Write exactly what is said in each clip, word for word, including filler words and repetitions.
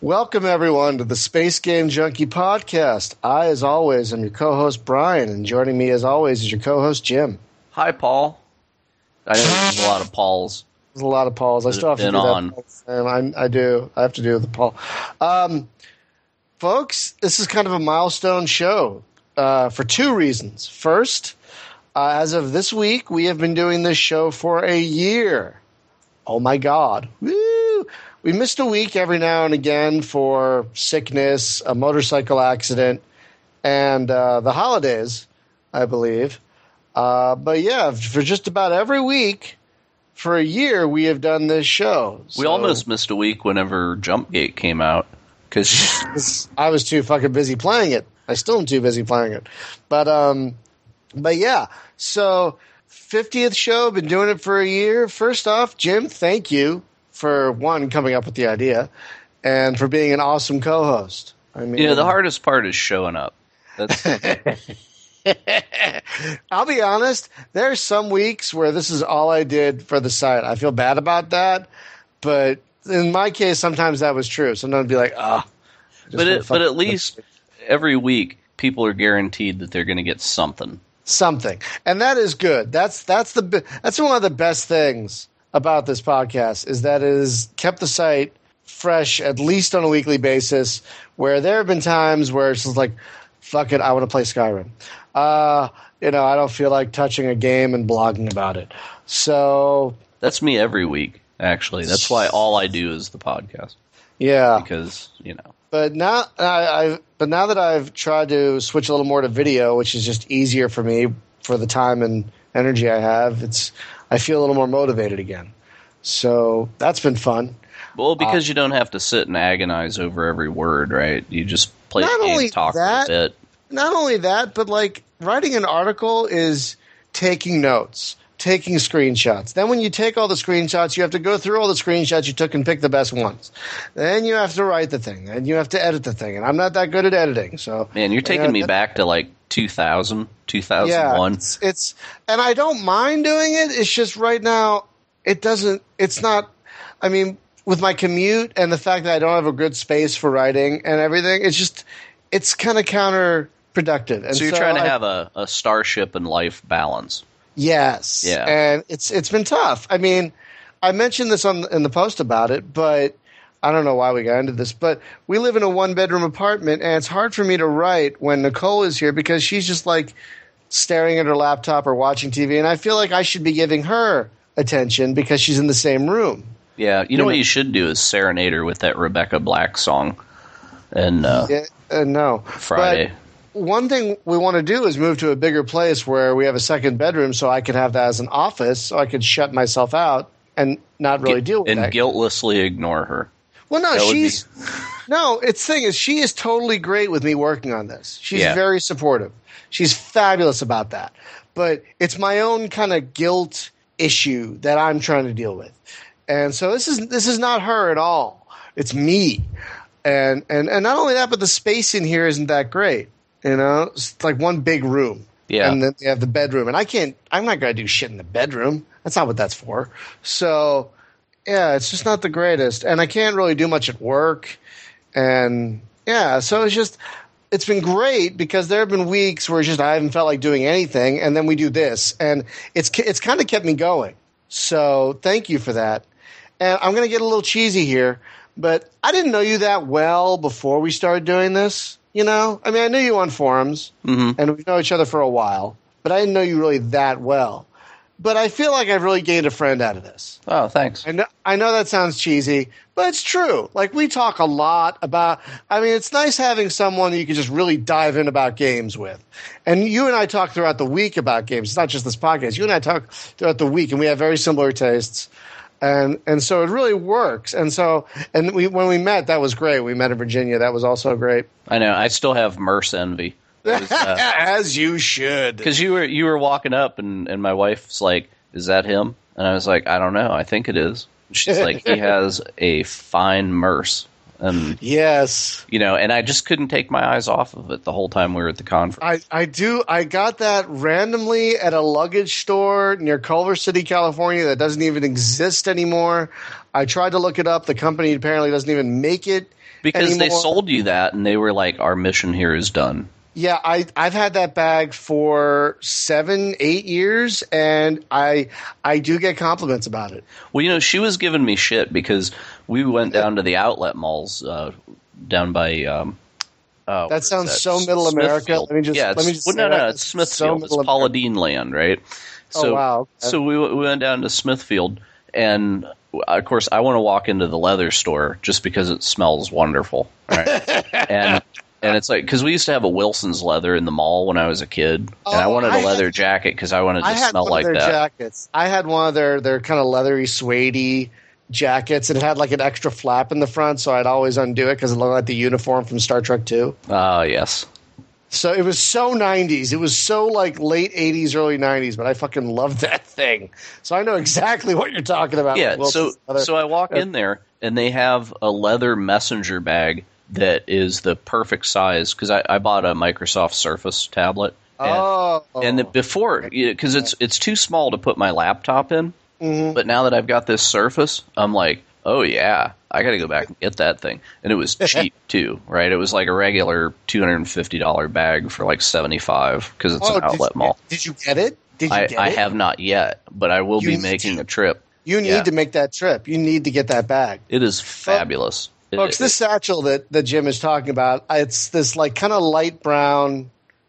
Welcome, everyone, to the Space Game Junkie podcast. I, as always, am your co-host, Brian, and joining me, as always, is your co-host, Jim. Hi, Paul. I know there's a lot of Pauls. There's a lot of Pauls. I still have to do on. that. I, I do. I have to do the Paul. Um, folks, this is kind of a milestone show uh, for two reasons. First, uh, as of this week, we have been doing this show for a year. Oh, my God. Woo! We missed a week every now and again for sickness, a motorcycle accident, and uh, the holidays, I believe. Uh, but yeah, for just about every week for a year, we have done this show. So, we almost missed a week whenever Jumpgate came out. Cause I was too fucking busy playing it. I still am too busy playing it. But, um, but yeah, so fiftieth show, been doing it for a year. First off, Jim, thank you. For one, coming up with the idea, and for being an awesome co-host. I mean, you know, the hardest part is showing up. That's. I'll be honest. There's some weeks where this is all I did for the site. I feel bad about that, but in my case, sometimes that was true. Sometimes I'd be like, ah. Oh, but it, but at least every week, people are guaranteed that they're going to get something. Something, and that is good. That's that's the that's one of the best things about this podcast is that it has kept the site fresh at least on a weekly basis, where there have been times where it's just like, fuck it, I want to play Skyrim. Uh, you know, I don't feel like touching a game and blogging about it. So that's me every week, actually. That's why all I do is the podcast. Yeah. Because, you know. But now, I, I've, but now that I've tried to switch a little more to video, which is just easier for me for the time and energy I have, it's I feel a little more motivated again. So that's been fun. Well, because uh, you don't have to sit and agonize over every word, right? You just play the game, talk that, a bit. Not only that, but like writing an article is taking notes, taking screenshots. Then when you take all the screenshots, you have to go through all the screenshots you took and pick the best ones. Then you have to write the thing, and you have to edit the thing. And I'm not that good at editing. So man, you're taking you know, me that, back to like two thousand, two thousand one. Yeah, it's, it's and I don't mind doing it. It's just right now it doesn't. It's not. I mean, with my commute and the fact that I don't have a good space for writing and everything, it's just it's kind of counterproductive. And so you're so trying to I, have a, a starship and life balance. Yes. Yeah. And it's it's been tough. I mean, I mentioned this on in the post about it, but I don't know why we got into this, but we live in a one-bedroom apartment, and it's hard for me to write when Nicole is here because she's just like staring at her laptop or watching T V, and I feel like I should be giving her attention because she's in the same room. Yeah, you know, you know what you should do is serenade her with that Rebecca Black song. And uh, yeah, uh, no. Friday. But one thing we want to do is move to a bigger place where we have a second bedroom so I could have that as an office, so I could shut myself out and not really deal with and that. And guiltlessly ignore her. Well, no, that she's be... no. It's the thing is, she is totally great with me working on this. She's yeah. very supportive. She's fabulous about that. But it's my own kind of guilt issue that I'm trying to deal with, and so this is this is not her at all. It's me, and and and not only that, but the space in here isn't that great. You know, it's like one big room. Yeah, and then they have the bedroom, and I can't. I'm not going to do shit in the bedroom. That's not what that's for. So. Yeah, it's just not the greatest, and I can't really do much at work, and yeah, so it's just it's been great because there have been weeks where it's just I haven't felt like doing anything, and then we do this, and it's it's kind of kept me going. So thank you for that. And I'm going to get a little cheesy here, but I didn't know you that well before we started doing this. You know, I mean, I knew you on forums, mm-hmm. and we've known each other for a while, but I didn't know you really that well. But I feel like I've really gained a friend out of this. Oh, thanks. I know, I know that sounds cheesy, but it's true. Like, we talk a lot about – I mean, it's nice having someone you can just really dive in about games with. And you and I talk throughout the week about games. It's not just this podcast. You and I talk throughout the week, and we have very similar tastes. And and so it really works. And so – and we when we met, that was great. We met in Virginia. That was also great. I know. I still have Merce envy. Was, uh, as you should, because you were you were walking up and, and my wife's like, "Is that him?" And I was like, "I don't know. I think it is." And she's like, "He has a fine Merce." And yes, you know, and I just couldn't take my eyes off of it the whole time we were at the conference. I, I do. I got that randomly at a luggage store near Culver City, California, that doesn't even exist anymore. I tried to look it up. The company apparently doesn't even make it because anymore. They sold you that, and they were like, "Our mission here is done." Yeah, I, I've had that bag for seven, eight years, and I I do get compliments about it. Well, you know, she was giving me shit because we went down to the outlet malls uh, down by. Um, uh, that sounds that? so middle America. Let me just yeah, let me just well, no, no, no, it's Smithfield. So it's Paula Deen land, right? So, oh wow! Okay. So we we went down to Smithfield, and of course, I want to walk into the leather store just because it smells wonderful, right? and And it's like, because we used to have a Wilson's leather in the mall when I was a kid, oh, and I wanted a I leather had, jacket because I wanted to I had smell one like of their that. Jackets. I had one of their, their kind of leathery, suede jackets, and it had like an extra flap in the front, so I'd always undo it because it looked like the uniform from Star Trek two. Ah, uh, yes. So it was so nineties. It was so like late eighties, early nineties, but I fucking loved that thing. So I know exactly what you're talking about. Yeah, so, so I walk in there, and they have a leather messenger bag that is the perfect size because I, I bought a Microsoft Surface tablet. And, oh, and the, before, because it's it's too small to put my laptop in, mm-hmm. but now that I've got this Surface, I'm like, oh yeah, I got to go back and get that thing. And it was cheap too, right? It was like a regular two hundred fifty dollars bag for like seventy-five because it's oh, an outlet did you, mall. Did you get it? Did you I, get I it? have not yet, but I will you be making to. a trip. You need yeah. to make that trip. You need to get that bag. It is fabulous. Folks, it, this it, satchel that, that Jim is talking about, it's this like kind of light brown,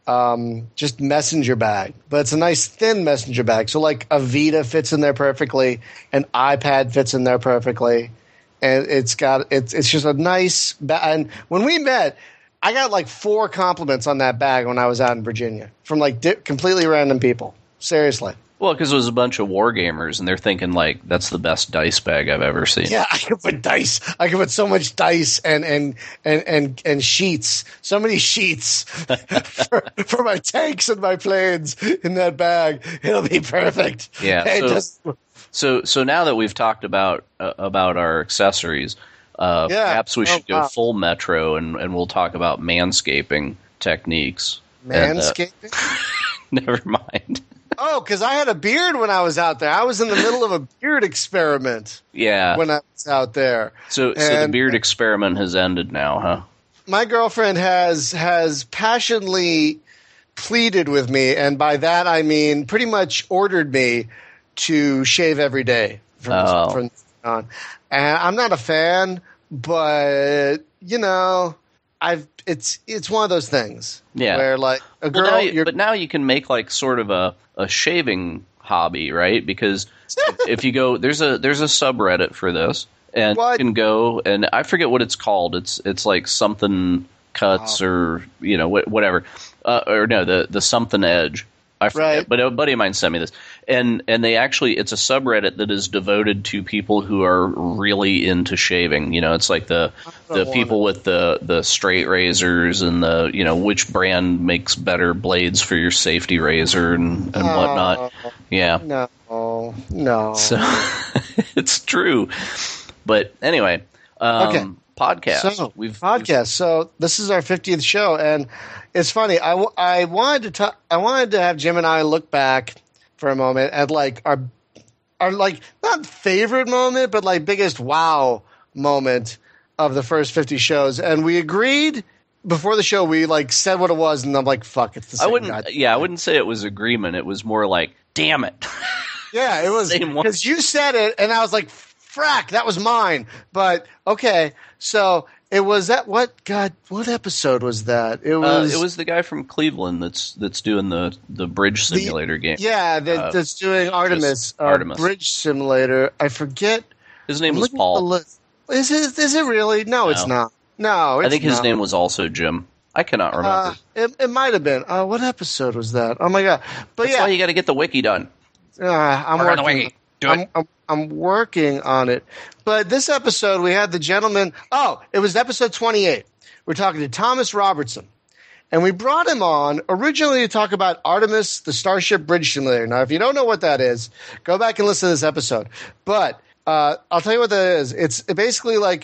um, just messenger bag, but it's a nice thin messenger bag. So like a Vita fits in there perfectly, an iPad fits in there perfectly, and it's got it's it's just a nice bag. And when we met, I got like four compliments on that bag when I was out in Virginia from like di- completely random people. Seriously. Well, because it was a bunch of war gamers, and they're thinking, like, that's the best dice bag I've ever seen. Yeah, I could put dice. I could put so much dice and and and and, and sheets, so many sheets for, for my tanks and my planes in that bag. It'll be perfect. Yeah. So, just, so, so now that we've talked about uh, about our accessories, uh, yeah. perhaps we should oh, go wow. full metro, and, and we'll talk about manscaping techniques. Manscaping? And, uh, never mind. Oh, because I had a beard when I was out there. I was in the middle of a beard experiment. Yeah. When I was out there. So, and so the beard experiment has ended now, huh? My girlfriend has has passionately pleaded with me, and by that I mean pretty much ordered me to shave every day from, oh. from on. And I'm not a fan, but you know, I've it's it's one of those things. Yeah. Where like a girl, well, now you, you're, but now you can make like sort of a, a shaving hobby, right? Because if you go, there's a there's a subreddit for this, and what? you can go, and I forget what it's called. It's it's like something cuts wow. or you know wh- whatever, uh, or no the the something edge. I forget, right. but a buddy of mine sent me this, and and they actually it's a subreddit that is devoted to people who are really into shaving. You know, it's like the the people with the, the straight razors and the you know which brand makes better blades for your safety razor and, and oh, whatnot. Yeah, no, no. So it's true, but anyway, um, okay. Podcast. So, we've podcast. We've, so this is our fiftieth show, and it's funny. I, w- I wanted to talk, I wanted to have Jim and I look back for a moment at like our our like not favorite moment, but like biggest wow moment of the first fifty shows, and we agreed before the show. We like said what it was, and I'm like, fuck, it's the same. I wouldn't. God. Yeah, I wouldn't say it was agreement. It was more like, damn it. Yeah, it was because you said it, and I was like, frack, that was mine. But okay. So it was that what God what episode was that? It was uh, it was the guy from Cleveland that's that's doing the, the bridge simulator the, game. Yeah, that, uh, that's doing Artemis, uh, Artemis bridge simulator. I forget his name was Paul. Is it is it really? No, no. it's not. No, it's I think his not. name was also Jim. I cannot remember. Uh, it it might have been. Uh, what episode was that? Oh my god! But that's yeah, why you got to get the wiki done. Uh, I'm Work working. on the wiki. Do I'm, it. I'm, I'm working on it. But this episode, we had the gentleman. Oh, it was episode twenty-eight. We're talking to Thomas Robertson. And we brought him on originally to talk about Artemis, the Starship Bridge Simulator. Now, if you don't know what that is, go back and listen to this episode. But uh, I'll tell you what that is. It's basically like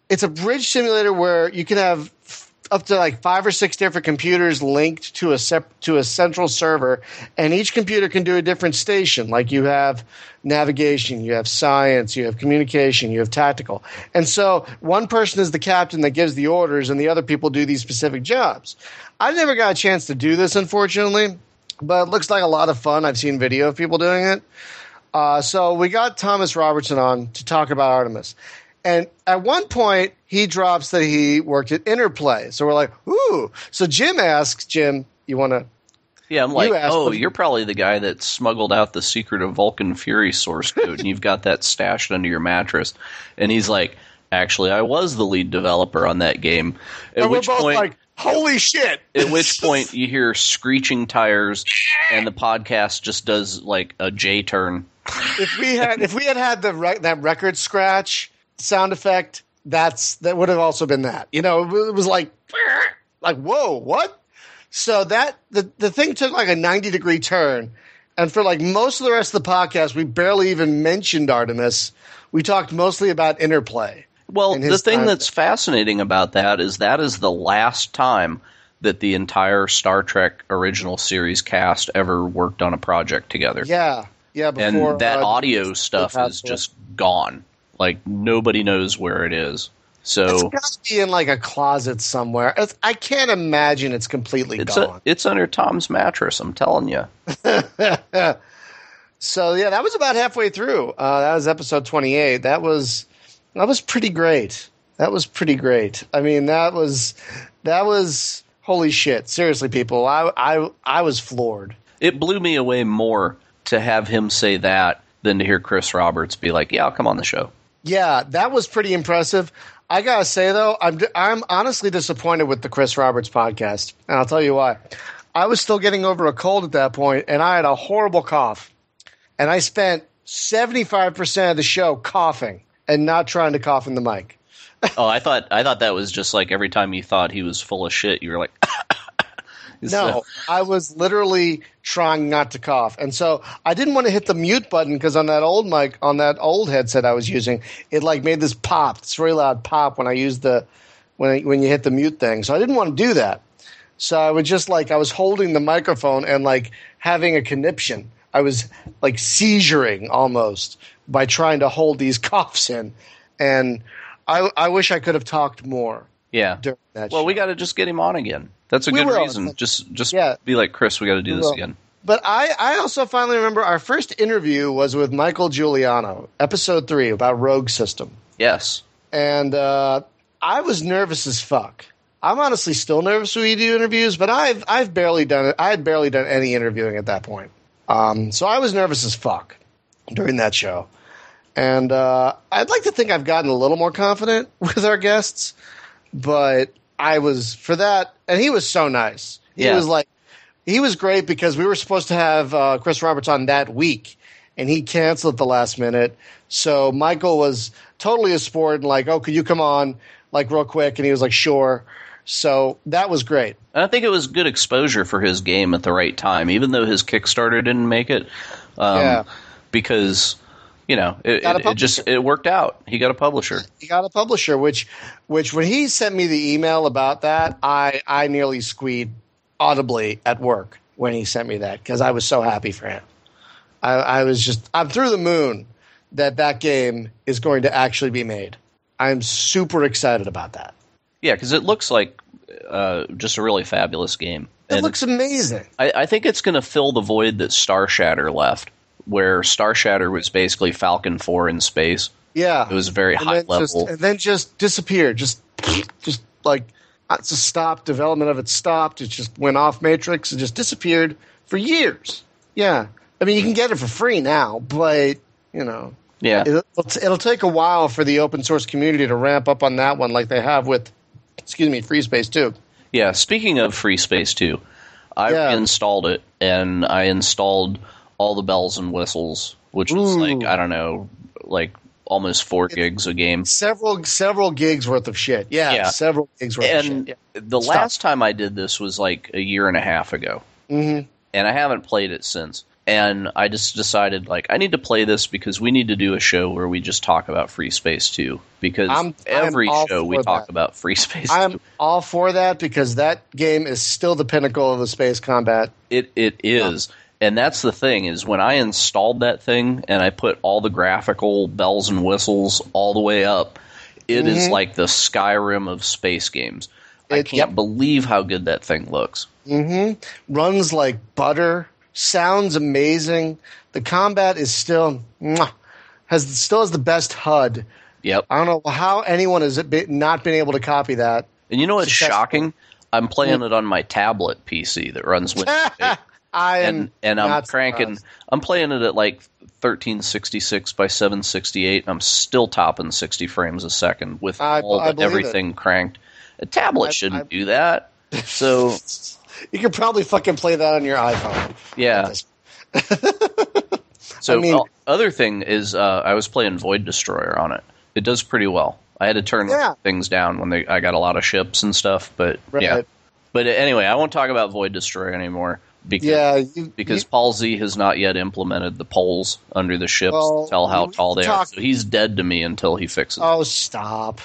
it's a bridge simulator where you can have up to like five or six different computers linked to a sep- to a central server, and each computer can do a different station. Like you have navigation, you have science, you have communication, you have tactical. And so one person is the captain that gives the orders, and the other people do these specific jobs. I never got a chance to do this, unfortunately, but it looks like a lot of fun. I've seen video of people doing it. Uh, so we got Thomas Robertson on to talk about Artemis. And at one point, he drops that he worked at Interplay. So we're like, ooh. So Jim asks, Jim, you want to? Yeah, I'm like, asked, oh, you're probably the guy that smuggled out the secret of Vulcan Fury source code, and you've got that stashed under your mattress. And he's like, actually, I was the lead developer on that game. At and which we're both point, like, holy shit. At which point, you hear screeching tires, and the podcast just does like a J turn. If we had, if we had had the re- that record scratch sound effect, that's that would have also been that. You know, it was like, like whoa, what? So that the the thing took like a ninety degree turn, and for like most of the rest of the podcast, we barely even mentioned Artemis. We talked mostly about Interplay. Well, the thing time. that's fascinating about that is that is the last time that the entire Star Trek original series cast ever worked on a project together. Yeah, yeah. Before, and that uh, audio stuff is just gone. Like, nobody knows where it is. So it's got to be in, like, a closet somewhere. It's, I can't imagine it's completely it's gone. A, it's under Tom's mattress, I'm telling you. So, yeah, that was about halfway through. Uh, that was episode twenty-eight. That was that was pretty great. That was pretty great. I mean, that was that was holy shit. Seriously, people, I I I was floored. It blew me away more to have him say that than to hear Chris Roberts be like, "Yeah, I'll come on the show." Yeah, that was pretty impressive. I gotta say though, I'm I'm honestly disappointed with the Chris Roberts podcast, and I'll tell you why. I was still getting over a cold at that point, and I had a horrible cough, and I spent seventy-five percent of the show coughing and not trying to cough in the mic. Oh, I thought I thought that was just like every time you thought he was full of shit, you were like. No, I was literally trying not to cough. And so I didn't want to hit the mute button because on that old mic, on that old headset I was using, it like made this pop, this very loud pop when I used the, when I, when you hit the mute thing. So I didn't want to do that. So I would just like, I was holding the microphone and like having a conniption. I was like seizuring almost by trying to hold these coughs in. And I, I wish I could have talked more. Yeah. During that well, show. we got to just get him on again. That's a we good will. reason. Just just yeah. be like, Chris, we got to do we this will. again. But I, I also finally remember our first interview was with Michael Giuliano, episode three, about Rogue System. Yes. And uh, I was nervous as fuck. I'm honestly still nervous when we do interviews, but I've I've barely done it. I had barely done any interviewing at that point. Um, so I was nervous as fuck during that show. And uh, I'd like to think I've gotten a little more confident with our guests, but I was for that, and he was so nice. He yeah. was like, he was great because we were supposed to have uh, Chris Roberts on that week, and he canceled at the last minute. So Michael was totally a sport and like, oh, could you come on like real quick? And he was like, sure. So that was great. And I think it was good exposure for his game at the right time, even though his Kickstarter didn't make it. Um, yeah. Because, you know, it, it, it just it worked out. He got a publisher. He got a publisher, which, which when he sent me the email about that, I, I nearly squeed audibly at work when he sent me that because I was so happy for him. I, I was just, I'm through the moon that that game is going to actually be made. I'm super excited about that. Yeah, because it looks like uh, just a really fabulous game. It and looks amazing. I, I think it's going to fill the void that Star Shatter left, where Star Shatter was basically Falcon four in space. Yeah. It was very and high then level. Just, and then just disappeared. Just, just like, it's just stopped. Development of it stopped. It just went off Matrix and just disappeared for years. Yeah. I mean, you can get it for free now, but, you know. Yeah. It'll, it'll take a while for the open source community to ramp up on that one like they have with, excuse me, Free Space two. Yeah, speaking of Free Space two, I Yeah. installed it, and I installed all the bells and whistles, which was Ooh. like, I don't know, like almost four gigs a game. Several several gigs worth of shit. Yeah, Yeah. several gigs worth And of shit. Yeah. the Stop. last time I did this was like a year and a half ago, Mm-hmm. and I haven't played it since. And I just decided, like, I need to play this because we need to do a show where we just talk about Free Space two. Because I'm- every I'm all show we for talk that. about Free Space I'm two. all for that because that game is still the pinnacle of the space combat. It it is. And that's the thing, is when I installed that thing and I put all the graphical bells and whistles all the way up, it is like the Skyrim of space games. I It- can't yep. believe how good that thing looks. Runs like butter. Sounds amazing. The combat is still mwah, has still has the best H U D. Yep. I don't know how anyone has be- not been able to copy that. And you know what's Successful. shocking? I'm playing it on my tablet P C that runs Windows eight. I am and and I'm not cranking. surprised. I'm playing it at like thirteen sixty-six by seven sixty-eight. And I'm still topping sixty frames a second with I- all I the, believe everything cranked. A tablet I- shouldn't I- do that. So You could probably fucking play that on your iPhone. yeah. So I mean- uh, other thing is, uh, I was playing Void Destroyer on it. It does pretty well. I had to turn Yeah. things down when they, I got a lot of ships and stuff, but Right. yeah. But anyway, I won't talk about Void Destroyer anymore because Yeah, you, because you, Paul Z has not yet implemented the poles under the ships Well, to tell how we tall they talk- are. So he's dead to me until he fixes it. oh stop.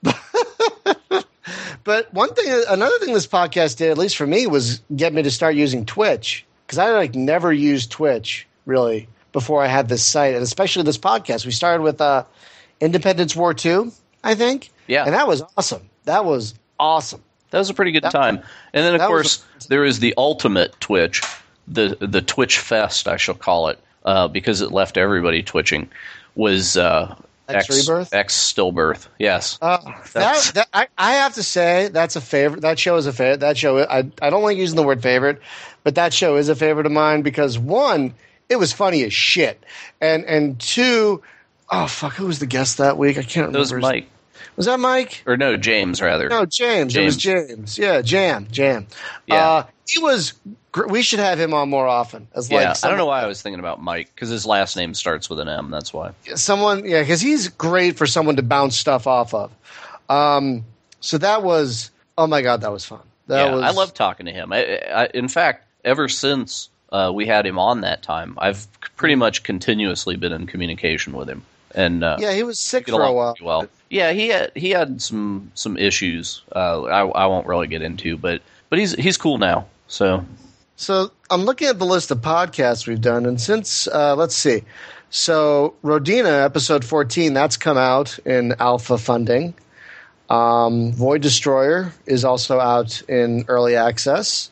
But one thing, another thing this podcast did, at least for me, was get me to start using Twitch because I like never used Twitch really before I had this site, and especially this podcast. We started with uh, Independence War two, I think. Yeah. and that was awesome. That was awesome. That was a pretty good time. And then, of that was course, there is the ultimate Twitch, the the Twitch Fest, I shall call it, uh, because it left everybody twitching, was uh, X Rebirth? X Stillbirth. Yes. Uh, That's- that, that I, I have to say that's a favorite. That show is a favorite. That show I I don't like using the word favorite, but that show is a favorite of mine because one, it was funny as shit, and and two, oh fuck, who was the guest that week? I can't remember. That was his- Mike. Was that Mike? Or no, James, rather. No, James. It was James. Yeah, Jam. Jam. Yeah. Uh, he was. Gr- we should have him on more often. As Yeah, like I someone, don't know why I was thinking about Mike, because his last name starts with an M, that's why. someone. Yeah, because he's great for someone to bounce stuff off of. Um, so that was. Oh my god, that was fun. That yeah, was. I love talking to him. I, I, in fact, ever since uh, we had him on that time, I've pretty much continuously been in communication with him. And uh, Yeah, he was sick get for a along while. pretty well. Yeah, he had he had some some issues. Uh, I I won't really get into, but but he's he's cool now. So So I'm looking at the list of podcasts we've done, and since uh, let's see, so Rodina episode fourteen that's come out in alpha funding. Um, Void Destroyer is also out in early access.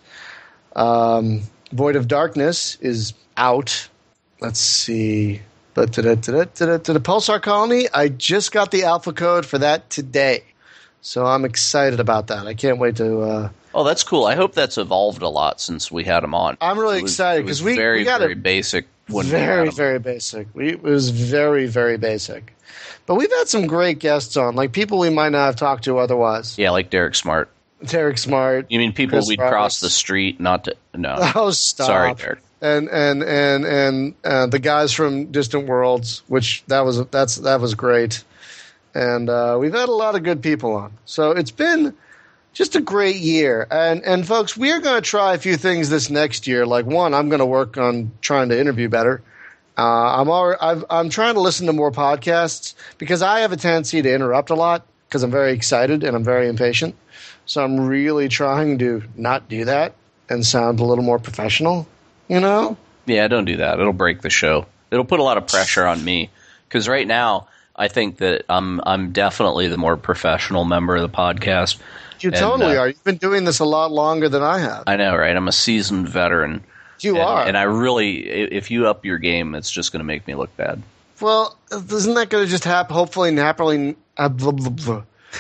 Um, Void of Darkness is out. Let's see. But to the, to the, to the, to the Pulsar Colony, I just got the alpha code for that today. So I'm excited about that. I can't wait to. Uh, oh, that's cool. I hope that's evolved a lot since we had him on. I'm really It was- excited it was 'cause we- very we got very a- basic when we had very, him. very basic. We, it was very, very basic. But we've had some great guests on, like people we might not have talked to otherwise. Yeah, like Derek Smart. Derek Smart. You mean people Chris we'd Roberts. cross the street not to? No, Oh, stop. sorry, Derek. And and and and uh, the guys from Distant Worlds, which that was that's that was great. And uh, we've had a lot of good people on, so it's been just a great year. And and folks, we are going to try a few things this next year. Like one, I'm going to work on trying to interview better. Uh, I'm already, I've, I'm trying to listen to more podcasts because I have a tendency to interrupt a lot because I'm very excited and I'm very impatient. So I'm really trying to not do that and sound a little more professional. You know? Yeah, don't do that. It'll break the show. It'll put a lot of pressure on me because right now I think that I'm I'm definitely the more professional member of the podcast. You And, totally uh, are. You've been doing this a lot longer than I have. I know, right? I'm a seasoned veteran. You and, are. and I really, i- if you up your game, it's just going to make me look bad. Well, isn't that going to just happen? Hopefully, happily. Uh, blah, blah, blah.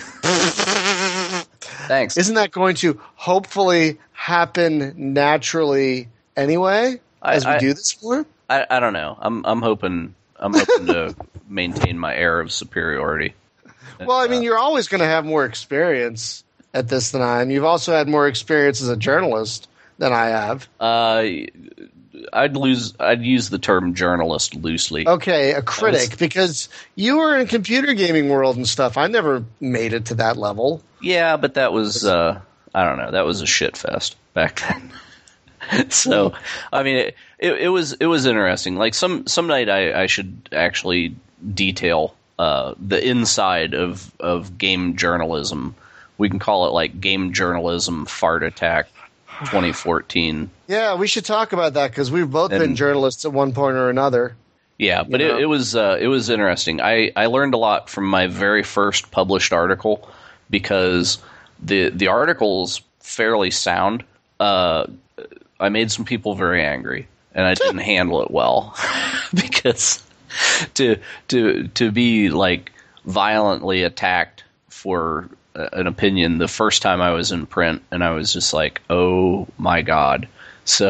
Thanks. Isn't that going to hopefully happen naturally anyway I- as we I- do this more? I, I don't know. I'm I'm hoping I'm hoping to maintain my air of superiority. Well, I mean, you're always going to have more experience at this than I am. You've also had more experience as a journalist than I have. Uh, I'd lose. I'd use the term journalist loosely. Okay, a critic, was- because you were in computer gaming world and stuff. I never made it to that level. Yeah, but that was uh, I don't know. That was a shit fest back then. So, I mean, it, it, it was it was interesting. Like some some night, I, I should actually detail uh, the inside of of game journalism. We can call it like Game Journalism Fart Attack twenty fourteen. Yeah, we should talk about that because we've both And, been journalists at one point or another. Yeah, but it, it was uh, it was interesting. I, I learned a lot from my very first published article because the the article's fairly sound. Uh, I made some people very angry, and I didn't handle it well because to to to be like violently attacked for an opinion the first time I was in print, and I was just like, oh my god. So,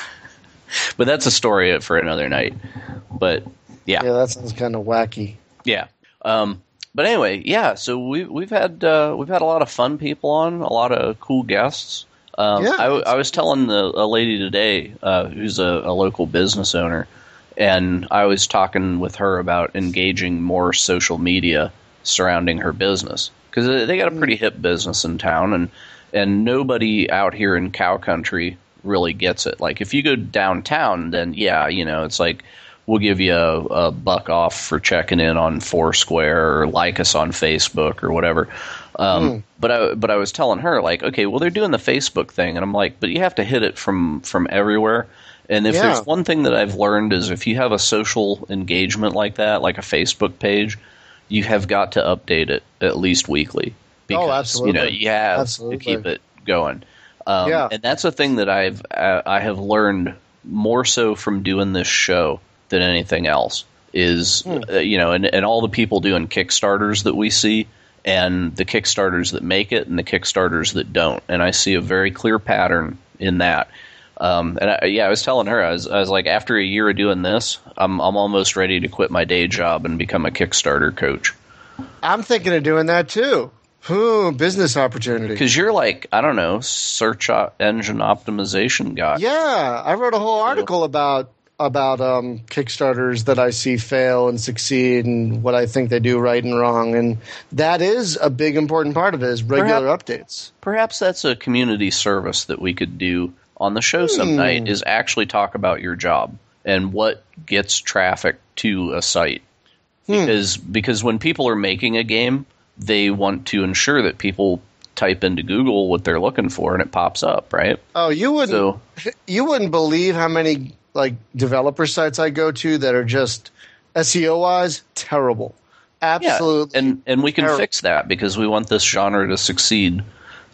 but that's a story for another night. But yeah, yeah, that sounds kind of wacky. Yeah. Um, but anyway, yeah. So we we've had uh, we've had a lot of fun people on, a lot of cool guests. Um, yeah, I, I was telling the, a lady today uh, who's a, a local business owner, and I was talking with her about engaging more social media surrounding her business because they got a pretty hip business in town, and and nobody out here in cow country really gets it. Like if you go downtown, then yeah, you know, it's like we'll give you a, a buck off for checking in on Foursquare or like us on Facebook or whatever. Um, mm. But I but I was telling her like, okay, well they're doing the Facebook thing, and I'm like, but you have to hit it from from everywhere. And if yeah. there's one thing that I've learned is if you have a social engagement like that, like a Facebook page, you have got to update it at least weekly because oh, absolutely. you know you have absolutely. to keep it going. Um, yeah. And that's a thing that I've uh, I have learned more so from doing this show than anything else is hmm. uh, you know and, and all the people doing Kickstarters that we see and the Kickstarters that make it and the Kickstarters that don't, and I see a very clear pattern in that. Um, and I, yeah, I was telling her I was, I was like, after a year of doing this, I'm I'm almost ready to quit my day job and become a Kickstarter coach. I'm thinking of doing that too. Ooh, business opportunity. Because you're like, I don't know, search engine optimization guy. Yeah, I wrote a whole article about about um, Kickstarters that I see fail and succeed and what I think they do right and wrong. And that is a big important part of it is regular perhaps, updates. Perhaps that's a community service that we could do on the show some hmm. night is actually talk about your job and what gets traffic to a site. Hmm. Because because when people are making a game, they want to ensure that people type into Google what they're looking for and it pops up, right? Oh, you wouldn't so, you wouldn't believe how many like developer sites I go to that are just S E O wise terrible. Absolutely. Yeah, and and we can terrible. fix that because we want this genre to succeed.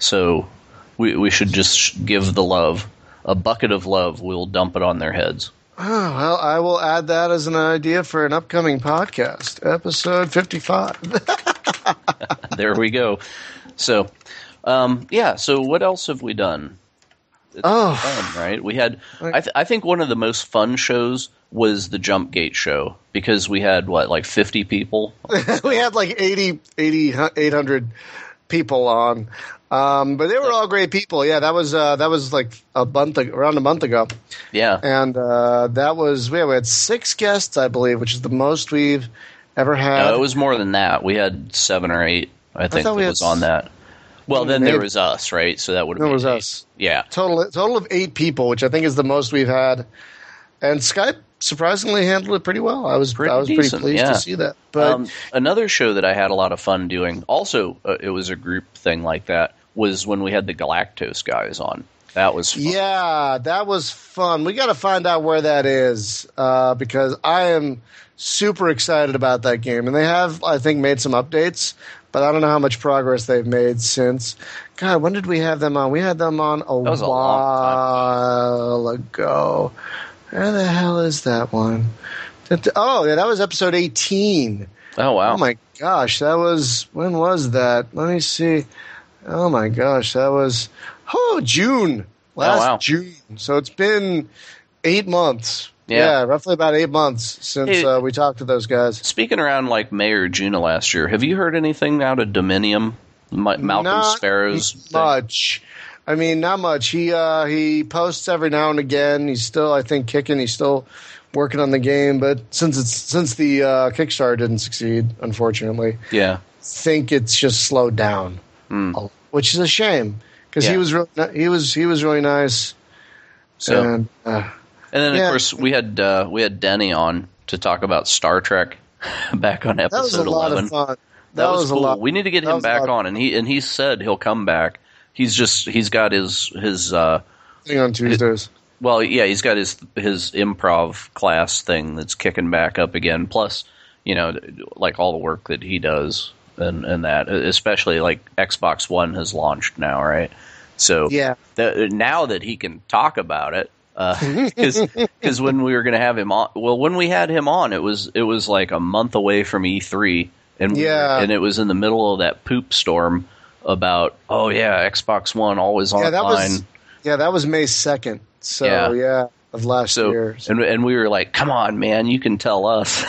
So we we should just give the love, a bucket of love, we'll dump it on their heads. Oh, well, I will add that as an idea for an upcoming podcast, episode fifty-five. There we go. So, um, yeah. So, what else have we done? It's oh, fun, right. We had. I, th- I think one of the most fun shows was the Jumpgate show because we had what, like fifty people. We had like eighty, eighty, eight hundred people on, um, but they were all great people. Yeah, that was uh, that was like a month ago, around a month ago. Yeah, and uh, that was we had six guests, I believe, which is the most we've ever had. No, it was more than that. We had seven or eight. I think I that was on that. Well, then there was us, right? So that would have been there was eight. us. Yeah, total total of eight people, which I think is the most we've had. And Skype surprisingly handled it pretty well. I was pretty I was decent, pretty pleased yeah. to see that. But um, another show that I had a lot of fun doing, also uh, it was a group thing like that, was when we had the Galactose guys on. That was fun. Yeah, that was fun. We got to find out where that is uh, because I am super excited about that game. And they have, I think, made some updates, but I don't know how much progress they've made since. God, when did we have them on? We had them on a that was while a long time. ago. Where the hell is that one? Oh, yeah, that was episode eighteen. Oh, wow. Oh, my gosh. That was, when was that? Let me see. Oh, my gosh. That was, oh, June. Last oh, wow. June. So it's been eight months. Yeah, yeah roughly about eight months since hey, uh, we talked to those guys. Speaking around like May or June of last year, have you heard anything out of Dominium? Ma- Malcolm not Sparrow's much. Thing? I mean, not much. He uh, he posts every now and again. He's still, I think, kicking. He's still working on the game, but since it's since the uh, Kickstarter didn't succeed, unfortunately, yeah, I think it's just slowed down, mm. which is a shame because yeah. he was really, he was he was really nice. So, and, uh, and then yeah. of course we had uh, we had Denny on to talk about Star Trek back on episode that was a lot eleven. of fun. That, that was, was cool. a lot. We need to get that him back on, and he and he said he'll come back. He's just he's got his his uh, thing on Tuesdays. His, well, yeah, he's got his his improv class thing that's kicking back up again. Plus, you know, like all the work that he does and and that, especially like Xbox One has launched now, right? So yeah, the, now that he can talk about it, because uh, because when we were going to have him on, well, when we had him on, it was it was like a month away from E three, and we yeah, were, and it was in the middle of that poop storm about oh yeah, Xbox One always online. Yeah, that was, yeah, that was May second. So yeah, yeah of last so, year. So. And and we were like, come on, man, you can tell us.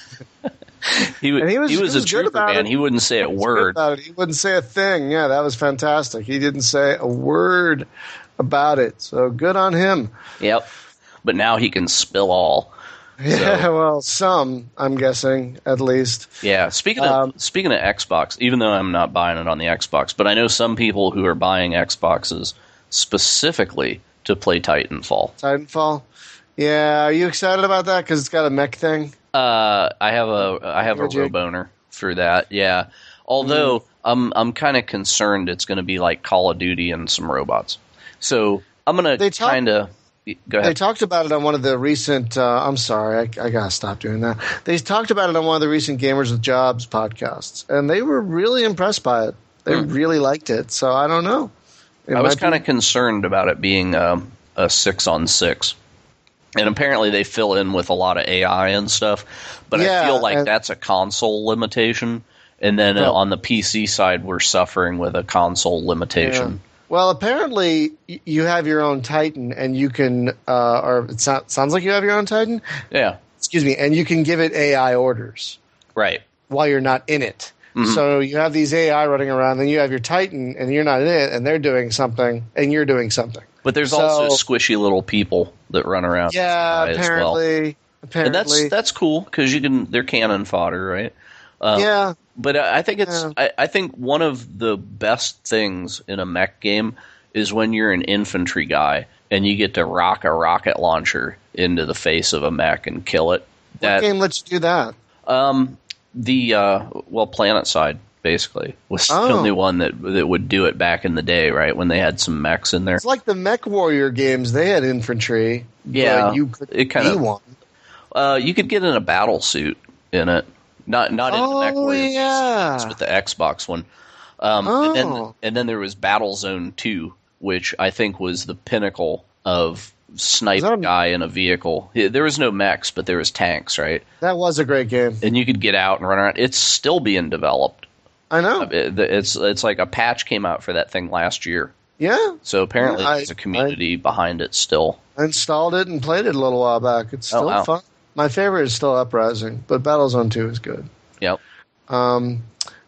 He, and he was, he was, he was a trooper, man. It. He wouldn't say a he word. He wouldn't say a thing. Yeah, that was fantastic. He didn't say a word about it. So good on him. Yep. But now he can spill all. Yeah, so. well, some, I'm guessing, at least. Yeah. Speaking of um, speaking of Xbox, even though I'm not buying it on the Xbox, but I know some people who are buying Xboxes specifically to play Titanfall. Titanfall? Yeah. Are you excited about that? Because it's got a mech thing? Uh, I have a I have a roboner for that. Yeah, although mm. I'm I'm kind of concerned it's going to be like Call of Duty and some robots. So I'm going to kind of go ahead. They talked about it on one of the recent. Uh, I'm sorry, I, I gotta stop doing that. They talked about it on one of the recent Gamers with Jobs podcasts, and they were really impressed by it. They mm. really liked it. So I don't know. It I was kind of be- concerned about it being um, a six on six. And apparently they fill in with a lot of A I and stuff, but yeah, I feel like and, that's a console limitation. And then well, on the P C side, we're suffering with a console limitation. Yeah. Well, apparently you have your own Titan, and you can, uh, or it so- sounds like you have your own Titan. Yeah. Excuse me, and you can give it A I orders. Right. While you're not in it. Mm-hmm. So you have these A I running around, then you have your Titan, and you're not in it, and they're doing something, and you're doing something. But there's so, also squishy little people that run around. Yeah, apparently. Well. Apparently, and that's that's cool because you can. They're cannon fodder, right? Um, yeah. But I think it's. Yeah. I, I think one of the best things in a mech game is when you're an infantry guy and you get to rock a rocket launcher into the face of a mech and kill it. That, what game lets you do that? Um, the uh, well, PlanetSide. Basically, was oh. the only one that that would do it back in the day, right? When they had some mechs in there. It's like the Mech Warrior games; they had infantry. Yeah, but you could it kind be of. One. Uh, you could get in a battle suit in it, not not in oh, the Mech Warrior. Yeah, it's with the Xbox one. Um, oh. and then and then there was Battlezone two, which I think was the pinnacle of snipe a guy in a vehicle. There was no mechs, but there was tanks, right? That was a great game, and you could get out and run around. It's still being developed. I know. It's it's like a patch came out for that thing last year. Yeah. So apparently yeah, there's I, a community I, behind it still. I installed it and played it a little while back. It's still oh, wow. fun. My favorite is still Uprising, but Battlezone two is good. Yep. Um.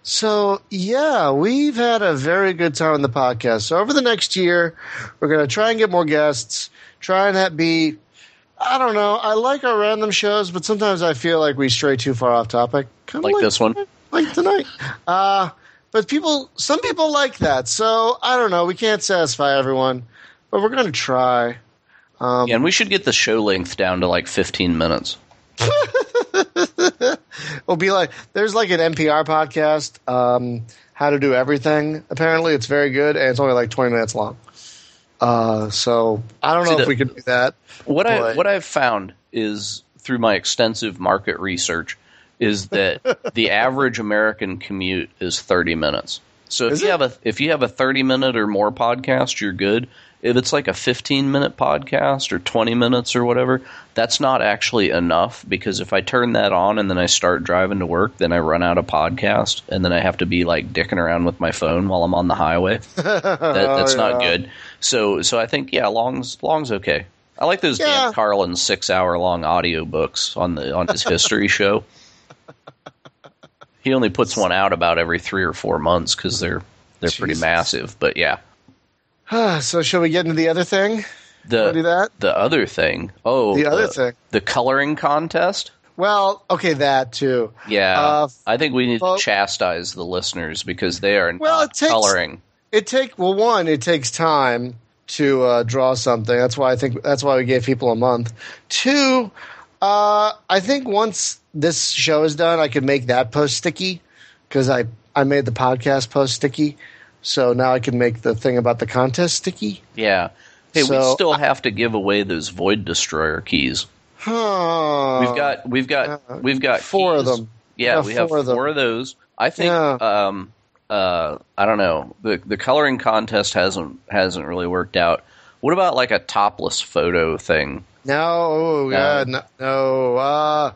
So, yeah, we've had a very good time on the podcast. So over the next year, we're going to try and get more guests, try and have be, I don't know, I like our random shows, but sometimes I feel like we stray too far off topic. Kind like, like this one. Like tonight. Uh, but people, some people like that. So, I don't know. We can't satisfy everyone, but we're going to try. Um, yeah, and we should get the show length down to like fifteen minutes. It'll be like, there's like an N P R podcast, um, How to Do Everything. Apparently, it's very good, and it's only like twenty minutes long. Uh, so, I don't know See, if the, we could do that. What, I, what I've found is, through my extensive market research, is that the average American commute is thirty minutes. So if is you it? have a if you have a thirty minute or more podcast, you're good. If it's like a fifteen minute podcast or twenty minutes or whatever, that's not actually enough, because if I turn that on and then I start driving to work, then I run out of podcast, and then I have to be like dicking around with my phone while I'm on the highway. that, that's oh, yeah. not good. So so I think yeah, long's long's okay. I like those yeah. Dan Carlin six hour long audiobooks on the on his history show. He only puts one out about every three or four months because they're they're Jesus. pretty massive. But yeah. So shall we get into the other thing? The do that? The other thing. Oh, the other the, thing. The coloring contest. Well, okay, that too. Yeah, uh, I think we need well, to chastise the listeners because they are well, not it takes, coloring. It take well, one, it takes time to uh, draw something. That's why I think that's why we gave people a month. Two, uh, I think once this show is done, I could make that post sticky because I I made the podcast post sticky. So now I can make the thing about the contest sticky. Yeah. Hey, so, we still have to give away those Void Destroyer keys. Huh. We've got we've got uh, we've got four keys. of them. Yeah, yeah we four have of, four of those. I think yeah. um uh I don't know. The the coloring contest hasn't hasn't really worked out. What about like a topless photo thing? No, yeah, Um, no, no. Uh,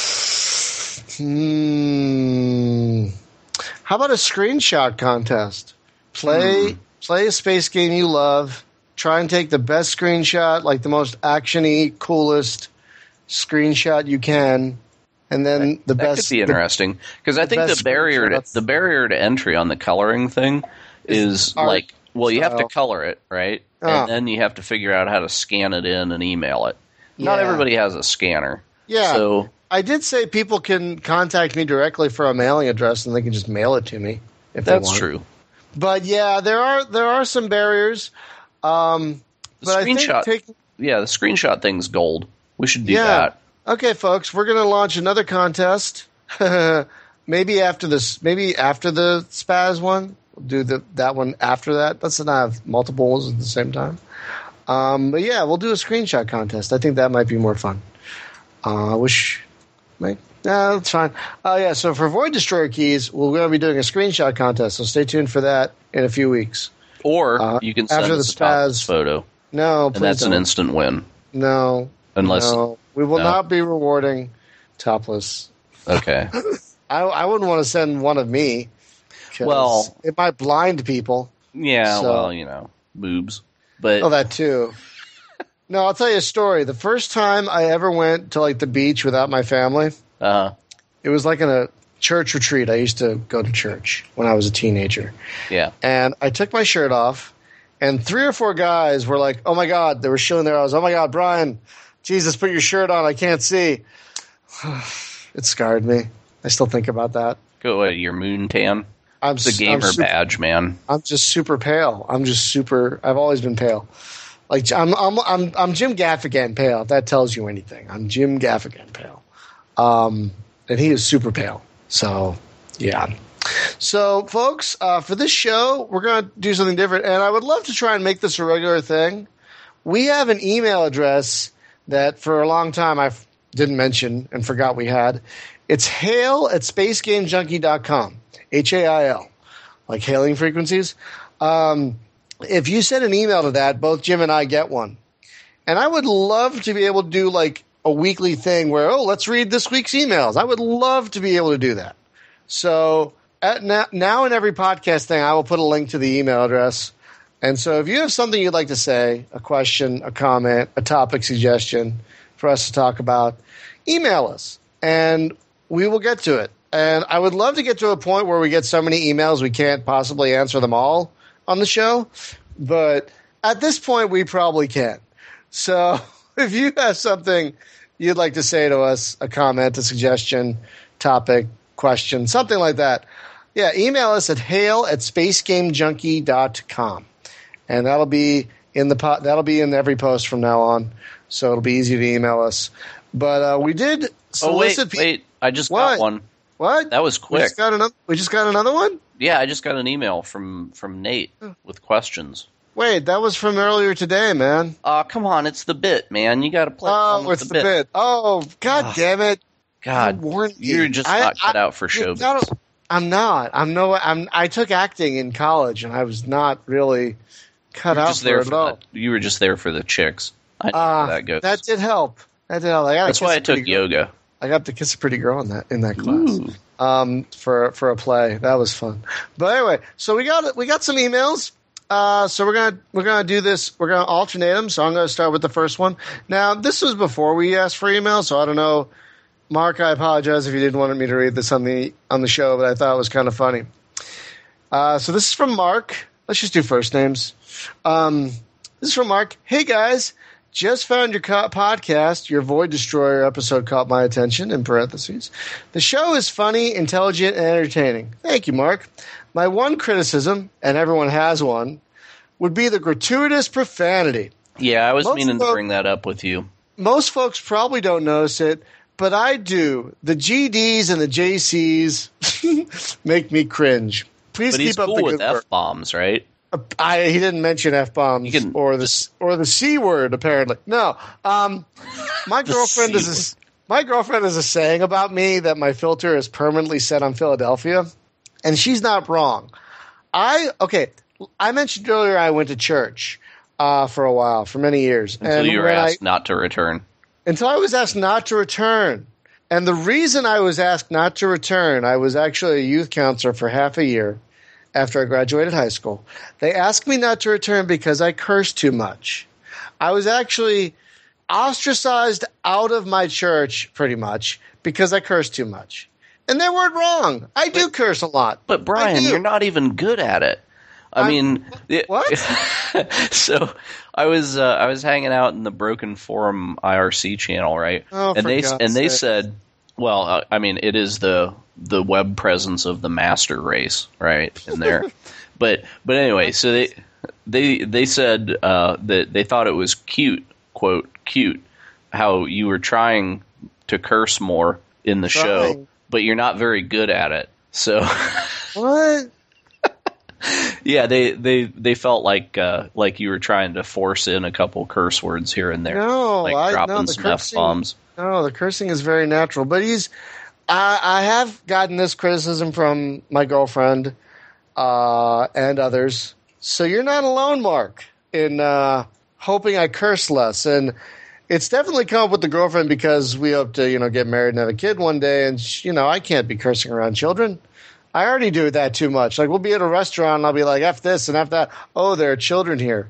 hmm. How about a screenshot contest? Play Hmm. play a space game you love. Try and take the best screenshot, like the most actiony, coolest screenshot you can, and then the That best. could be interesting because I the think the best barrier to, screenshots. the barrier to entry on the coloring thing is art like well you have to style. color it, right? Ah. And then you have to figure out how to scan it in and email it. Not Yeah. everybody has a scanner. Yeah. So I did say people can contact me directly for a mailing address, and they can just mail it to me if they that's want. true. But yeah, there are there are some barriers. Um, The but I screenshot think take, Yeah, the screenshot thing's gold. We should do Yeah. that. okay, folks, we're going to launch another contest. maybe after this, maybe after the Spaz one, we'll do the that one after that. Let's not have multiple ones at the same time. Um, but yeah, we'll do a screenshot contest. I think that might be more fun. Uh, I wish, might, nah, that's fine. Oh yeah, so for Void Destroyer keys, we're going to be doing a screenshot contest. So stay tuned for that in a few weeks. Or Uh, you can send after us the a topless Spaz- photo, No, and please that's don't. an instant win. No, Unless no, we will no. not be rewarding topless. okay, I, I wouldn't want to send one of me. 'Cause Well- it might blind people. yeah, So- well, you know, boobs, but Oh, that too. No, I'll tell you a story. The first time I ever went to like the beach without my family, uh, it was like in a church retreat. I used to go to church when I was a teenager. yeah, And I took my shirt off, and three or four guys were like, "Oh my God," they were showing their eyes. "Oh my God, Brian, Jesus, put your shirt on. I can't see." It scarred me. I still think about that. go uh, your moon tan. I'm It's a s- I'm gamer super- badge, man. I'm just super pale. I'm just super. I've always been pale. Like I'm, I'm, I'm, I'm Jim Gaffigan pale. If that tells you anything, I'm Jim Gaffigan pale. Um, and he is super pale. So, yeah. So, folks, uh, for this show, we're going to do something different, and I would love to try and make this a regular thing. We have an email address that, for a long time, I didn't mention and forgot we had. It's hail at space game junkie dot com. H A I L, like hailing frequencies. Um, if you send an email to that, both Jim and I get one. And I would love to be able to do like a weekly thing where, oh, let's read this week's emails. I would love to be able to do that. So at now, now in every podcast thing, I will put a link to the email address. And so if you have something you'd like to say, a question, a comment, a topic suggestion for us to talk about, email us and we will get to it. And I would love to get to a point where we get so many emails we can't possibly answer them all on the show. But at this point, we probably can. So if you have something you'd like to say to us, a comment, a suggestion, topic, question, something like that, yeah, email us at hail at space game junkie dot com. And that'll be in the po- that'll be in every post from now on. So it'll be easy to email us. But uh, we did Oh wait, solicit pe- wait! I just What? got one. What? That was We quick. just got another. We just got another one. Yeah, I just got an email from from Nate with questions. Wait, that was from earlier today, man. Oh, come on, it's the bit, man. You got to play along Oh, with it's the bit. Oh, god Ah, damn it! God, You warned me. you're just I- not cut I- out for you- showbiz. no, I'm not. I'm no. I'm. I took acting in college, and I was not really cut You were out just for there it for at all. the, you were just there for the chicks. I know Uh, how that goes. that did help. That did help. I got That's to why kiss I a pretty took girl. yoga. I got to kiss a pretty girl in that in that class. Ooh. Um, for for a play. That was fun. But anyway, so we got we got some emails. Uh, so we're gonna we're gonna do this. We're gonna alternate them. So I'm gonna start with the first one. Now this was before we asked for emails, so I don't know. Mark, I apologize if you didn't want me to read this on the on the show, but I thought it was kind of funny. Uh, so this is from Mark. Let's just do first names. Um, this is from Mark. Hey guys, just found your co- podcast. Your Void Destroyer episode caught my attention. In parentheses, the show is funny, intelligent, and entertaining. Thank you, Mark. My one criticism, and everyone has one, would be the gratuitous profanity. Yeah, I was Most meaning to folk- bring that up with you. Most folks probably don't notice it, but I do. The G Ds and the J Cs make me cringe. Please But he's keep up cool the with good work. F-bombs, right? I, he didn't mention f bombs You can or the just- or the c word. Apparently, no. Um, my The girlfriend C is a, my girlfriend is a saying about me that my filter is permanently set on Philadelphia, and she's not wrong. I okay. I mentioned earlier I went to church uh, for a while, for many years, Until and you were when I- asked not to return. until I was asked not to return. And the reason I was asked not to return, I was actually a youth counselor for half a year after I graduated high school. They asked me not to return because I cursed too much. I was actually ostracized out of my church pretty much because I cursed too much. And they weren't wrong. I do curse a lot. But I Brian, do. you're not even good at it. I I'm- mean, it- What? so I was uh, I was hanging out in the Broken Forum I R C channel, right? Oh, and for they God's and they sake. said, well, uh, I mean, it is the the web presence of the master race, right, in there. but but anyway, so they they they said uh, that they thought it was cute, quote cute, how you were trying to curse more in the show, Trying. but you're not very good at it. So. What? Yeah, they, they, they felt like uh, like you were trying to force in a couple curse words here and there, No, like I- dropping no, the some f cursing- bombs. No, the cursing is very natural. But he's, I, I have gotten this criticism from my girlfriend uh, and others. So you're not alone, Mark, in uh, hoping I curse less. And it's definitely come up with the girlfriend because we hope to, you know, get married and have a kid one day. And sh- you know, I can't be cursing around children. I already do that too much. Like we'll be at a restaurant and I'll be like, F this and F that. Oh, there are children here.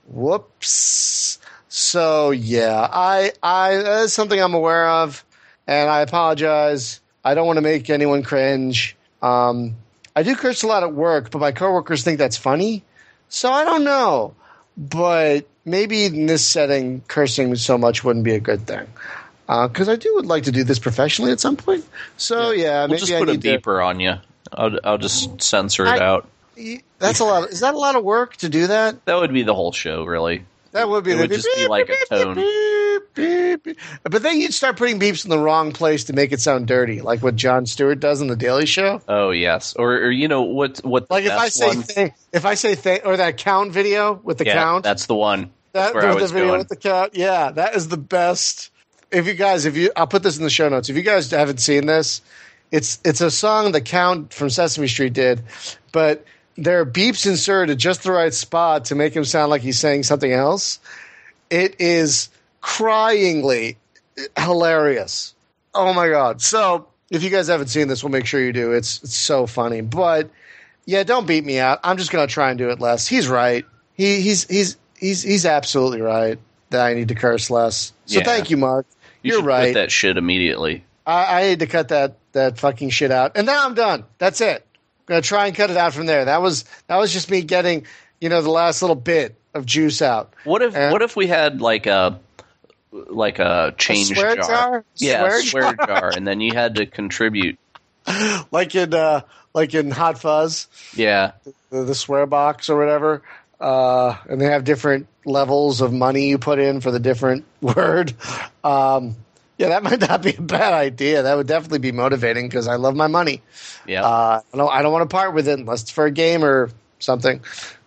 Whoops. So yeah, I I that's something I'm aware of, and I apologize. I don't want to make anyone cringe. Um, I do curse a lot at work, but my coworkers think that's funny. So I don't know. But maybe in this setting, cursing so much wouldn't be a good thing. Because I do would like to do this professionally at some point. So yeah, We'll maybe just I put a need to- beeper on you. I'll, I'll just censor it I- out. That's a lot. Is that a lot of work to do that? That would be the whole show, really. That would be It the would beep, just be beep, like a beep, tone. beep, beep, beep. But then you'd start putting beeps in the wrong place to make it sound dirty, like what Jon Stewart does on the Daily Show. Oh yes, or, or you know what? What the Like if I best say, one? th- if I say, th- or that count video with the yeah, count, that's the one. that That's where I the was video going. with the count, yeah, that is the best. If you guys, if you, I'll put this in the show notes. If you guys haven't seen this, it's it's a song the Count from Sesame Street did, but there are beeps inserted just the right spot to make him sound like he's saying something else. It is cryingly hilarious. Oh my god! So if you guys haven't seen this, we'll make sure you do. It's it's so funny. But yeah, don't beat me out. I'm just gonna try and do it less. He's right. He he's he's he's he's absolutely right that I need to curse less. So Yeah. thank you, Mark. You You're should right. Quit that shit immediately. I, I need to cut that that fucking shit out, and now I'm done. That's it. I'm gonna try and cut it out from there. That was that was just me getting, you know, the last little bit of juice out. What if And- what if we had like a like a change swear jar? Yeah, Swear a swear jar? jar, and then you had to contribute. Like in uh, like in Hot Fuzz, Yeah, the, the swear box or whatever, uh, and they have different levels of money you put in for the different word. Um, yeah, that might not be a bad idea. That would definitely be motivating because I love my money. yeah. Uh, I don't, I don't want to part with it unless it's for a game or something.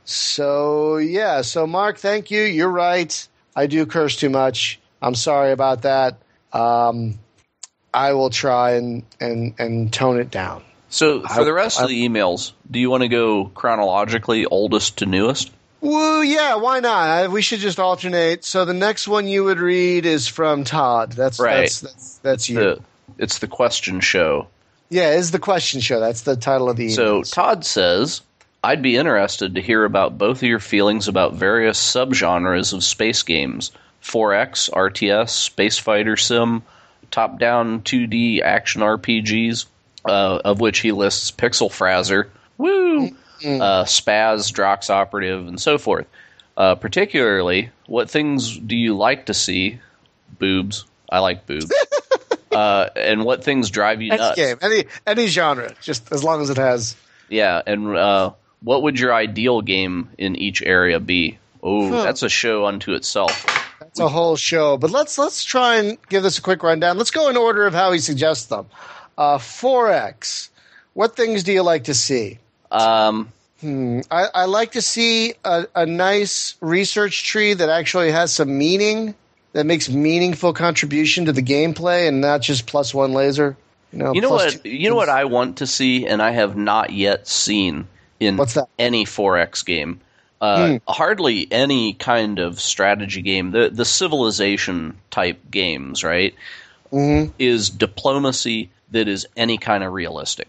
So, yeah. So, Mark, thank you. You're right. I do curse too much. I'm sorry about that. Um, I will try and, and, and tone it down. So for I- the rest I- of the emails, do you want to go chronologically, oldest to newest? Well, yeah, why not? I, we should just alternate. So the next one you would read is from Todd. That's Right. That's, that's, that's you. The it's the question show. Yeah, it's the question show. That's the title of the So emails. Todd says, I'd be interested to hear about both of your feelings about various subgenres of space games. four X, R T S, Space Fighter Sim, top-down two D action R P Gs, uh, of which he lists Pixel Frazer, woo, uh, Spaz, Drox Operative, and so forth. Uh, particularly, what things do you like to see? Boobs. I like boobs. uh, and what things drive you Any nuts? game, any any genre, just as long as it has. Yeah, and uh, what would your ideal game in each area be? Oh, huh. That's a show unto itself. That's we, a whole show. But let's let's try and give this a quick rundown. Let's go in order of how he suggests them. Uh, four X. What things do you like to see? Um, hmm. I, I like to see a, a nice research tree that actually has some meaning, that makes meaningful contribution to the gameplay, and not just plus one laser. You know, you know what? Two. You know what I want to see, and I have not yet seen in What's that? any four X game. Uh, hmm. Hardly any kind of strategy game. The the Civilization type games, right? Mm-hmm. Is diplomacy that is any kind of realistic.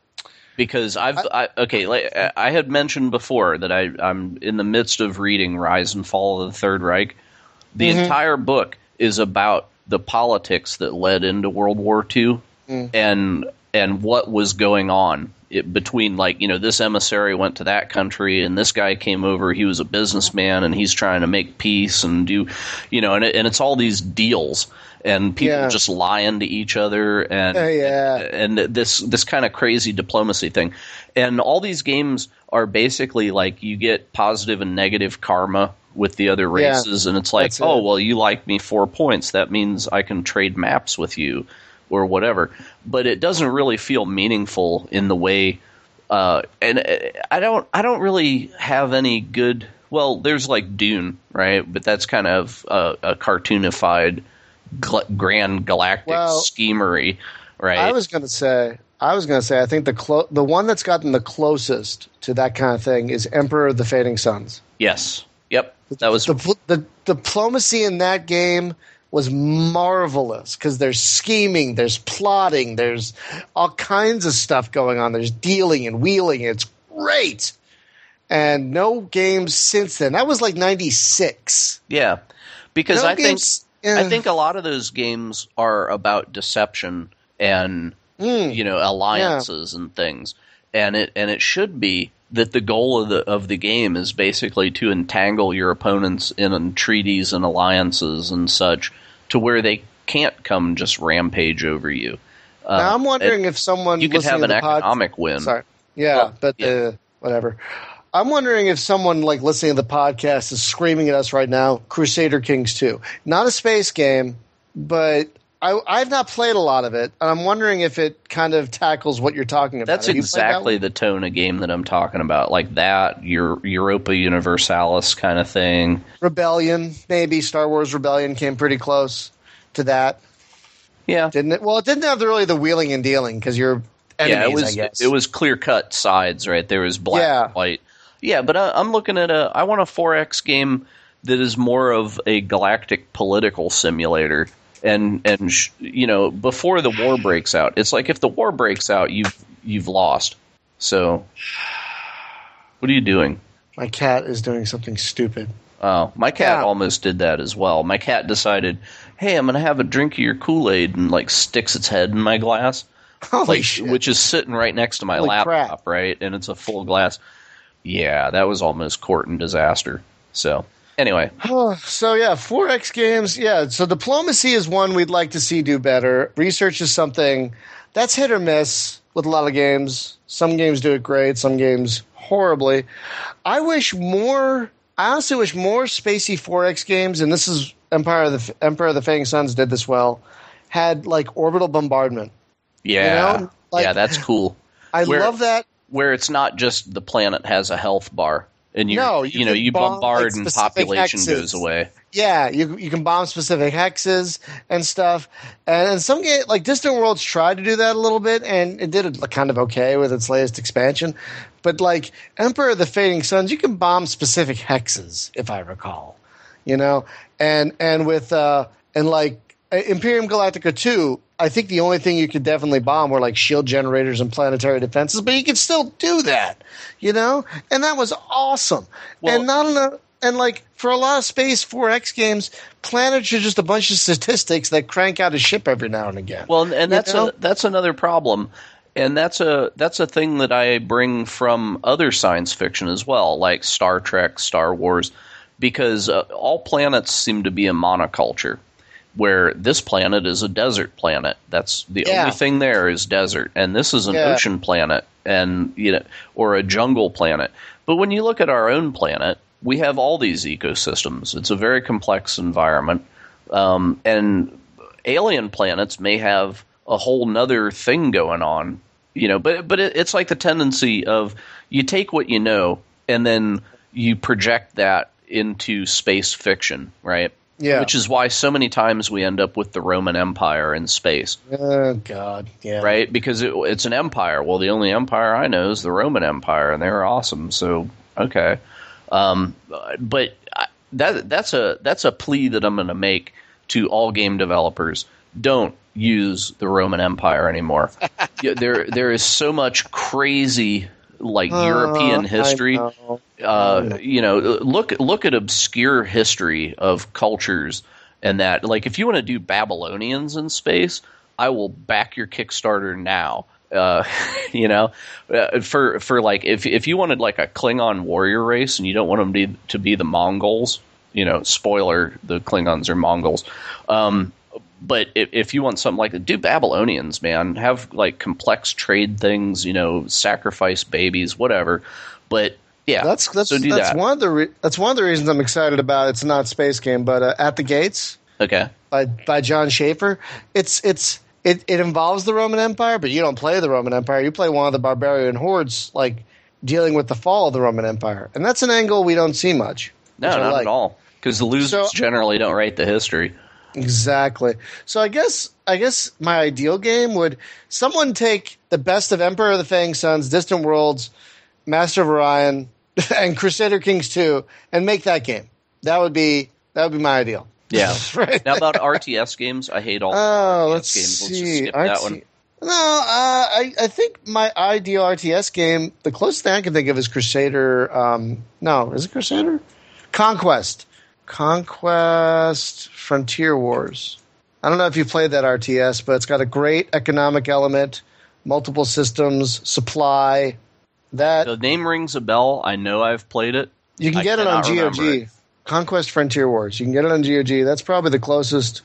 Because I've I, I, okay, like, I had mentioned before that I, I'm in the midst of reading Rise and Fall of the Third Reich. The mm-hmm. entire book is about the politics that led into World War Two. Mm. And and what was going on it, between, like, you know, this emissary went to that country and this guy came over. He was a businessman and he's trying to make peace and do, you know, and it, and it's all these deals and people yeah. just lying to each other and uh, yeah. and, and this this kind of crazy diplomacy thing. And all these games are basically like you get positive and negative karma with the other races, yeah. and it's like, That's oh, it. well, you like me four points. That means I can trade maps with you. Or whatever, but it doesn't really feel meaningful in the way, uh, and I don't, I don't really have any good. Well, there's like Dune, right? But that's kind of a, a cartoonified, gl- grand galactic well, schemery, right? I was gonna say, I was gonna say, I think the clo- the one that's gotten the closest to that kind of thing is Emperor of the Fading Suns. Yes. Yep. That was the, the, the diplomacy in that game. Was marvelous because there's scheming, there's plotting, there's all kinds of stuff going on. There's dealing and wheeling. It's great. And no games since then. That was like ninety-six. Yeah, because no I games, think uh, I think a lot of those games are about deception and mm, you know alliances yeah. and things. And it and it should be that the goal of the of the game is basically to entangle your opponents in treaties and alliances and such, to where they can't come just rampage over you. Uh, now I'm wondering if someone you could have an economic pod- win. Sorry, yeah, oh, but yeah. Uh, whatever. I'm wondering if someone like listening to the podcast is screaming at us right now. Crusader Kings two, not a space game, but I, I've not played a lot of it, and I'm wondering if it kind of tackles what you're talking about. That's exactly that the tone of game that I'm talking about, like that, your Europa Universalis kind of thing. Rebellion, maybe Star Wars Rebellion came pretty close to that. Yeah, didn't it? Well, it didn't have really the wheeling and dealing because you're enemies. Yeah, it was. I guess. It was clear cut sides, right? There was black yeah. and white. Yeah, but I, I'm looking at a. I want a four X game that is more of a galactic political simulator. And and sh- you know, before the war breaks out, it's like if the war breaks out, you've you've lost. So, what are you doing? My cat is doing something stupid. Oh, my cat yeah. almost did that as well. My cat decided, hey, I'm going to have a drink of your Kool-Aid, and like sticks its head in my glass, Holy like shit. which is sitting right next to my Holy laptop, crap. right? And it's a full glass. Yeah, that was almost courting disaster. So. Anyway. So, yeah, four X games. Yeah, so diplomacy is one we'd like to see do better. Research is something that's hit or miss with a lot of games. Some games do it great, some games horribly. I wish more – I honestly wish more spacey four X games, and this is Empire of the Emperor of the Fading Suns did this well, had, like, orbital bombardment. Yeah. You know? Like, yeah, that's cool. I where, love that. Where it's not just the planet has a health bar. And you, no, you, you know, you bomb, bombard like, and population hexes. goes away. Yeah, you you can bomb specific hexes and stuff. And, and some game like Distant Worlds tried to do that a little bit, and it did it kind of okay with its latest expansion. But like Emperor of the Fading Suns, you can bomb specific hexes, if I recall. You know, and and with uh, and like Imperium Galactica two, I think the only thing you could definitely bomb were like shield generators and planetary defenses, but you could still do that, you know? And that was awesome. Well, and not enough, and like for a lot of space four X games, planets are just a bunch of statistics that crank out a ship every now and again. Well, and that's you know? a, that's another problem. And that's a that's a thing that I bring from other science fiction as well, like Star Trek, Star Wars, because uh, all planets seem to be a monoculture. where this planet is a desert planet. That's the Yeah. only thing there is desert, and this is an Yeah. ocean planet, and you know, or a jungle planet. But when you look at our own planet, we have all these ecosystems. It's a very complex environment, um, and alien planets may have a whole nother thing going on. You know, but but it, it's like the tendency of you take what you know and then you project that into space fiction, right? Yeah. Which is why so many times we end up with the Roman Empire in space, Oh God, yeah. right? Because it, it's an empire. Well, the only empire I know is the Roman Empire, and they were awesome. So okay, um, but I, that that's a that's a plea that I'm going to make to all game developers. Don't use the Roman Empire anymore. Yeah, there there is so much crazy like Uh, European I history. know. Uh, you know, look look at obscure history of cultures and that. Like, if you want to do Babylonians in space, I will back your Kickstarter now. Uh, you know, uh, for for like if if you wanted like a Klingon warrior race and you don't want them to be, to be the Mongols, you know, spoiler, the Klingons are Mongols. Um, But if, if you want something like that, do Babylonians, man. Have like complex trade things, you know, sacrifice babies, whatever. But yeah, That's that's so do that's that. one of the re- that's one of the reasons I'm excited about. It's not a space game, but uh, At the Gates Okay. by by John Schaefer. It's it's it, it involves the Roman Empire, but you don't play the Roman Empire. You play one of the barbarian hordes, like dealing with the fall of the Roman Empire, and that's an angle we don't see much. No, which I not like. at all. Because the losers So- generally don't write the history. Exactly. So I guess I guess my ideal game would someone take the best of Emperor of the Fang Sons, Distant Worlds, Master of Orion, and Crusader Kings two, and make that game. That would be that would be my ideal. Yeah. Right. Now about R T S games, I hate all Oh, R T S let's games. Let's just see. skip that R T one. No, uh, I I think my ideal R T S game, the closest thing I can think of is Crusader. Um, no, is it Crusader? Conquest. Conquest Frontier Wars. I don't know if you played that R T S, but it's got a great economic element, multiple systems, supply. That The name rings a bell. I know I've played it. you can I get it on cannot G O remember G. it. Conquest Frontier Wars. You can get it on G O G. That's probably the closest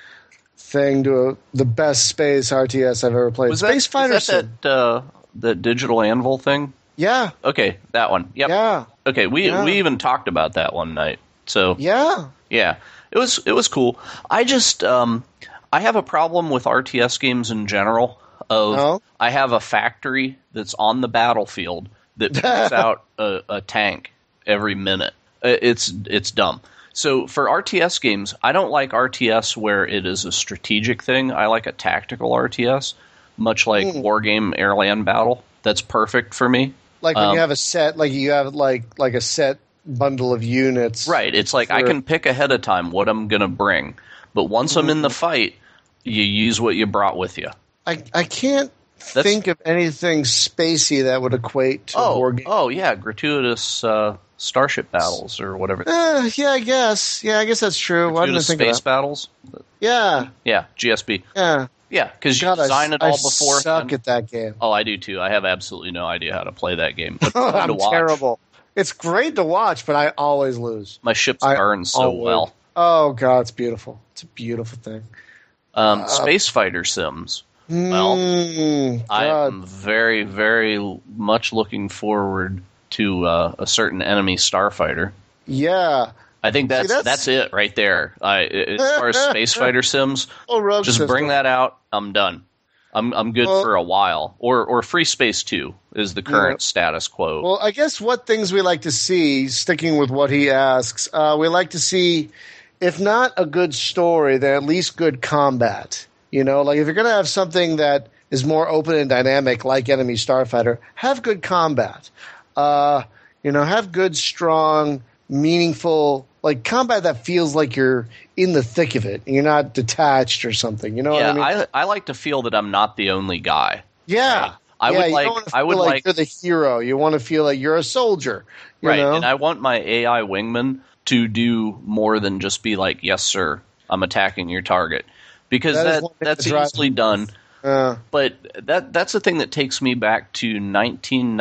thing to a, the best space R T S I've ever played. Was Space that, Fighter is that Sim. that, uh, that digital anvil thing? Yeah, Okay, that one. Yep. yeah, Okay, we Yeah. we even talked about that one night. So yeah. yeah, it was it was cool. I just um, I have a problem with R T S games in general. Of Oh? I have a factory that's on the battlefield that puts out a, a tank every minute. Uh, It's it's dumb. So for R T S games, I don't like R T S where it is a strategic thing. I like a tactical R T S, much like Mm. Wargame Air Land Battle. That's perfect for me. Like when Um, you have a set, like you have like like a set bundle of units. Right. It's like I for- can pick ahead of time what I'm going to bring. But once I'm in Mm-hmm. the fight, you use what you brought with you. I I can't That's- think of anything spacey that would equate to Oh, war game. oh yeah, gratuitous uh, starship battles or whatever. Uh, yeah, I guess. Yeah, I guess that's true. Why didn't I Gratuitous think space of that? battles. Yeah, Yeah, G S B. yeah. Yeah, because you God, I, design it I all before. suck at that game. Oh, I do too. I have absolutely no idea how to play that game. But it's fun to I'm watch. terrible. It's great to watch, but I always lose. My ships I burn so always- well. Oh god, it's beautiful. It's a beautiful thing. Um, space fighter sims. Well, Mm, I God. am very, very much looking forward to uh, a certain enemy starfighter. Yeah. I think that's that's- that's, it right there. I, as far as space fighter sims, Oh, Rogue just System. bring that out. I'm done. I'm I'm good Well- for a while. Or or Free Space two is the current status quo. Well, I guess what things we like to see, sticking with what he asks, uh, we like to see, if not a good story, then at least good combat. You know, like if you're going to have something that is more open and dynamic, like Enemy Starfighter, have good combat. Uh, you know, have good, strong, meaningful, like combat that feels like you're in the thick of it and you're not detached or something. You know yeah, what I mean? I I like to feel that I'm not the only guy. yeah. I yeah, would you like- don't want to I feel would like, like- you're the hero. You want to feel like you're a soldier. You Right, know? and I want my A I wingman to do more than just be like, "Yes, sir, I'm attacking your target," because That is that, one thing that's that drives easily me done. Uh, But that that's the thing that takes me back to nineteen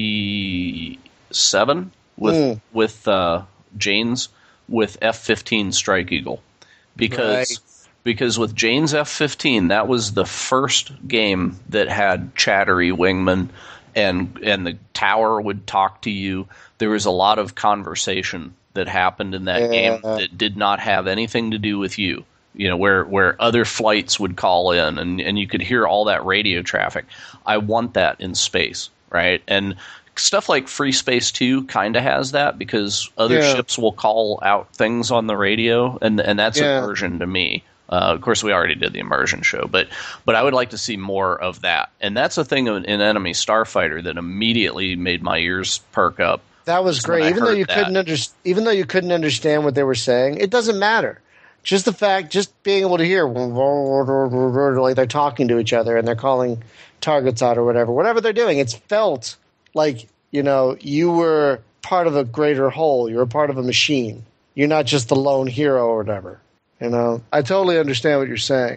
ninety-seven with Mm. with uh, Jane's with F fifteen Strike Eagle, because because with Jane's F fifteen, that was the first game that had chattery wingmen, and and the tower would talk to you. There was a lot of conversation that happened in that yeah. game that did not have anything to do with you. You know, where, where other flights would call in, and, and you could hear all that radio traffic. I want that in space, right? And stuff like Free Space two kind of has that, because other yeah. ships will call out things on the radio, and and that's yeah. immersion to me. Uh, of course, we already did the immersion show, but but I would like to see more of that. And that's a thing in Enemy Starfighter that immediately made my ears perk up. That was great, even though you that. couldn't under, even though you couldn't understand what they were saying. It doesn't matter. Just the fact, just being able to hear, like they're talking to each other and they're calling targets out or whatever, whatever they're doing, it's felt like, you know, you were part of a greater whole. You're a part of a machine. You're not just the lone hero or whatever. You know, I totally understand what you're saying.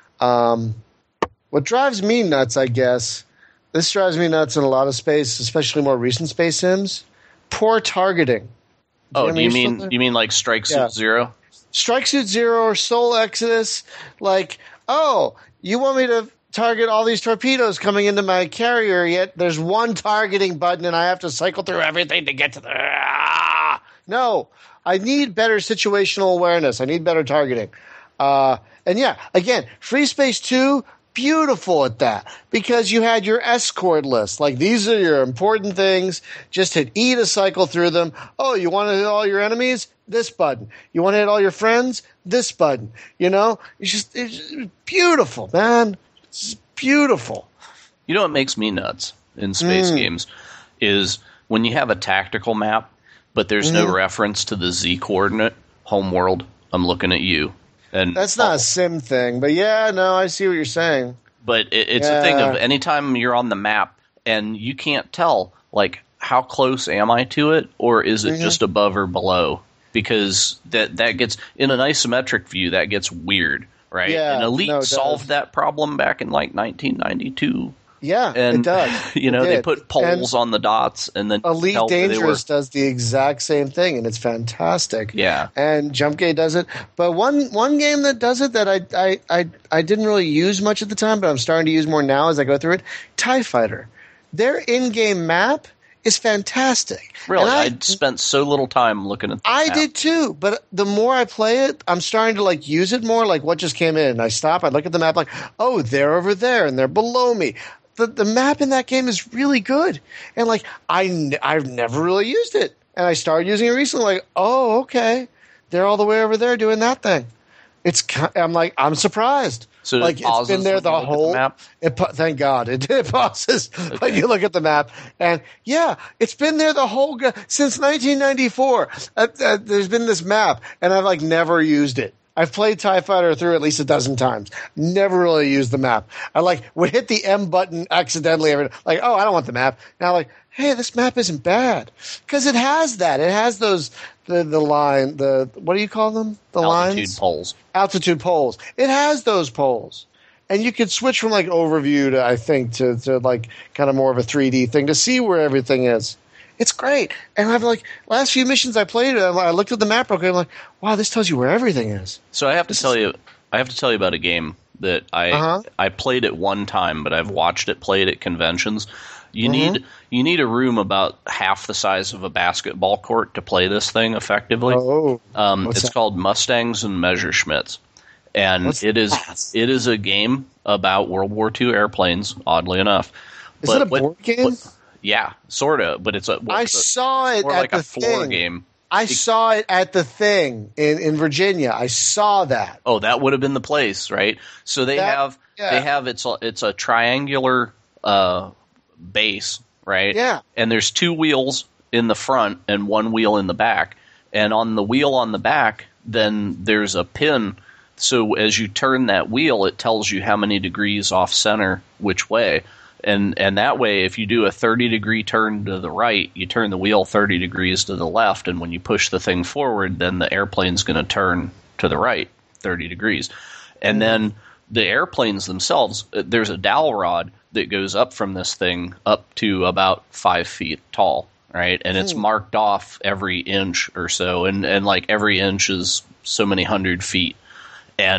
Um, what drives me nuts, I guess, this drives me nuts in a lot of space, especially more recent space sims, poor targeting. Do oh, you do you mean something? you mean like Strike Suit yeah. Zero? Strike Suit Zero or Soul Exodus, like, oh, you want me to target all these torpedoes coming into my carrier, yet there's one targeting button and I have to cycle through everything to get to the... Ah! No, I need better situational awareness. I need better targeting. Uh, and yeah, again, Free Space two, beautiful at that, because you had your escort list. Like, these are your important things. Just hit E to cycle through them. Oh, you want to hit all your enemies? This button. You want to hit all your friends? This button. You know, it's just, it's just beautiful, man. It's beautiful. You know what makes me nuts in space mm. games is when you have a tactical map, but there's mm. no reference to the Z coordinate. Homeworld, I'm looking at you. And that's not oh, a sim thing, but yeah, no, I see what you're saying. But it, it's yeah. a thing of anytime you're on the map and you can't tell, like, how close am I to it, or is it mm-hmm. just above or below? Because that that gets, in an isometric view, that gets weird, right? Yeah, and Elite no, solved that problem back in like nineteen ninety-two. Yeah, and, it does. You know, it they put poles and on the dots, and then Elite Dangerous does the exact same thing, and it's fantastic. Yeah, and Jumpgate does it. But one one game that does it that I I I, I didn't really use much at the time, but I'm starting to use more now as I go through it. TIE Fighter, their in-game map is fantastic. Really, I spent so little time looking at that I map. did too, but the more I play it, I'm starting to like use it more. Like, what just came in? I stop, I look at the map, like, oh, they're over there, and they're below me. The the map in that game is really good, and like I I've never really used it, and I started using it recently. Like, oh, okay, they're all the way over there doing that thing. It's I'm like I'm surprised. So like it it's been there the whole. The map? It, thank God it, it pauses okay. when you look at the map, and yeah, it's been there the whole since nineteen ninety-four. Uh, uh, there's been this map, and I've like never used it. I've played TIE Fighter through at least a dozen times. Never really used the map. I like would hit the M button accidentally. Every, like, oh, I don't want the map. Now, like, hey, this map isn't bad because it has that. It has those the the line the what do you call them? The altitude lines? poles. Altitude poles. It has those poles, and you could switch from like overview to I think to to like kind of more of a three D thing to see where everything is. It's great. And I've like last few missions I played, I looked at the map real quick. I'm like, wow, this tells you where everything is. So I have to this tell is- you, I have to tell you about a game that I uh-huh. I played it one time, but I've watched it played at conventions. You mm-hmm. need you need a room about half the size of a basketball court to play this thing effectively. Oh, um, it's that? called Mustangs and Messerschmitts, and What's it is that? it is a game about World War Two airplanes. Oddly enough, is but it a what, board game? What, Yeah, sort of, but it's a. I it's a, saw it more at like the a floor thing. game. I It- saw it at the thing in, in Virginia. I saw that. Oh, that would have been the place, right? So they That- have yeah. they have it's a, it's a triangular uh, base, right? Yeah. And there's two wheels in the front and one wheel in the back, and on the wheel on the back, then there's a pin. So as you turn that wheel, it tells you how many degrees off center which way. And and that way, if you do a thirty degree turn to the right, you turn the wheel thirty degrees to the left, and when you push the thing forward, then the airplane's going to turn to the right thirty degrees. And then the airplanes themselves, there's a dowel rod that goes up from this thing up to about five feet tall, right? And it's marked off every inch or so, and, and like every inch is so many hundred feet. And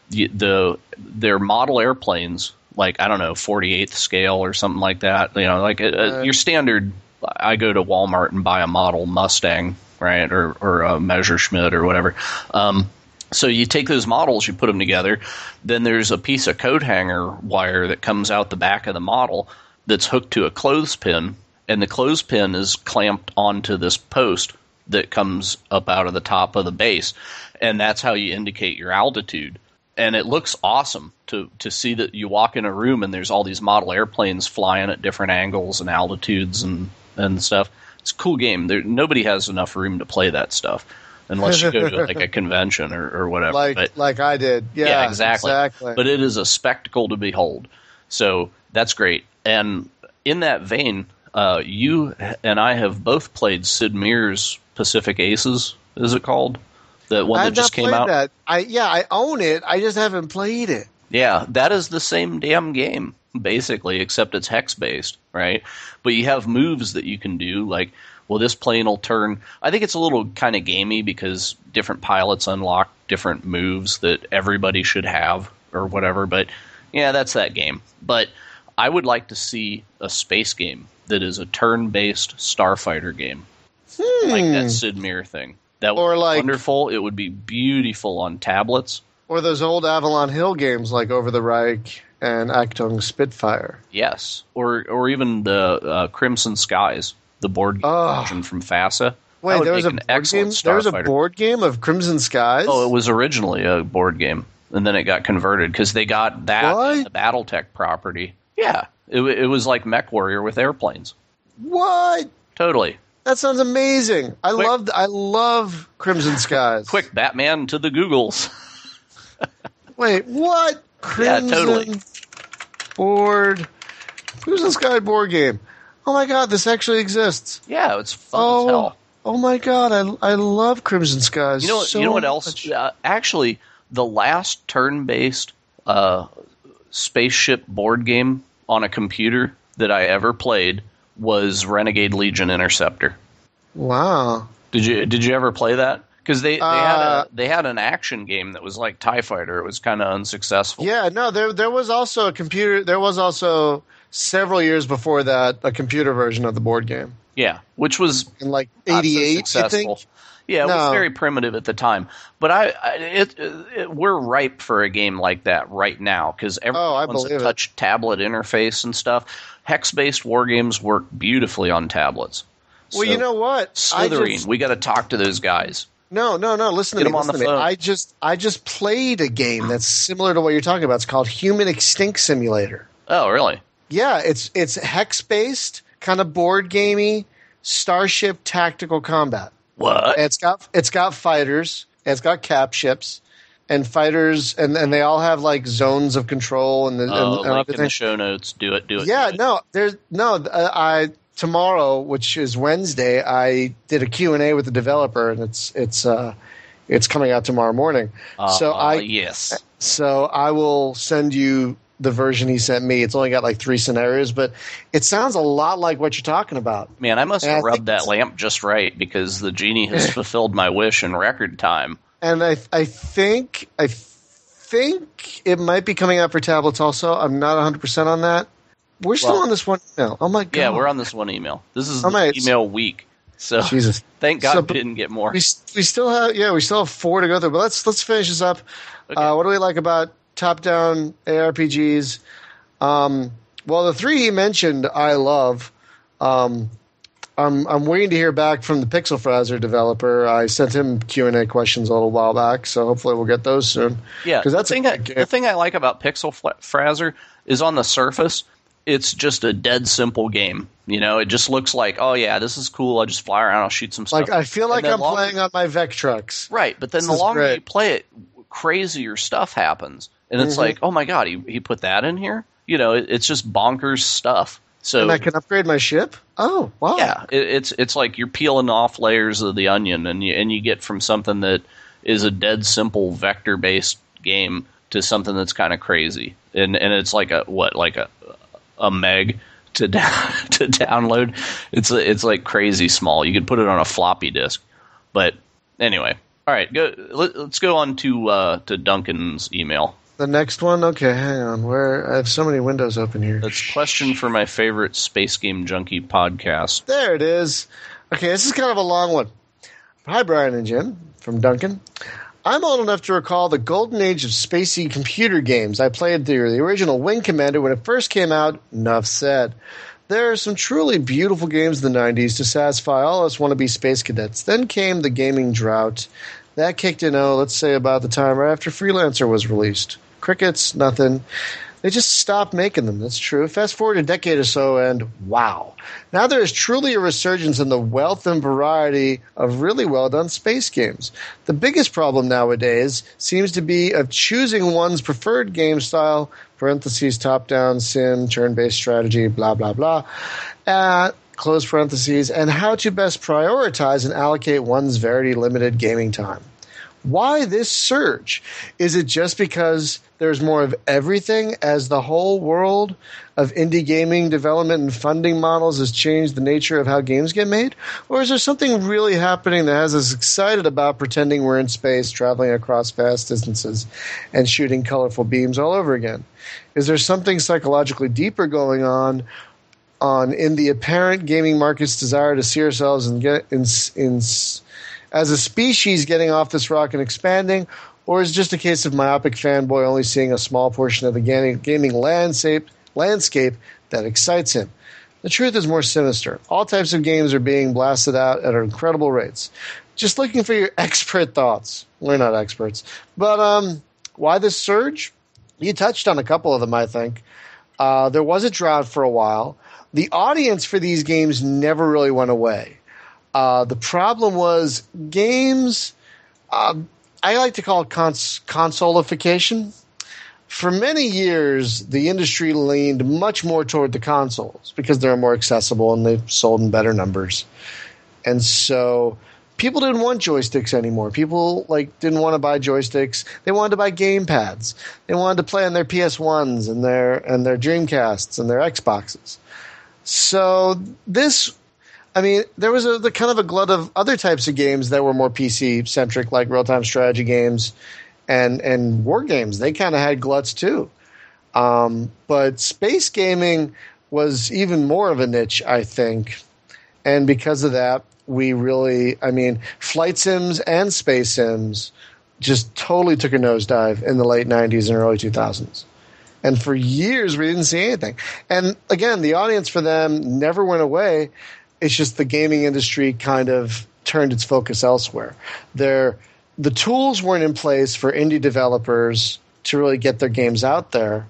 the, the their model airplanes, like, I don't know, forty-eighth scale or something like that. You know, like a, a, your standard. I go to Walmart and buy a model Mustang, right, or or a Messerschmitt or whatever. Um, so you take those models, you put them together. Then there's a piece of coat hanger wire that comes out the back of the model that's hooked to a clothespin, and the clothespin is clamped onto this post that comes up out of the top of the base, and that's how you indicate your altitude. And it looks awesome to to see that you walk in a room and there's all these model airplanes flying at different angles and altitudes and, and stuff. It's a cool game. There, nobody has enough room to play that stuff unless you go to like a convention or, or whatever. Like but, like I did. Yeah, yeah, exactly. exactly. But it is a spectacle to behold. So that's great. And in that vein, uh, you and I have both played Sid Meier's Pacific Aces, is it called? The one I that have just not came out? That. I yeah, I own it. I just haven't played it. Yeah, that is the same damn game, basically, except it's hex-based, right? But you have moves that you can do, like, well, this plane will turn. I think it's a little kind of gamey because different pilots unlock different moves that everybody should have or whatever. But, yeah, that's that game. But I would like to see a space game that is a turn-based starfighter game, Hmm. like that Sid Meier thing. That would Or be like- wonderful. It would be beautiful on tablets. Or those old Avalon Hill games like Over the Reich and Achtung Spitfire. Yes, or or even the uh, Crimson Skies, the board game Oh. version from FASA. That Wait, would there was a make an board excellent game. There was a starfighter. board game of Crimson Skies. Oh, it was originally a board game, and then it got converted because they got that What? in the BattleTech property. Yeah, it, w- it was like MechWarrior with airplanes. What? Totally. That sounds amazing. I Quick. love. I love Crimson Skies. Quick, Batman to the Googles. Wait, what? Yeah, Crimson totally. board. Crimson Sky board game. Oh my god, this actually exists. Yeah, it's fun Oh, as hell. oh my god, I I love Crimson Skies. You know, so you know what else? much. Uh, actually, the last turn-based uh, spaceship board game on a computer that I ever played was Renegade Legion Interceptor. Wow. Did you Did you ever play that? Because they, they had Uh, a they had an action game that was like TIE Fighter. It was kind of unsuccessful. Yeah, no, there there was also a computer. There was also several years before that a computer version of the board game Yeah, which was in like not so eighty-eight. I successful. think. Yeah, it No. was very primitive at the time. But I, I it, it, we're ripe for a game like that right now because everyone Oh, I wants a believe it. touch tablet interface and stuff. Hex-based war games work beautifully on tablets. Well, you know what? I Slithering, just- we got to talk to those guys. No, no, no. Listen to Get me. them on listen the to me. phone. I just, I just played a game that's similar to what you're talking about. It's called Human Extinct Simulator. Oh, really? Yeah, it's it's hex based, kind of board gamey, starship tactical combat. What? And it's got it's got fighters, and it's got cap ships, and fighters, and, and they all have like zones of control and, the, Oh, and, and link in everything. the show notes. Do it. Do it. Yeah, do it. no, there's no. Uh, I tomorrow, which is Wednesday, I did a Q and A with the developer, and it's it's uh, it's coming out tomorrow morning. so Uh, I yes. so I will send you the version he sent me. It's only got like three scenarios, but it sounds a lot like what you're talking about. Man, I must And I have think rubbed that it's- lamp just right because the genie has fulfilled my wish in record time. And I I think I think it might be coming out for tablets also. I'm not one hundred percent on that. We're still Well- on this one email. Oh my god. Yeah, we're on this one email. This is Oh, the mate. email week. So Jesus. thank God So- we didn't get more. We we still have yeah we still have four to go through, but let's let's finish this up. Okay. Uh, what do we like about top down A R P Gs? Um, well, the three he mentioned, I love. Um, I'm I'm waiting to hear back from the Pixel Fraser developer. I sent him Q and A questions a little while back, so hopefully we'll get those soon. Yeah, because that's the thing, a I, good game. the thing I like about Pixel Fla- Fraser is on the surface, it's just a dead simple game. You know, it just looks like, oh yeah, this is cool. I'll just fly around, I'll shoot some stuff. Like I feel And like then I'm longer- playing on my Vectrex. Right, but then This the is longer great. you play it, crazier stuff happens, and it's Mhm. like, oh my god, he he put that in here. You know, it, it's just bonkers stuff. So And I can upgrade my ship. Oh wow! yeah, it, it's it's like you're peeling off layers of the onion, and you and you get from something that is a dead simple vector based game to something that's kind of crazy, and and it's like a what like a a meg to down, to download. It's it's like crazy small. You could put it on a floppy disk, but anyway, All right, go. Let, let's go on to uh, to Duncan's email. The next one? Okay, hang on. Where I have so many windows open here. That's question for my favorite Space Game Junkie podcast. There it is. Okay, this is kind of a long one. Hi, Brian and Jim, from Duncan. I'm old enough to recall the golden age of spacey computer games. I played the, the original Wing Commander when it first came out. Enough said. There are some truly beautiful games in the nineties to satisfy all us wannabe space cadets. Then came the gaming drought. That kicked in, oh, let's say about the time right after Freelancer was released. Crickets, nothing. They just stopped making them. That's true. Fast forward a decade or so, and wow. Now there is truly a resurgence in the wealth and variety of really well-done space games. The biggest problem nowadays seems to be of choosing one's preferred game style, parentheses, top-down, sim, turn-based strategy, blah, blah, blah, uh, close parentheses, and how to best prioritize and allocate one's very limited gaming time. Why this surge? Is it just because there's more of everything as the whole world of indie gaming development and funding models has changed the nature of how games get made? Or is there something really happening that has us excited about pretending we're in space, traveling across vast distances, and shooting colorful beams all over again? Is there something psychologically deeper going on on in the apparent gaming market's desire to see ourselves and get in, in as a species getting off this rock and expanding, or is it just a case of myopic fanboy only seeing a small portion of the gaming, gaming landscape, landscape that excites him? The truth is more sinister. All types of games are being blasted out at incredible rates. Just looking for your expert thoughts. We're not experts. But um, why this surge? You touched on a couple of them, I think. Uh, there was a drought for a while. The audience for these games never really went away. Uh, the problem was games, uh, I like to call it cons- consolification. For many years, the industry leaned much more toward the consoles because they're more accessible and they've sold in better numbers. And so people didn't want joysticks anymore. People like didn't want to buy joysticks. They wanted to buy game pads. They wanted to play on their P S ones and their and their Dreamcasts and their Xboxes. So this I mean, there was a the kind of a glut of other types of games that were more P C-centric, like real-time strategy games and, and war games. They kind of had gluts too. Um, but space gaming was even more of a niche, I think. And because of that, we really, I mean, flight sims and space sims just totally took a nosedive in the late nineties and early two thousands. And for years, we didn't see anything. And again, the audience for them never went away. It's just the gaming industry kind of turned its focus elsewhere. There, the tools weren't in place for indie developers to really get their games out there,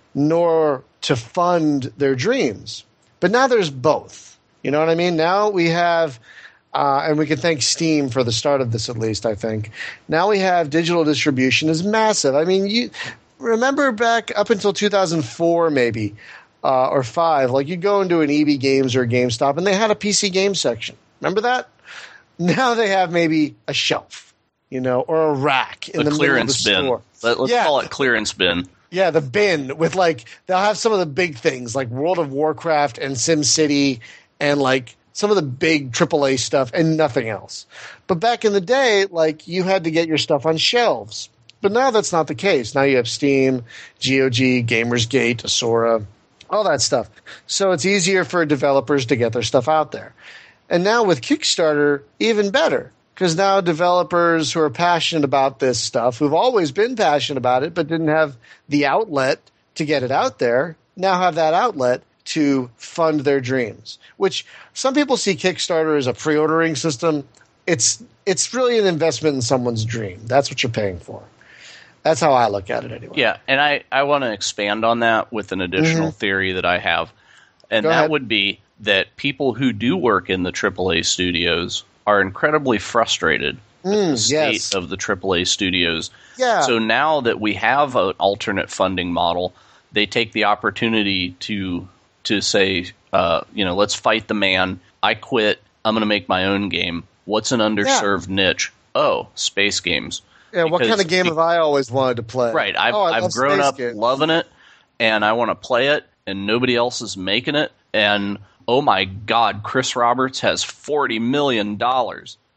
nor to fund their dreams. But now there's both. You know what I mean? Now we have, uh, and we can thank Steam for the start of this at least, I think. Now we have digital distribution is massive. I mean, you remember back up until two thousand four maybe, Uh, or five, like you'd go into an E B Games or a GameStop, and they had a P C game section. Remember that? Now they have maybe a shelf, you know, or a rack in the, the middle of the bin. store. Let, let's yeah. call it clearance bin. Yeah, the bin with like they'll have some of the big things like World of Warcraft and SimCity and like some of the big triple A stuff and nothing else. But back in the day, like you had to get your stuff on shelves. But now that's not the case. Now you have Steam, G O G, Gamersgate, Asura, all that stuff. So it's easier for developers to get their stuff out there. And now with Kickstarter, even better, because now developers who are passionate about this stuff, who've always been passionate about it but didn't have the outlet to get it out there, now have that outlet to fund their dreams, which some people see Kickstarter as a pre-ordering system. It's it's really an investment in someone's dream. That's what you're paying for. That's how I look at it anyway. Yeah, and I, I want to expand on that with an additional mm-hmm. theory that I have. And Go that ahead. would be that people who do work in the triple A studios are incredibly frustrated mm, with the state yes. of the triple A studios. Yeah. So now that we have an alternate funding model, they take the opportunity to to say, uh, you know, let's fight the man. I quit. I'm going to make my own game. What's an underserved yeah. niche? Oh, space games. Yeah, what Because kind of game have I always wanted to play? Right, I've, oh, I've grown up games. loving it, and I want to play it, and nobody else is making it, and oh my God, Chris Roberts has forty million dollars.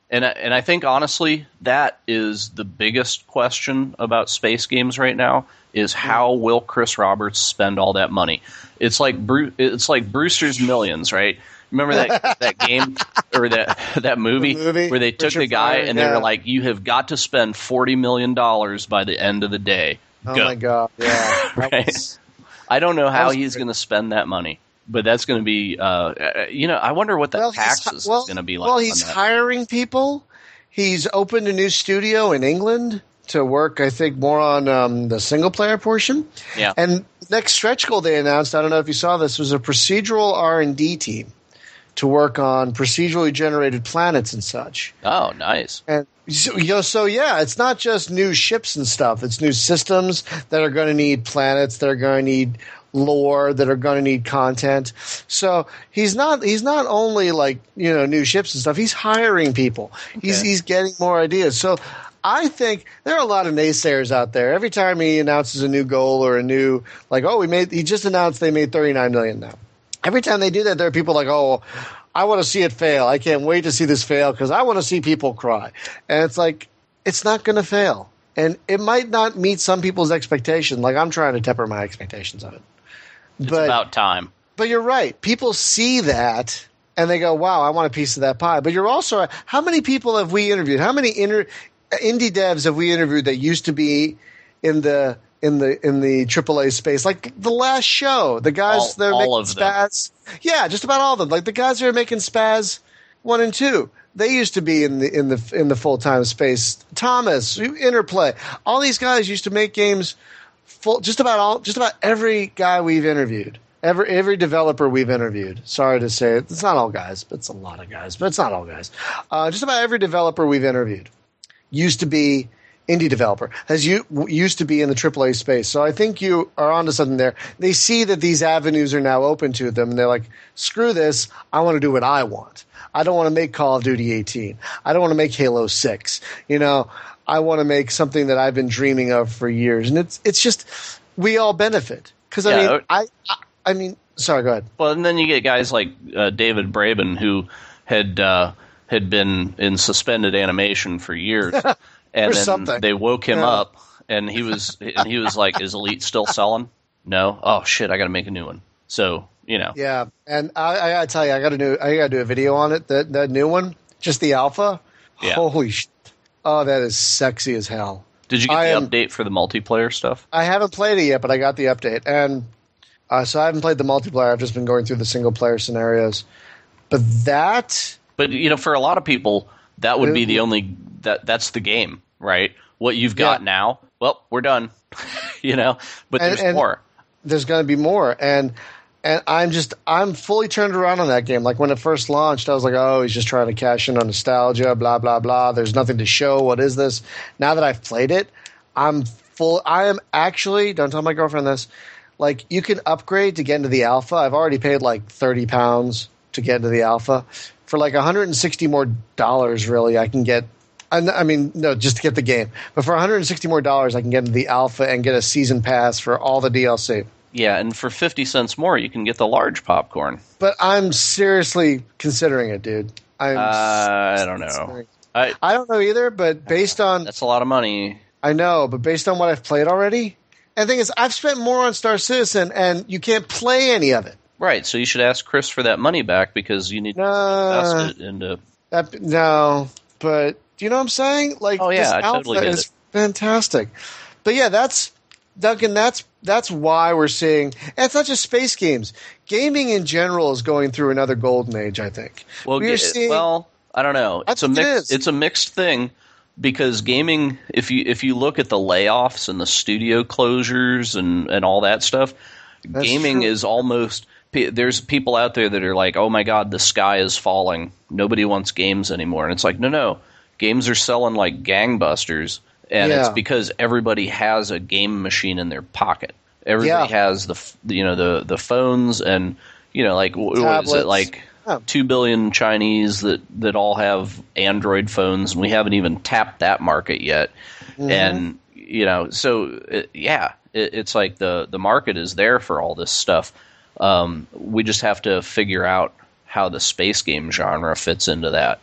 And I, and I think honestly that is the biggest question about space games right now is how will Chris Roberts spend all that money? It's like Bru- it's like Brewster's Millions, right? Remember that that game or that that movie, movie where they took Richard the guy Pryor, and they yeah. were like, "You have got to spend forty million dollars by the end of the day." Oh Go. my god! Yeah, that Right? was- I don't know how was he's great. going to spend that money, but that's going to be, uh, you know, I wonder what the well, he's taxes hi- well, is going to be like. Well, on he's that. hiring people. He's opened a new studio in England to work, I think, more on um, the single player portion. Yeah. And next stretch goal they announced, I don't know if you saw this, was a procedural R and D team to work on procedurally generated planets and such. Oh, nice. And so, you know, so yeah, it's not just new ships and stuff. It's new systems that are going to need planets, that are going to need lore, that are going to need content. So he's not he's not only like, you know, new ships and stuff. He's hiring people. He's Okay. he's getting more ideas. So I think there are a lot of naysayers out there. Every time he announces a new goal or a new, like, oh, we made he just announced they made thirty-nine million now. Every time they do that, there are people like, oh, I want to see it fail. I can't wait to see this fail because I want to see people cry. And it's like, it's not going to fail. And it might not meet some people's expectations. Like, I'm trying to temper my expectations of it. It's But, about time. but you're right. People see that and they go, wow, I want a piece of that pie. But you're also right. How many people have we interviewed? How many inter- indie devs have we interviewed that used to be in the in the in the triple A space, like the last show, the guys All- that are all making of them. Spaz, yeah, just about all of them. Like the guys that are making Spaz one and two, they used to be in the in the in the full time space. Thomas, Interplay, all these guys used to make games. Full, just about all, just about every guy we've interviewed, every every developer we've interviewed. Sorry to say it, it's not all guys, but it's a lot of guys, but it's not all guys. Uh, just about every developer we've interviewed used to be indie developer, has you used to be in the triple A space. So I think you are onto something there. They see that these avenues are now open to them, and they're like, "Screw this! I want to do what I want. I don't want to make Call of Duty eighteen. I don't want to make Halo six. You know, I want to make something that I've been dreaming of for years." And it's it's just we all benefit because I Yeah, mean, I, I I mean, sorry, go ahead. Well, and then you get guys like uh, David Braben, who had uh, had been in suspended animation for years, and Or then something. they woke him Yeah. up, and he was and he was like, "Is Elite still selling?" No. Oh shit! I got to make a new one. So you know, Yeah, and I, I gotta tell you, I gotta do I gotta do a video on it. That that new one, just the alpha. Yeah. Holy shit! Oh, that is sexy as hell. did you get I the am- update for the multiplayer stuff? I haven't played it yet, but I got the update, and uh, so I haven't played the multiplayer. I've just been going through the single player scenarios. But that, But you know, for a lot of people, that would be the Mhm. only that that's the game, right? What you've got Yeah. now, well, we're done. you know, but And- there's and- more. there's going to be more, and and I'm just I'm fully turned around on that game. Like when it first launched, I was like, oh, he's just trying to cash in on nostalgia, blah blah blah. There's nothing to show. What is this? Now that I've played it, I'm full. I am actually. Don't tell my girlfriend this. Like you can upgrade to get into the alpha. I've already paid like thirty pounds to get into the alpha. For like one hundred sixty more dollars, really, I can get. I I mean, no, just to get the game. But for one hundred sixty more dollars, I can get into the alpha and get a season pass for all the D L C. Yeah, and for fifty cents more, you can get the large popcorn. But I'm seriously considering it, dude. I'm Uh, I don't know. considering- I, I don't know either, but based on that's a lot of money. I know, but based on what I've played already, and the thing is, I've spent more on Star Citizen, and you can't play any of it. Right, so you should ask Chris for that money back because you need to No, invest it into. that, no, but do you know what I'm saying? Like, Oh, yeah, this I alpha totally get is it. fantastic. But yeah, that's Duncan. That's that's why we're seeing. And it's not just space games. Gaming in general is going through another golden age. I think. Well, we are ge- seeing. well, I don't know. I It's a think it mix. is. It's a mixed thing because gaming. If you if you look at the layoffs and the studio closures and and all that stuff, That's gaming true. is almost. pe- There's people out there that are like, "Oh my God, the sky is falling. Nobody wants games anymore." And it's like, no, no, games are selling like gangbusters, and it's Yeah. because everybody has a game machine in their pocket. Everybody Yeah. has the f- you know the the phones and you know like wh- what is it Tablets. like Yeah. two billion Chinese that that all have Android phones, and we haven't even tapped that market yet. Mm-hmm. And you know, so it, yeah, it, it's like the the market is there for all this stuff. Um, we just have to figure out how the space game genre fits into that.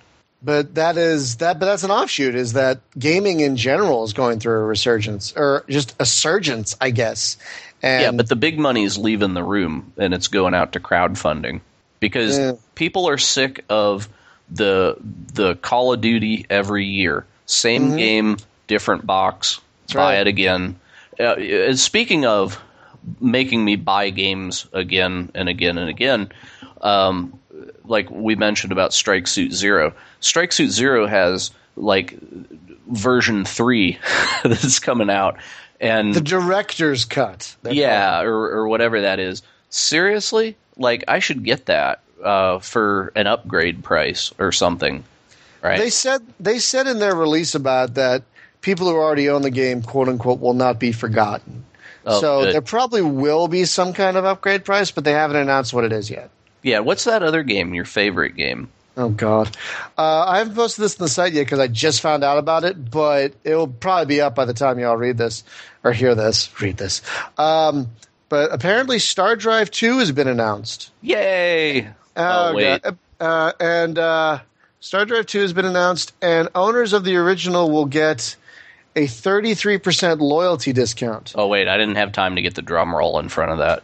but that is that. But that's an offshoot. Is that gaming in general is going through a resurgence or just a surgence, I guess. And yeah, but the big money is leaving the room, and it's going out to crowdfunding because Yeah. people are sick of the the Call of Duty every year, same Mhm. game, different box, That's buy right. it again. Uh, and speaking of making me buy games again and again and again, um, like we mentioned about Strike Suit Zero. Strike Suit Zero has like version three that's coming out, and the director's cut. they're yeah, or, or whatever that is. Seriously, like I should get that uh, for an upgrade price or something, right? They said they said in their release about that people who already own the game, quote unquote, will not be forgotten. Oh, so good. there probably will be some kind of upgrade price, but they haven't announced what it is yet. Yeah, what's that other game? Your favorite game? Oh God, uh, I haven't posted this on the site yet because I just found out about it, but it will probably be up by the time y'all read this or hear this. Read this. Um, but apparently, Star Drive two has been announced. Yay! Oh, Oh, wait. God. Uh, and uh, Star Drive two has been announced, and owners of the original will get a thirty-three percent loyalty discount. Oh wait, I didn't have time to get the drum roll in front of that.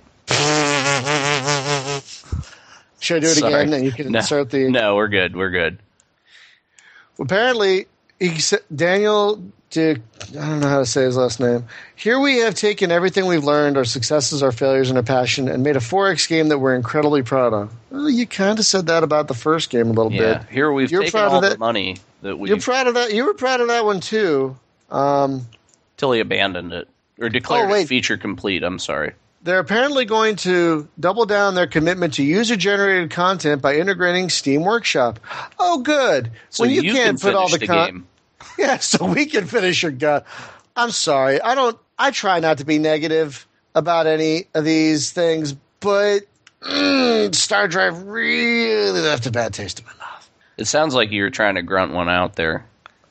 Should I do it Sorry. again? And you can No, insert the. no, we're good. We're good. Apparently, he said, Daniel Dick, I don't know how to say his last name. Here we have taken everything we've learned, our successes, our failures, and our passion, and made a four X game that we're incredibly proud of. Well, you kind of said that about the first game a little Yeah, bit. here we've You're taken proud of all the that- money that we You're proud of that. You were proud of that one too. Um, till he abandoned it or declared Oh, wait. it feature complete. I'm sorry. They're apparently going to double down their commitment to user-generated content by integrating Steam Workshop. Oh, good. So when you, you can't can put all finish the, the con- game. Yeah, so we can finish your gun. I'm sorry. I don't. I try not to be negative about any of these things, but mm, Star Drive really left a bad taste in my mouth. It sounds like you were trying to grunt one out there.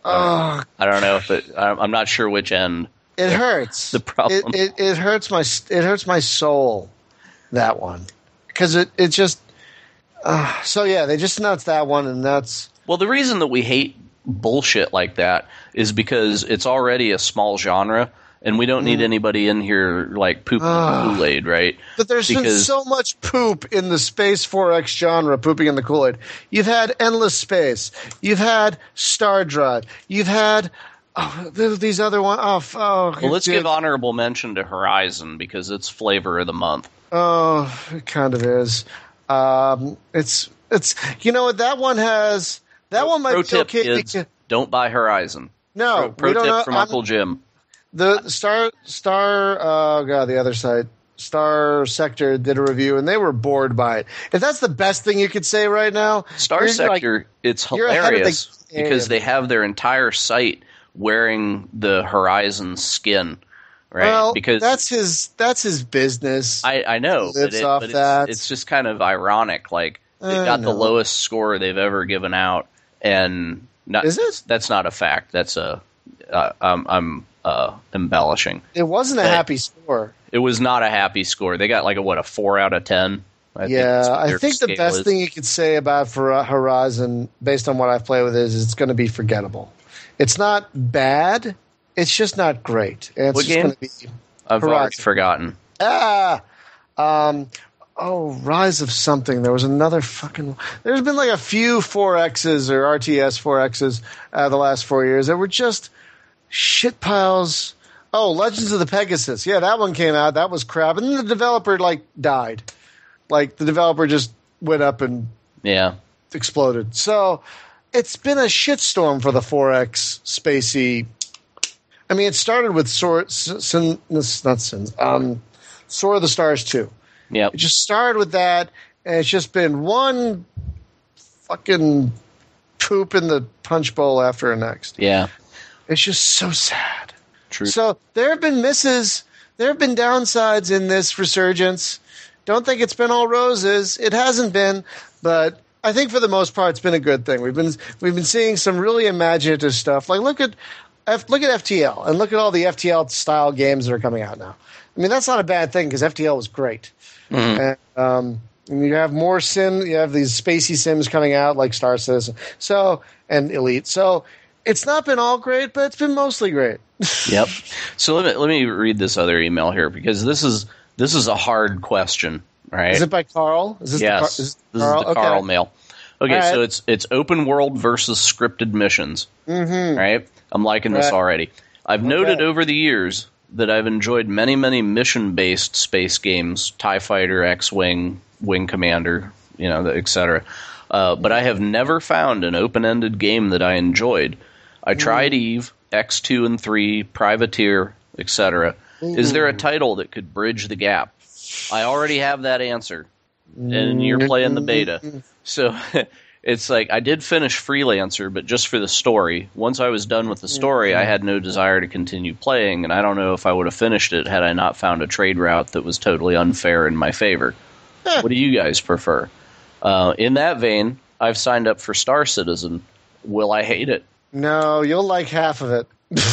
Oh, I don't know if it. I'm I'm not sure which end. it hurts. The problem. It, it, it hurts my. It hurts my soul. That one, because it it just. Uh, so yeah, they just announced that one, and that's. Well, the reason that we hate bullshit like that is because it's already a small genre, and we don't need anybody in here like pooping Ah. the Kool-Aid, right? But there's been Because- so much poop in the Space four X genre, pooping in the Kool-Aid. You've had Endless Space. You've had Star Drive. You've had oh, th- these other ones. Oh, f- oh, Well, let's dude. give honorable mention to Horizon because it's flavor of the month. Oh, it kind of is. Um, it's it's you know what that one has. That one might Pro be tip, okay. kids, because- don't buy Horizon. No, Pro, pro we don't tip know. from I'm- Uncle Jim. The Star Star oh god, the other side. Star Sector did a review and they were bored by it. If that's the best thing you could say right now, Star you're like- Sector, it's you're ahead of the hilarious game. because they have their entire site wearing the Horizon skin, right? well, because that's his that's his business. I, I know, He but, lives it, off but that. It's, it's just kind of ironic. Like they I got the know. lowest score they've ever given out, and not, Is it? That's not a fact. That's a uh, I'm, I'm uh, embellishing. it wasn't a Hey. happy score. It was not a happy score. They got like a what a four out of ten. I think that's yeah, what I their think the scale best is. thing you could say about for Horizon, based on what I've played with, is it's going to be forgettable. It's not bad. It's just not great. And it's What just game? going to be I've already Horizon. forgotten. ah. Um, oh, Rise of something. There was another fucking. There's been like a few four X's or R T S four X's uh, the last four years that were just shit piles. Oh, Legends of the Pegasus. Yeah, that one came out. That was crap. And then the developer like died. Like the developer just went up and Yeah. exploded. So it's been a shitstorm for the four X spacey. I mean, it started with Sword, Sin, this- not Sins, um, Sword of the Stars two. Yep. It just started with that, and it's just been one fucking poop in the punch bowl after the next. Yeah. It's just so sad. True. So there have been misses. There have been downsides in this resurgence. Don't think it's been all roses. It hasn't been, but I think for the most part, it's been a good thing. We've been we've been seeing some really imaginative stuff. Like look at F, look at F T L and look at all the F T L style games that are coming out now. I mean, that's not a bad thing because F T L was great. Mhm. And, um, And you have more sim. You have these spacey sims coming out like Star Citizen. So and Elite. So it's not been all great, but it's been mostly great. Yep. So let me let me read this other email here because this is this is a hard question, right? Is it by Carl? Is this yes. the, is this Carl? is the Carl okay. mail. Okay, right. so it's it's open world versus scripted missions. Mm-hmm. Right? I'm liking this right. already. I've okay. noted over the years that I've enjoyed many, many mission-based space games, TIE Fighter, X-Wing, Wing Commander, you know, et cetera. Uh, but I have never found an open-ended game that I enjoyed. I tried mm. Eve, X two and three, Privateer, et cetera. Mm. Is there a title that could bridge the gap? I already have that answer, and you're playing the beta. So it's like I did finish Freelancer, but just for the story. Once I was done with the story, I had no desire to continue playing, and I don't know if I would have finished it had I not found a trade route that was totally unfair in my favor. What do you guys prefer? Uh, in that vein, I've signed up for Star Citizen. Will I hate it? No, you'll like half of it.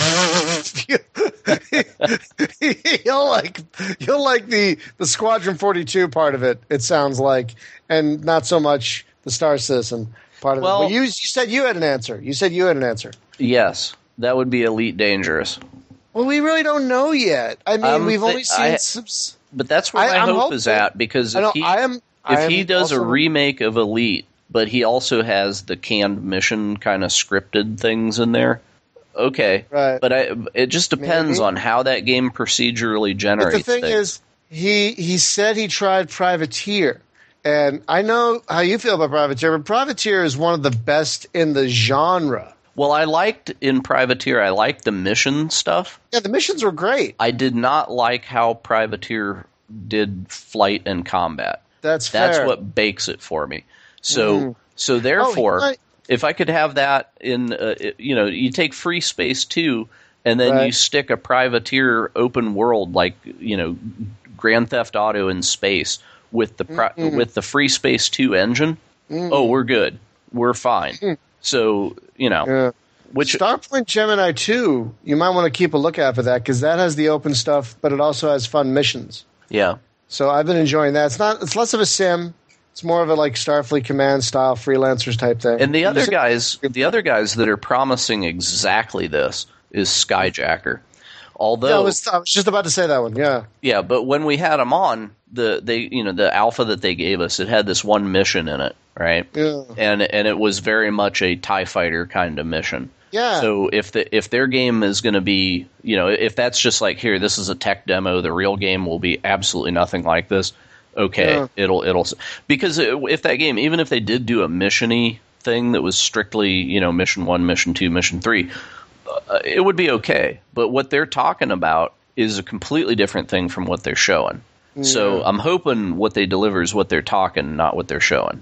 you'll like you'll like the the Squadron forty-two part of it. It sounds like, and not so much the Star Citizen part of well, it. Well, you you said you had an answer. You said you had an answer. Yes, that would be Elite Dangerous. Well, we really don't know yet. I mean, um, we've th- only seen I, some. But that's where I, my I'm hope hoping, is at because if know, he I am, if I he am does also, a remake of Elite, but he also has the canned mission kind of scripted things in there. Okay, right. But I, it just depends Maybe. on how that game procedurally generates. But the thing things. is, he he said he tried Privateer, and I know how you feel about Privateer, but Privateer is one of the best in the genre. Well, I liked in Privateer, I liked the mission stuff. Yeah, the missions were great. I did not like how Privateer did flight and combat. That's That's fair. what bakes it for me. So, mm. so therefore. Oh, if I could have that in, uh, you know, you take Free Space two and then right. you stick a Privateer open world like, you know, Grand Theft Auto in space with the pri- mm-hmm. with the Free Space two engine, mm-hmm. oh, we're good. We're fine. Mm-hmm. So, you know. Yeah. Which, Starpoint Gemini two, you might want to keep a lookout for that because that has the open stuff, but it also has fun missions. Yeah. So I've been enjoying that. It's not. It's less of a sim. It's more of a like Starfleet Command style freelancers type thing. And the other guys, the other guys that are promising exactly this is Skyjacker. Although yeah, I was, I was just about to say that one. Yeah, yeah, but when we had them on, the they you know the alpha that they gave us, it had this one mission in it, right? Yeah. And and it was very much a TIE fighter kind of mission. Yeah. So if the if their game is going to be, you know, if that's just like here, this is a tech demo, the real game will be absolutely nothing like this. Okay, yeah. it'll it'll because if that game, even if they did do a mission-y thing that was strictly, you know, mission one, mission two, mission three, uh, it would be okay. But what they're talking about is a completely different thing from what they're showing. Yeah. So I'm hoping what they deliver is what they're talking, not what they're showing.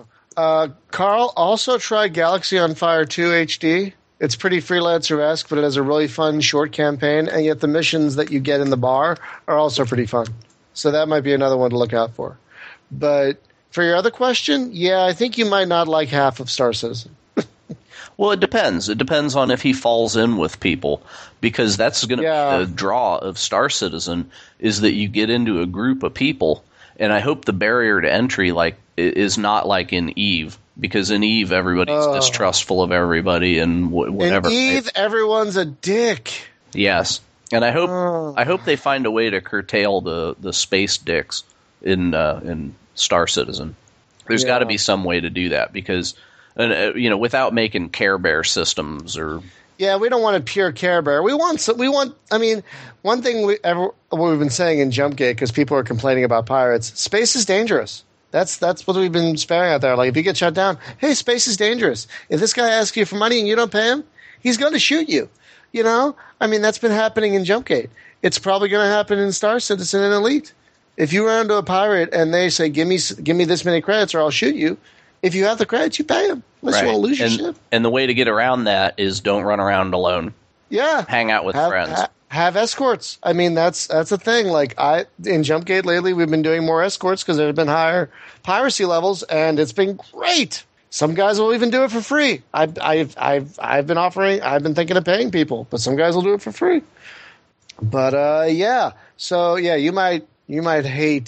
Uh, Carl, also try Galaxy on Fire two H D. It's pretty Freelancer-esque, but it has a really fun short campaign, and yet the missions that you get in the bar are also pretty fun. So that might be another one to look out for. But for your other question, yeah, I think you might not like half of Star Citizen. Well, it depends. It depends on if he falls in with people, because that's going to yeah. be the draw of Star Citizen is that you get into a group of people, and I hope the barrier to entry like is not like in Eve, because in Eve everybody's oh. distrustful of everybody and wh- whatever. In Eve, right? Everyone's a dick. Yes. And I hope oh. I hope they find a way to curtail the, the space dicks in uh, in Star Citizen. There's yeah. got to be some way to do that because, uh, you know, without making Care Bear systems or. Yeah, we don't want a pure Care Bear. We want some, we want. I mean, one thing we ever what we've been saying in Jumpgate because people are complaining about pirates. Space is dangerous. That's that's what we've been sparing out there. Like if you get shut down, hey, space is dangerous. If this guy asks you for money and you don't pay him, he's going to shoot you. You know, I mean, that's been happening in Jumpgate. It's probably going to happen in Star Citizen and Elite. If you run into a pirate and they say, "Give me, give me this many credits, or I'll shoot you," if you have the credits, you pay them. Unless right. you want to lose and, your ship. And the way to get around that is don't run around alone. Yeah, hang out with have, friends. Ha- have escorts. I mean, that's that's a thing. Like I in Jumpgate lately, we've been doing more escorts because there have been higher piracy levels, and it's been great. Some guys will even do it for free. I've, I've, I've, I've been offering, I've been thinking of paying people, but some guys will do it for free. But uh, yeah, so yeah, you might, you might hate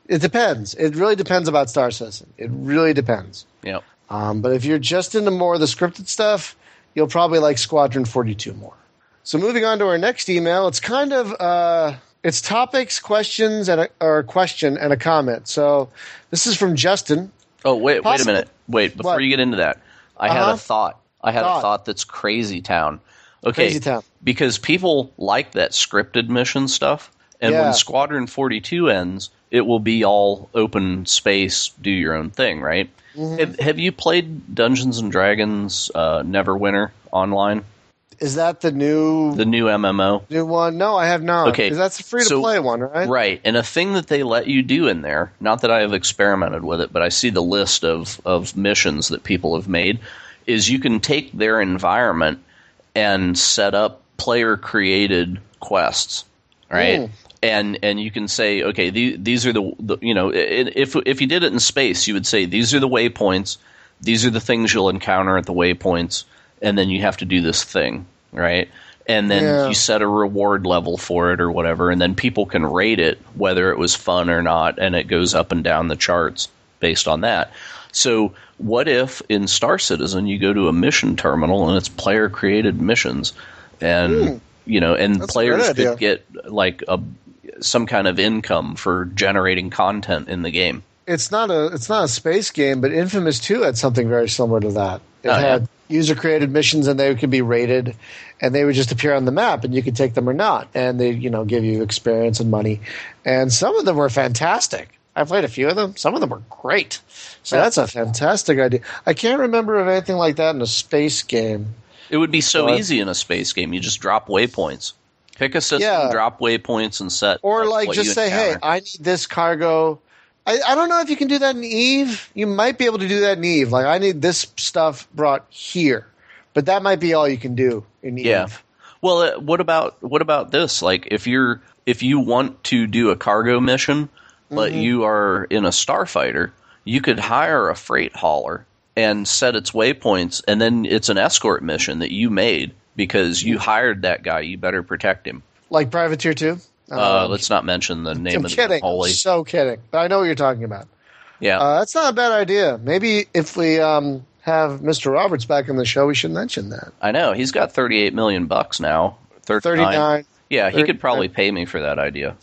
It depends. It really depends about Star Citizen. It really depends. Yep. Um, but if you're just into more of the scripted stuff, you'll probably like Squadron forty-two more. So moving on to our next email, it's kind of uh, it's topics, questions, and a, or a question and a comment. So this is from Justin. Oh wait, Possible- wait a minute. Wait, before What? you get into that, I Uh-huh. had a thought. I had Thought. a thought that's crazy town. Okay, Crazy Town. because people like that scripted mission stuff, and Yeah. when Squadron forty-two ends, it will be all open space, do your own thing, right? Mm-hmm. Have, have you played Dungeons and Dragons uh, Neverwinter online? Is that the new The new M M O? new one? No, I have not. Okay, 'Cause that's a free to so- play one, right? Right, and a thing that they let you do in there, not that I have experimented with it, but I see the list of, of missions that people have made, is you can take their environment and set up player-created quests, right? Mm. And and you can say, okay, the, these are the, the you know, i- if if you did it in space, you would say these are the waypoints, these are the things you'll encounter at the waypoints, and then you have to do this thing, right? And then Yeah. you set a reward level for it or whatever, and then people can rate it whether it was fun or not, and it goes up and down the charts based on that. So what if in Star Citizen you go to a mission terminal and it's player created missions, and Hmm. you know, and That's a players great idea. could get like a some kind of income for generating content in the game. It's not a it's not a space game, but Infamous two had something very similar to that. It Oh, yeah. had user created missions, and they could be rated, and they would just appear on the map, and you could take them or not, and they you know give you experience and money, and some of them were fantastic. I played a few of them. Some of them were great. So that's a fantastic idea. I can't remember of anything like that in a space game. It would be so Or- easy in a space game. You just drop waypoints. Pick a system, Yeah. drop waypoints, and set. Or what- like what just you say, hey, encounter. I need this cargo. I, I don't know if you can do that in Eve. You might be able to do that in Eve. Like, I need this stuff brought here. But that might be all you can do in Eve. Yeah. Well, uh, what about what about this? Like, if you're if you want to do a cargo mission, but Mm-hmm. you are in a starfighter, you could hire a freight hauler and set its waypoints, and then it's an escort mission that you made because you hired that guy. You better protect him. Like Privateer two? Uh, Um, let's not mention the name I'm of the kidding. holy. I'm so kidding. But I know what you're talking about. Yeah. Uh, that's not a bad idea. Maybe if we um, have Mister Roberts back on the show, we should mention that. I know he's got thirty-eight million bucks now. thirty-nine. thirty-nine. Yeah, he thirty could probably pay me for that idea.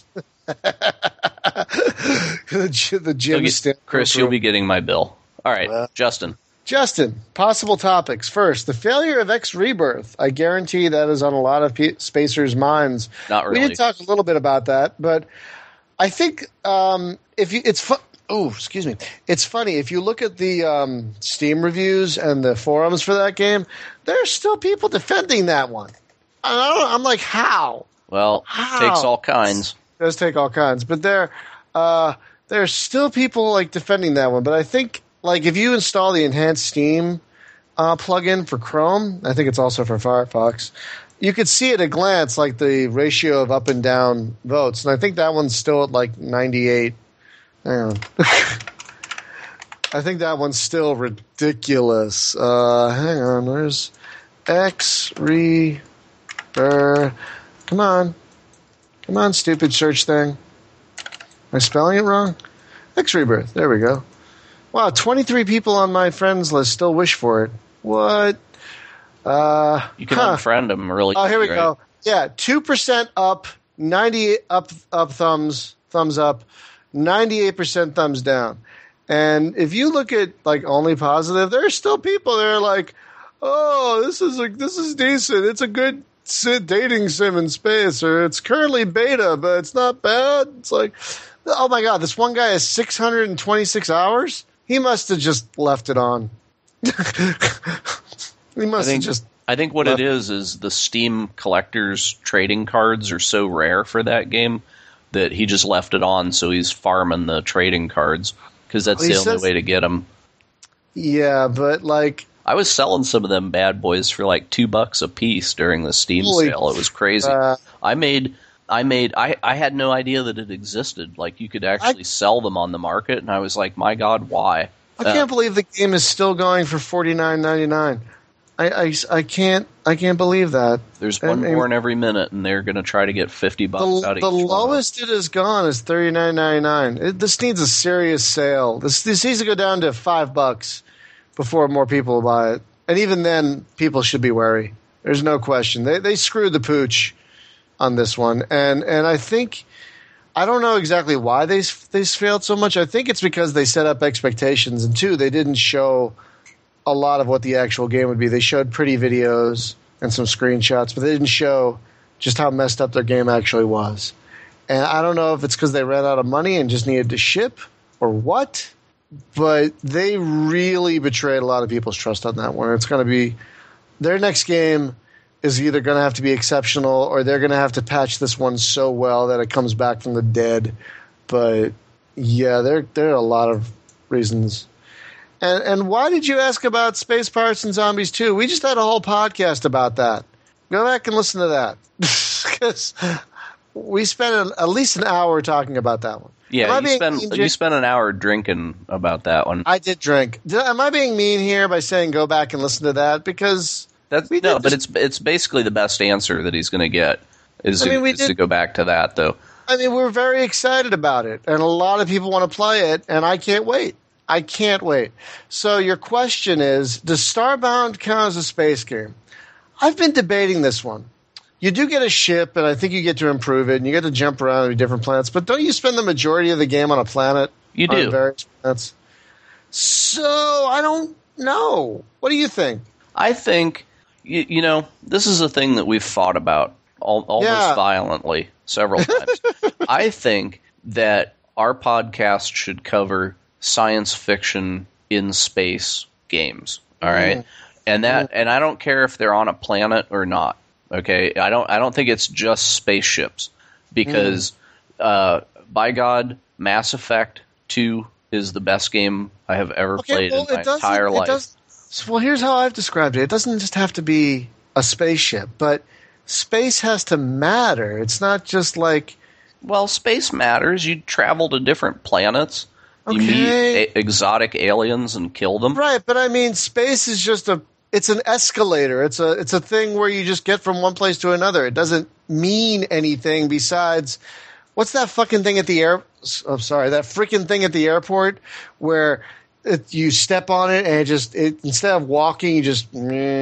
the, gy- the You'll gym get- stand- Chris, you'll be getting my bill. All right, Uh, Justin. Justin, possible topics. First, the failure of X Rebirth. I guarantee that is on a lot of pe- spacers' minds. Not We really. did talk a little bit about that, but I think um, if you, it's fun. Oh, excuse me. It's funny if you look at the um, Steam reviews and the forums for that game. There's still people defending that one. I don't, I'm like, how? Well, How? takes all kinds. It does take all kinds, but there, uh, there's still people like defending that one. But I think, like, if you install the enhanced Steam uh, plugin for Chrome, I think it's also for Firefox. You could see at a glance, like the ratio of up and down votes, and I think that one's still at like ninety-eight. Hang on. I think that one's still ridiculous. Uh, hang on, there's X re. Come on. Come on, stupid search thing. Am I spelling it wrong? X Rebirth. There we go. Wow, twenty-three people on my friends list still wish for it. What? Uh, You can huh. unfriend him really. Oh, here we quick, go. right? Yeah, two percent up, ninety up up thumbs, thumbs up, ninety-eight percent thumbs down. And if you look at like only positive, there's still people that are like, "Oh, this is a, this is decent. It's a good si- dating sim in space, or it's currently beta, but it's not bad." It's like, oh my god, this one guy has six hundred twenty-six hours. He must have just left it on. He must think- have just. I think what Left- it is is the Steam collector's trading cards are so rare for that game that he just left it on, so he's farming the trading cards because that's Well, he the only says- way to get them. Yeah, but like. I was selling some of them bad boys for like two bucks a piece during the Steam Holy sale. It was crazy. crap. I made, I made, I, I had no idea that it existed. Like you could actually sell them on the market, and I was like, my God, why? I can't believe the game is still going for forty-nine ninety-nine. I, I, I can't I can't believe that. There's one and, born every minute, and they're going to try to get fifty bucks the, out of the each lowest one. it has gone is thirty-nine ninety-nine. This needs a serious sale. This this needs to go down to five bucks before more people buy it. And even then, people should be wary. There's no question. They they screwed the pooch on this one, and and I think I don't know exactly why they they failed so much. I think it's because they set up expectations, and two, they didn't show a lot of what the actual game would be. They showed pretty videos and some screenshots, but they didn't show just how messed up their game actually was. And I don't know if it's because they ran out of money and just needed to ship or what, but they really betrayed a lot of people's trust on that one. It's going to be their next game is either going to have to be exceptional or they're going to have to patch this one so well that it comes back from the dead. But yeah, there there are a lot of reasons. And and why did you ask about Space Pirates and Zombies two? We just had a whole podcast about that. Go back and listen to that. Because we spent an, at least an hour talking about that one. Yeah, you spent, you spent an hour drinking about that one. I did drink. Did, am I being mean here by saying go back and listen to that? Because That's, we no, did but just, it's it's basically the best answer that he's going to get is, I mean, to, we is did, to go back to that, though. I mean, we're very excited about it, and a lot of people want to play it, and I can't wait. I can't wait. So your question is, does Starbound count as a space game? I've been debating this one. You do get a ship, and I think you get to improve it, and you get to jump around to different planets, but don't you spend the majority of the game on a planet? You do. On various planets? So, I don't know. What do you think? I think, you, you know, this is a thing that we've fought about al- almost Yeah. violently several times. I think that our podcast should cover science fiction in space games, all right? Mm. And that, and I don't care if they're on a planet or not. Okay, I don't. I don't think it's just spaceships because, mm. uh, by God, Mass Effect two is the best game I have ever okay, played well, in my entire life. Does, well, here's how I've described it. It doesn't just have to be a spaceship, but space has to matter. It's not just like. Well, space matters. You travel to different planets. You Okay. meet a- exotic aliens and kill them. Right, but I mean, space is just a. It's an escalator. It's a it's a thing where you just get from one place to another. It doesn't mean anything besides what's that fucking thing at the air? I'm sorry, that freaking thing at the airport where it, you step on it and it just it, instead of walking, you just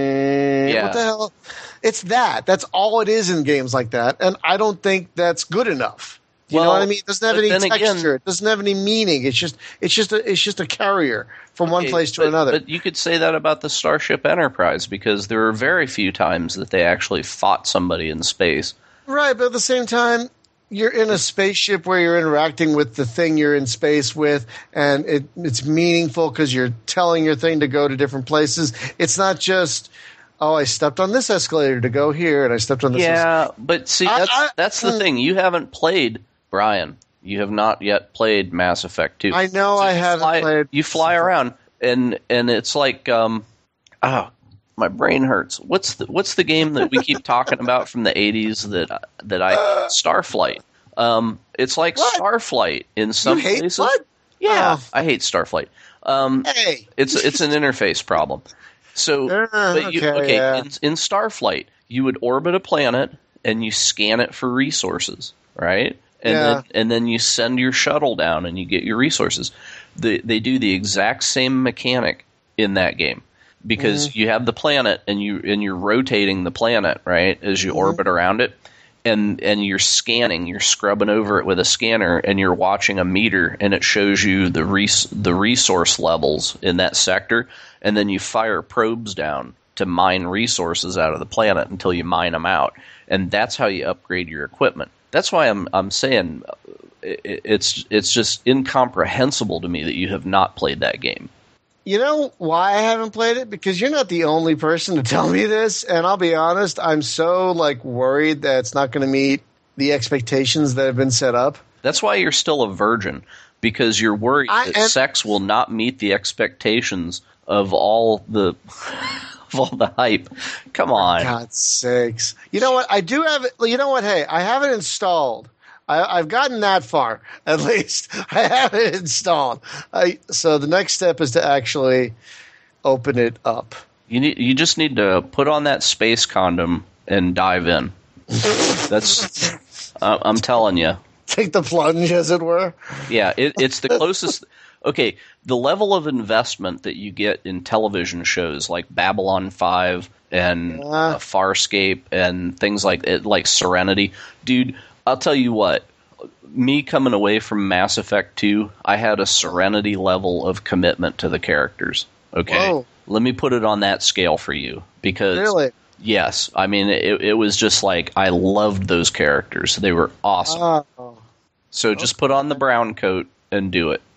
yeah. What the hell? It's that. That's all it is in games like that, and I don't think that's good enough. You well, know what I mean? It doesn't have any texture. Again, it doesn't have any meaning. It's just it's just a it's just a carrier from one okay, place to but, another. But you could say that about the Starship Enterprise because there are very few times that they actually fought somebody in space. Right, but at the same time, you're in a spaceship where you're interacting with the thing you're in space with, and it, it's meaningful because you're telling your thing to go to different places. It's not just, oh, I stepped on this escalator to go here, and I stepped on this. Yeah, escalator. but see, that's I, I, that's the mm, thing. You haven't played, Brian. You have not yet played Mass Effect two. I know so I haven't fly, played. You fly around, and and it's like, um, oh, my brain hurts. What's the what's the game that we keep talking about from the eighties that that I Starflight? Um, it's like what? Starflight in some you hate places. What? Yeah, oh. I hate Starflight. Um, hey, it's it's an interface problem. So, uh, but you, okay, okay yeah. in, in Starflight, you would orbit a planet and you scan it for resources, right? And yeah. then and then you send your shuttle down and you get your resources. They they do the exact same mechanic in that game because mm. you have the planet and you and you're rotating the planet, right, as you mm. orbit around it. And and you're scanning, you're scrubbing over it with a scanner, and you're watching a meter, and it shows you the res- the resource levels in that sector, and then you fire probes down to mine resources out of the planet until you mine them out, and that's how you upgrade your equipment. That's why I'm I'm saying it, it's it's just incomprehensible to me that you have not played that game. You know why I haven't played it? Because you're not the only person to tell me this, and I'll be honest, I'm so like worried that it's not going to meet the expectations that have been set up. That's why you're still a virgin, because you're worried I, that and, sex will not meet the expectations of all the of all the hype. Come on, for God's sakes! You know what? I do have it. You know what? Hey, I have it installed. I, I've gotten that far, at least. I have it installed. I, so the next step is to actually open it up. You need. You just need to put on that space condom and dive in. That's. Uh, I'm telling you. Take the plunge, as it were. Yeah, it, it's the closest. Okay, the level of investment that you get in television shows like Babylon five and Yeah. uh, Farscape and things like it, like Serenity, dude. I'll tell you what. Me coming away from Mass Effect two, I had a Serenity level of commitment to the characters. Okay, Whoa. let me put it on that scale for you because Really? yes, I mean it, it was just like I loved those characters. They were awesome. Oh, So just put on the brown coat and do it.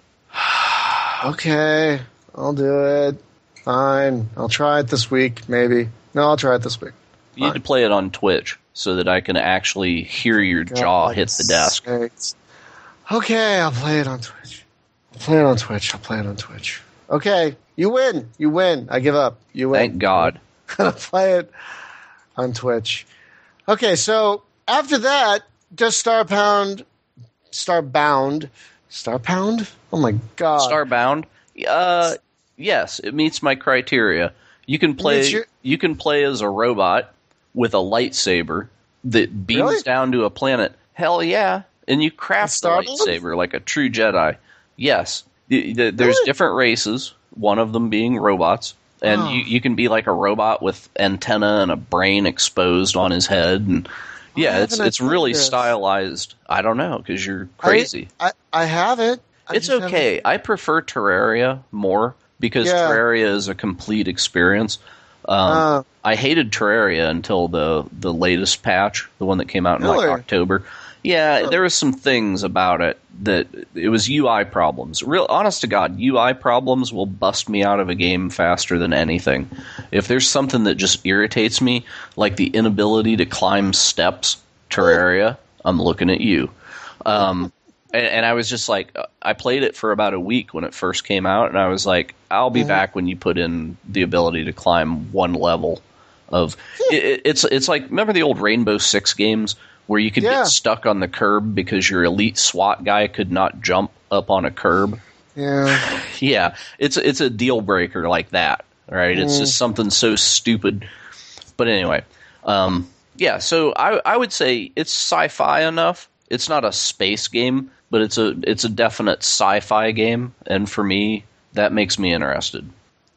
okay. I'll do it. Fine. I'll try it this week, maybe. No, I'll try it this week. You need to play it on Twitch so that I can actually hear your jaw hit the desk. Sakes. Okay, I'll play it on Twitch. I'll play it on Twitch. I'll play it on Twitch. Okay, you win. You win. I give up. You win. Thank God. I'll play it on Twitch. Okay, so after that, does Starbound, Starbound, Starbound? Oh my God! Starbound? Uh, yes, it meets my criteria. You can play. your- You can play as a robot with a lightsaber that beams Really? down to a planet. Hell yeah! And you craft the Starbound? lightsaber like a true Jedi. Yes, The- the- there's Really? different races. One of them being robots. And Oh. you, you can be like a robot with antenna and a brain exposed on his head, and yeah, it's haven't I it's really played this? stylized. I don't know because you're crazy. I, I, I have it. I it's just haven't- okay. I prefer Terraria more because Yeah. Terraria is a complete experience. Um, Uh. I hated Terraria until the the latest patch, the one that came out in Really? like October. Yeah, there were some things about it that it was U I problems. Real honest to God, U I problems will bust me out of a game faster than anything. If there's something that just irritates me, like the inability to climb steps, Terraria, I'm looking at you. Um, and, and I was just like, I played it for about a week when it first came out, and I was like, I'll be back when you put in the ability to climb one level of. It, it- it's it's like remember the old Rainbow Six games where you could Yeah. get stuck on the curb because your elite SWAT guy could not jump up on a curb. Yeah. Yeah, it's it's a deal breaker like that, right? It's just something so stupid. But anyway, um, yeah. So I I would say it's sci-fi enough. It's not a space game, but it's a it's a definite sci-fi game, and for me, that makes me interested.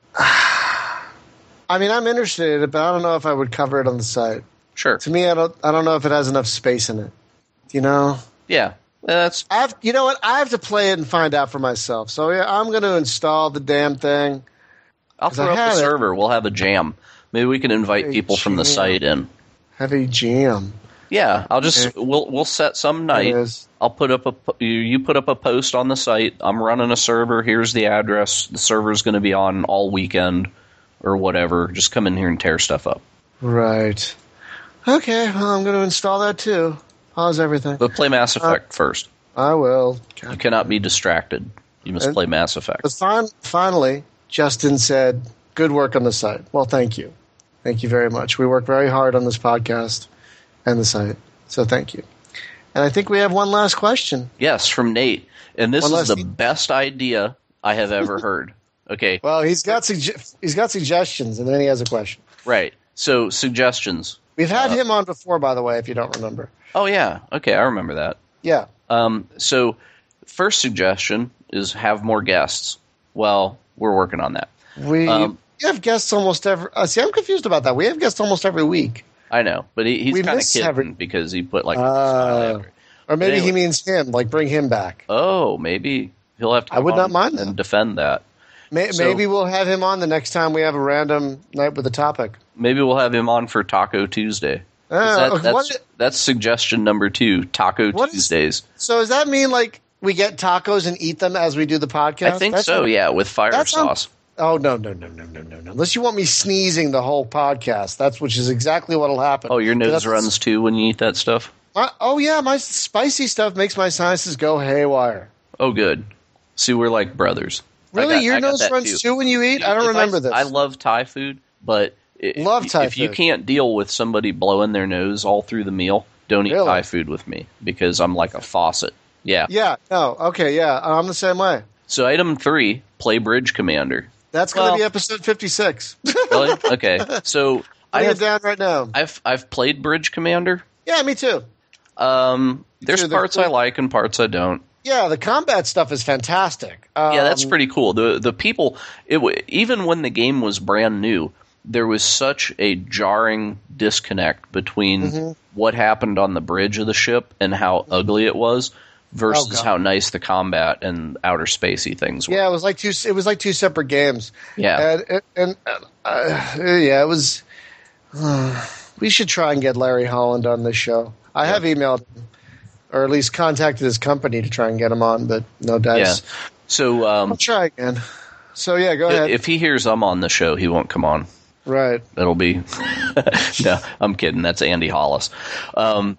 I mean, I'm interested, but I don't know if I would cover it on the site. Sure. To me, I don't. I don't know if it has enough space in it. You know. Yeah, that's I have. You know what? I have to play it and find out for myself. So yeah, I'm going to install the damn thing. I'll 'Cause I throw up a have it. server. We'll have a jam. Maybe we can invite Hey, people from the jam. site in. Heavy jam. Yeah, I'll just Okay. we'll we'll set some night. It is. I'll put up a po- you you put up a post on the site. I'm running a server. Here's the address. The server's going to be on all weekend or whatever. Just come in here and tear stuff up. Right. Okay. Well, I'm going to install that too. Pause everything. But play Mass Effect first. I will. You cannot be distracted. You must And- play Mass Effect. But fin- finally, Justin said, "Good work on the site." Well, thank you. Thank you very much. We work very hard on this podcast and the site. So thank you. And I think we have one last question. Yes, from Nate. And this One is last the thing. best idea I have ever heard. Okay, Well, he's got sugge- he's got suggestions, and then he has a question. right. So suggestions. We've had Uh, him on before, by the way, if you don't remember. Oh yeah. Okay, I remember that. Yeah. Um, so, first suggestion is have more guests. Well, we're working on that. We Um, have guests almost every. Uh, see, I'm confused about that. We have guests almost every week. I know, but he, he's We kind of miss kidding every- because he put like. a Uh, smiley after it. Or maybe he anyway. means him, like bring him back. Oh, maybe he'll have to. I would come not on mind and that. defend that. May- So- maybe we'll have him on the next time we have a random night with a topic. Maybe we'll have him on for Taco Tuesday. 'Cause Uh, that- that's, what- that's suggestion number two. Taco What is- Tuesdays. So does that mean like we get tacos and eat them as we do the podcast? I think That's so. not- Yeah, with fire that sounds- sauce. Oh no no no no no no no! Unless you want me sneezing the whole podcast, that's which is exactly what'll happen. Oh, your nose That's- runs too when you eat that stuff. My, oh yeah, my spicy stuff makes my sinuses go haywire. Oh, good. See, we're like brothers. I Really, got- your I got nose that runs too. when you eat? I don't If remember this. I love Thai food, but i- Love if, Thai if you food. can't deal with somebody blowing their nose all through the meal, don't eat Really? Thai food with me because I'm like a faucet. Yeah. Yeah. No. Okay. Yeah. I'm the same way. So item three, play Bridge Commander. That's going to Well- be episode fifty-six. Really? Okay. So I Write it have, down right now. I've I've played Bridge Commander. Yeah, me too. Um, there's too. The- parts I like and parts I don't. Yeah, the combat stuff is fantastic. Um, Yeah, that's pretty cool. The the people, it w- even when the game was brand new, there was such a jarring disconnect between Mm-hmm. what happened on the bridge of the ship and how ugly it was versus Oh, God. how nice the combat and outer spacey things were. Yeah, it was like two. It was like two separate games. Yeah. and and, and uh, yeah, it was. we should try and get Larry Holland on this show. I have emailed him, or at least contacted his company to try and get him on, but no dice. Yeah. So um, I'll try again. So yeah, go ahead. if he hears I'm on the show, he won't come on. Right. It'll be no, I'm kidding. That's Andy Hollis. Um,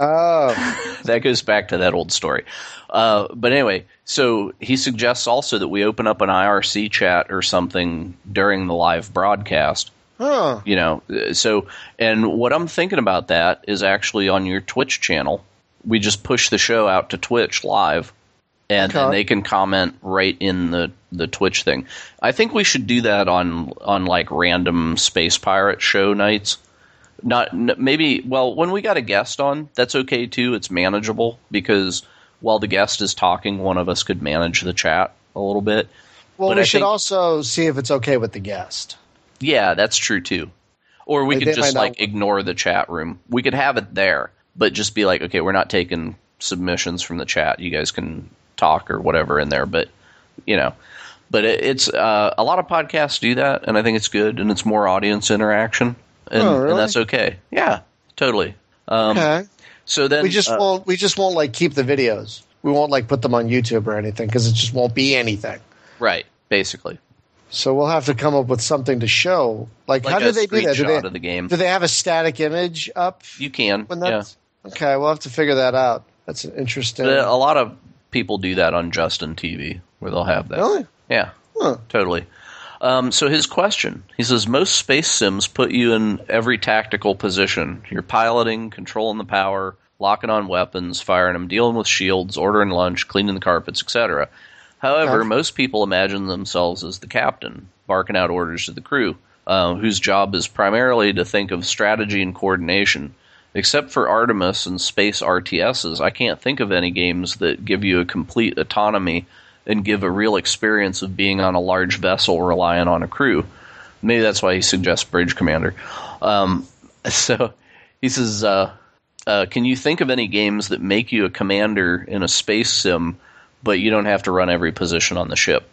Oh, that goes back to that old story. Uh, but anyway, so he suggests also that we open up an I R C chat or something during the live broadcast. huh. You know, so and what I'm thinking about that is actually on your Twitch channel. We just push the show out to Twitch live, and, Okay. and they can comment right in the, the Twitch thing. I think we should do that on on like random Space Pirate show nights. Not n- maybe. Well, when we got a guest on, that's okay too. It's manageable because while the guest is talking, one of us could manage the chat a little bit. Well, But we I should think- also see if it's okay with the guest. Yeah, that's true too. Or we Like, could they just might not- like ignore the chat room. We could have it there, but just be like, okay, we're not taking submissions from the chat. You guys can talk or whatever in there, but you know, but it, it's uh, a lot of podcasts do that, and I think it's good, and it's more audience interaction, and, Oh, really? and that's okay. Yeah, totally. Um, Okay. So then We just uh, won't. We just won't like keep the videos. We won't like put them on YouTube or anything because it just won't be anything. right, basically, So we'll have to come up with something to show. Like, like how a do they do that? Do screenshot they, of the game. do they have a static image up? You can, When yeah. that's okay, we'll have to figure that out. That's an interesting. But a lot of people do that on Justin T V, where they'll have that. Really? Yeah. Huh. Totally. Um, so his question, he says, most space sims put you in every tactical position. You're piloting, controlling the power, locking on weapons, firing them, dealing with shields, ordering lunch, cleaning the carpets, et cetera. However, Okay. most people imagine themselves as the captain, barking out orders to the crew, uh, whose job is primarily to think of strategy and coordination. Except for Artemis and space R T Ss, I can't think of any games that give you a complete autonomy and give a real experience of being on a large vessel relying on a crew. Maybe that's why he suggests Bridge Commander. Um, so he says, uh, uh, can you think of any games that make you a commander in a space sim, but you don't have to run every position on the ship?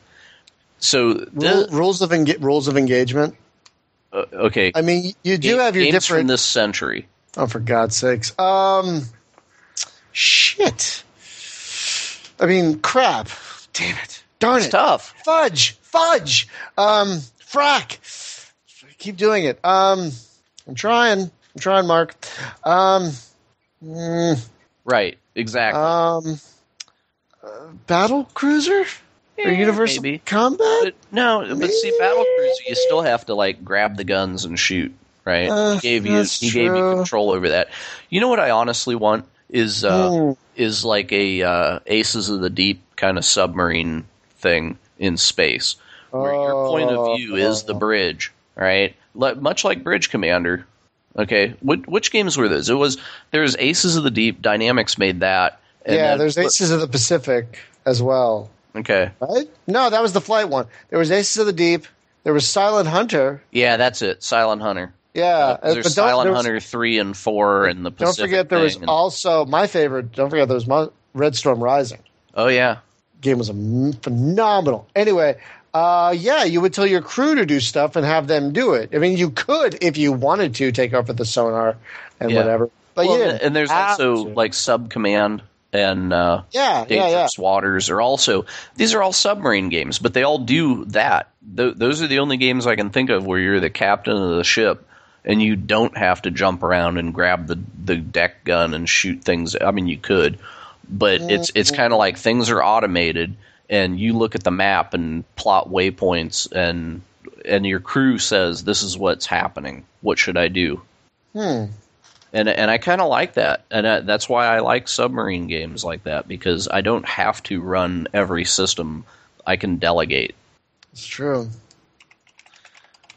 So, Rule, the, rules of enga- rules of engagement. uh, okay. I mean, you do Ga- have your games different. from this century. Oh, for God's sakes! Um, shit. I mean, crap. Damn it! Darn It's it! tough. Fudge! Fudge! Um, frack! Keep doing it. Um, I'm trying. I'm trying, Mark. Um, mm, Right, exactly. um, uh, battle cruiser or Yeah, universal maybe. combat? But no, but see, Battle Cruiser, you still have to like grab the guns and shoot, right? Uh, he gave you that's he gave you true. control over that. You know what I honestly want is uh, Mm. is like a uh, Aces of the Deep kind of submarine thing in space, where your point of view is the bridge, right? Like, much like Bridge Commander. Okay, which, which games were those? It was there's Aces of the Deep. Dynamics made that. and Yeah, then- there's Aces of the Pacific as well. Okay, Right? No, that was the flight one. There was Aces of the Deep. There was Silent Hunter. yeah, that's it. Silent Hunter. Yeah, Uh, uh, there's but don't- Silent there was- Hunter three and four and the Don't Pacific forget there was thing and- also my favorite. Don't forget there was Mo- Red Storm Rising. oh yeah, Game was a phenomenal. Anyway, uh, yeah, you would tell your crew to do stuff and have them do it. I mean, you could if you wanted to take over the sonar and Yeah. whatever. But well, you didn't and there's have also to. like Sub Command and uh, yeah, yeah, yeah. Dangerous Waters are also these are all submarine games, but they all do that. Th- those are the only games I can think of where you're the captain of the ship and you don't have to jump around and grab the the deck gun and shoot things. I mean, you could, but it's it's kind of like things are automated, and you look at the map and plot waypoints, and and your crew says, "This is what's happening. What should I do?" Hmm. And and I kind of like that, and uh, that's why I like submarine games like that, because I don't have to run every system. I can delegate. It's true.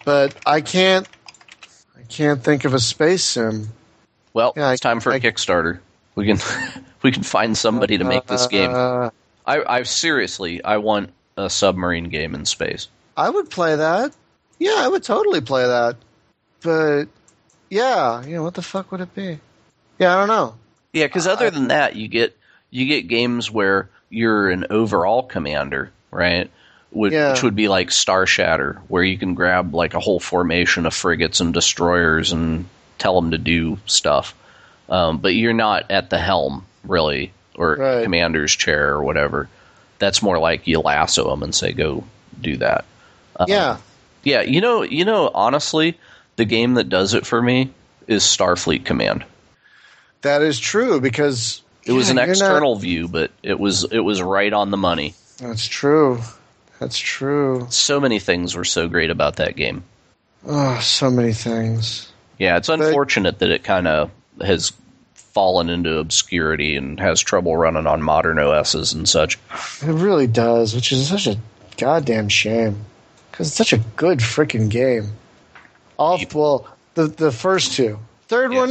but I can't. I can't think of a space sim. Well, Yeah, it's time for I- a Kickstarter. We can we can find somebody to make this game. Uh, I, I seriously, I want a submarine game in space. I would play that. Yeah, I would totally play that. But yeah, you know, what the fuck would it be? Yeah, I don't know. Yeah, because other than that, you get you get games where you're an overall commander, right? Which, Yeah. which would be like Star Shatter, where you can grab like a whole formation of frigates and destroyers and tell them to do stuff. Um, but you're not at the helm, really, or Right. commander's chair or whatever. That's more like you lasso them and say, "Go do that." Um, Yeah. yeah. You know, you know. Honestly, the game that does it for me is Starfleet Command. That is true because It was yeah, an you're not- external view, but it was it was right on the money. That's true. That's true. So many things were so great about that game. Oh, so many things. Yeah, it's unfortunate that it kind of has fallen into obscurity and has trouble running on modern O Ss and such. It really does, which is such a goddamn shame. Because it's such a good freaking game. All well, the the first two, third Yeah. one,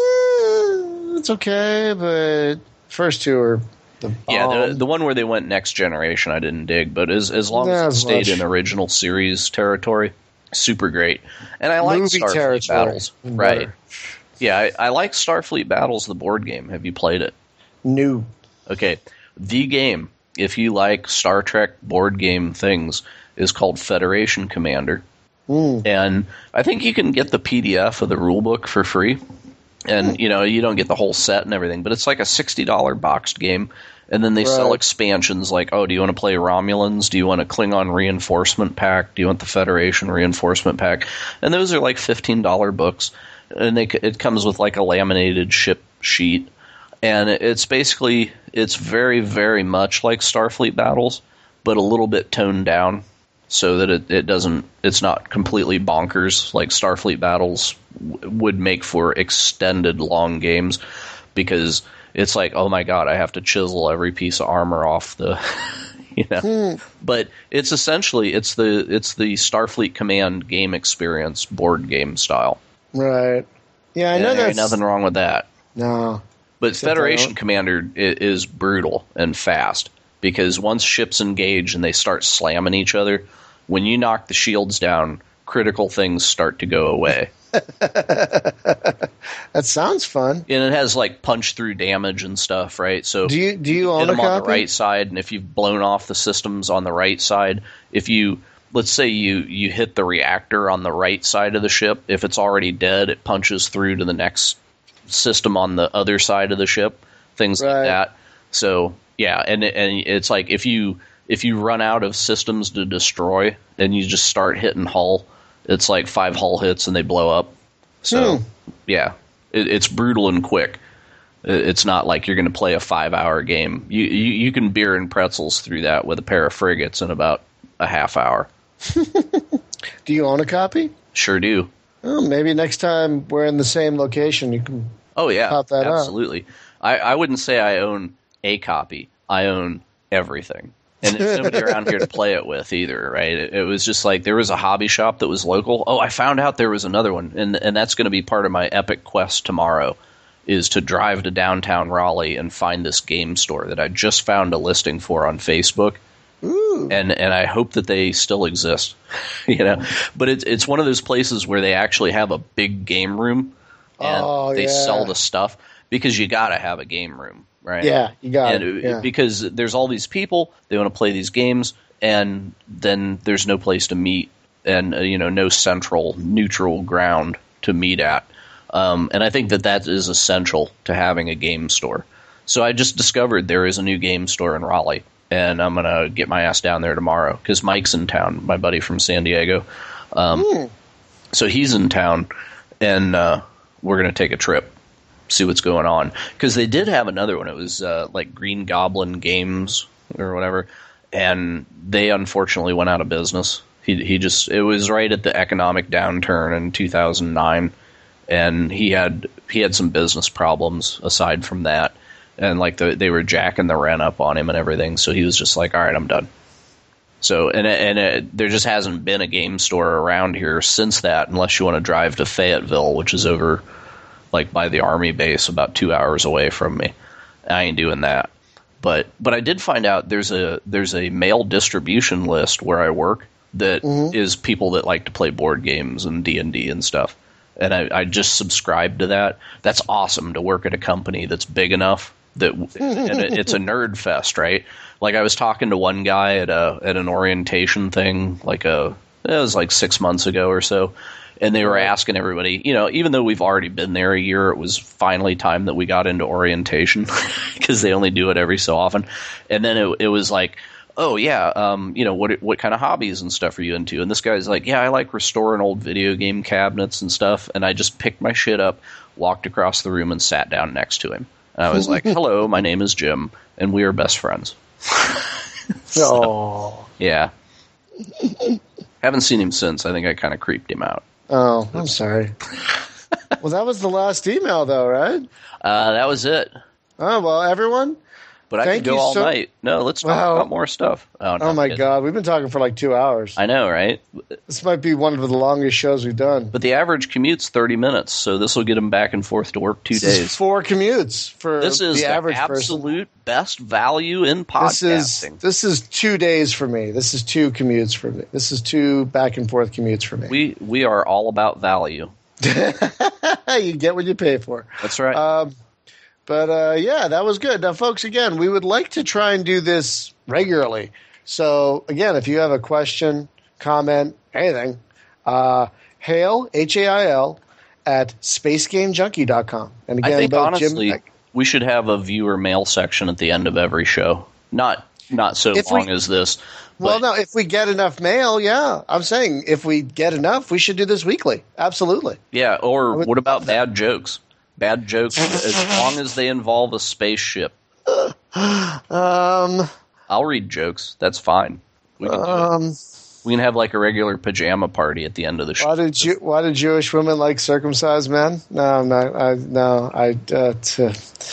eh, it's okay, but first two are the bomb. Yeah, the the one where they went next generation, I didn't dig, but as as long Not as it as stayed much. in original series territory, super great. And I like Movie Starfleet territory. Battles, Better. right? Yeah, I, I like Starfleet Battles, the board game. Have you played it? New. Okay, the game, if you like Star Trek board game things, is called Federation Commander. Mm. And I think you can get the P D F of the rulebook for free. And, you know, you don't get the whole set and everything, but it's like a sixty dollars boxed game. And then they sell Right. expansions like, oh, do you want to play Romulans? Do you want a Klingon reinforcement pack? Do you want the Federation reinforcement pack? And those are like fifteen dollars books. And they, c- it comes with like a laminated ship sheet. And it's basically, it's very, very much like Starfleet Battles, but a little bit toned down so that it, it doesn't, it's not completely bonkers like Starfleet Battles w- would make for extended long games, because it's like, oh my god, I have to chisel every piece of armor off the, you know. But it's essentially, it's the, it's the Starfleet Command game experience board game style. Right. Yeah, I know And there that's ain't nothing wrong with that. No. But Except I Federation don't- Commander i- is brutal and fast, because once ships engage and they start slamming each other, when you knock the shields down, critical things start to go away. That sounds fun. And it has like punch through damage and stuff, right? So Do you do you hit own a them on copy? the right side, and if you've blown off the systems on the right side, if you let's say you you hit the reactor on the right side of the ship, if it's already dead, it punches through to the next system on the other side of the ship, things Right. like that. So yeah, and and it's like if you if you run out of systems to destroy and you just start hitting hull, it's like five hull hits and they blow up. So Hmm. yeah, it, it's brutal and quick. It- It's not like you're going to play a five-hour game. You, you you can beer and pretzels through that with a pair of frigates in about a half hour. Do you own a copy? Sure do. Oh, maybe next time we're in the same location, you can. Oh yeah, Pop that up. absolutely. I, I wouldn't say I own a copy. I own everything, and there's nobody around here to play it with either. Right? It, it was just like there was a hobby shop that was local. Oh, I found out there was another one, and and that's going to be part of my epic quest tomorrow, is to drive to downtown Raleigh and find this game store that I just found a listing for on Facebook. Ooh. and and I hope that they still exist, you know. But it's it's one of those places where they actually have a big game room, and Oh, they yeah. sell the stuff, because you got to have a game room, right? Yeah, you got and it. Yeah. because there's all these people, they want to play these games, and then there's no place to meet, and uh, you know, no central neutral ground to meet at. Um, and I think that that is essential to having a game store. So I just discovered there is a new game store in Raleigh, and I'm going to get my ass down there tomorrow because Mike's in town, my buddy from San Diego. Um, Mm. So he's in town, and uh, we're going to take a trip, see what's going on. Because they did have another one. It was uh, like Green Goblin Games or whatever, and they unfortunately went out of business. He, he just, it was right at the economic downturn in two thousand nine, and he had he had some business problems aside from that. And like the, they were jacking the rent up on him and everything, so he was just like, "All right, I'm done." So, and and it, there just hasn't been a game store around here since that, unless you want to drive to Fayetteville, which is over like by the Army base, about two hours away from me. I ain't doing that. But but I did find out there's a there's a mail distribution list where I work that mm-hmm. is people that like to play board games and D and D and stuff. And I, I just subscribed to that. That's awesome to work at a company that's big enough that, and it, it's a nerd fest, right? Like I was talking to one guy at a at an orientation thing, like a it was like six months ago or so, and they were asking everybody, you know, even though we've already been there a year, it was finally time that we got into orientation because they only do it every so often. And then it, it was like, oh yeah, um, you know, what what kind of hobbies and stuff are you into? And this guy's like, yeah, I like restoring old video game cabinets and stuff. And I just picked my shit up, walked across the room, and sat down next to him. And I was like, hello, my name is Jim, and we are best friends. So, oh, yeah. Haven't seen him since. I think I kind of creeped him out. Oh, I'm sorry. Well, that was the last email, though, right? Uh, that was it. Oh, well, everyone. But I Thank could go all so- night. No, let's talk Wow. about more stuff. Oh, no, Oh, my I'm kidding. God. We've been talking for like two hours. I know, right? This might be one of the longest shows we've done. But the average commute's thirty minutes, so this will get him back and forth to work two This days. is four commutes for This is the the, average person. absolute best value in This is podcasting. this is two days for me. This is two commutes for me. This is two back and forth commutes for me. We we are all about value. You get what you pay for. That's right. Um, but uh, yeah, that was good. Now, folks, again, we would like to try and do this regularly. So, again, if you have a question, comment, anything, uh, hail, H A I L, at space game junkie dot com. And again, I think both honestly, Jim, we should have a viewer mail section at the end of every show. Not not so If long we- as this. well, but- no, if we get enough mail, yeah. I'm saying if we get enough, we should do this weekly. Absolutely. Yeah, or would what about love that. bad jokes? Bad jokes, as long as they involve a spaceship. Um, I'll read jokes. That's fine. We can, do it. um, We can have like a regular pajama party at the end of the show. why did you? Why do Jewish women like circumcised men? No, I'm not. I no. I. Uh, t-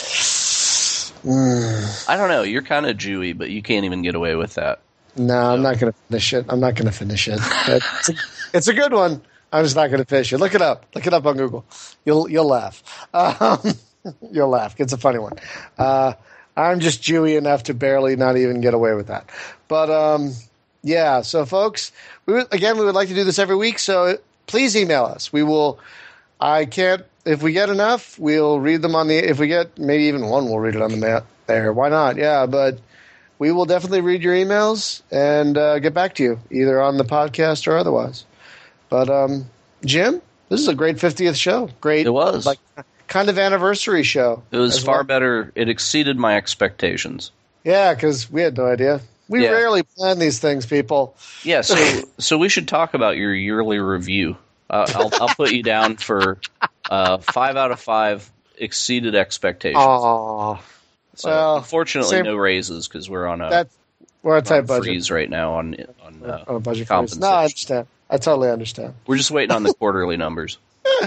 mm, I don't know. You're kind of Jewy, but you can't even get away with that. no, I'm not going to finish it. I'm not going to finish it. But It's a, it's a good one. I'm just not going to finish it. Look it up. Look it up on Google. You'll you'll laugh. Um, you'll laugh. It's a funny one. Uh, I'm just Jewy enough to barely not even get away with that. But um, yeah. So, folks, we would, again we would like to do this every week. So please email us. We will. I can't. If we get enough, we'll read them on the. If we get maybe even one, we'll read it on the ma- there. Why not? Yeah, but we will definitely read your emails and uh, get back to you either on the podcast or otherwise. But um, Jim, this is a great fiftieth show. Great, It was. like kind of anniversary show. It was as far well. better. It exceeded my expectations. Yeah, because we had no idea. We Yeah. rarely plan these things, people. Yeah, so so we should talk about your yearly review. Uh, I'll I'll put you down for uh, five out of five exceeded expectations. Aw, So well, unfortunately, same- no raises because we're on a, that's we're on on tight a budget. freeze right now on on uh, On a budget freeze. compensation. No, I understand. I totally understand. We're just waiting on the quarterly numbers.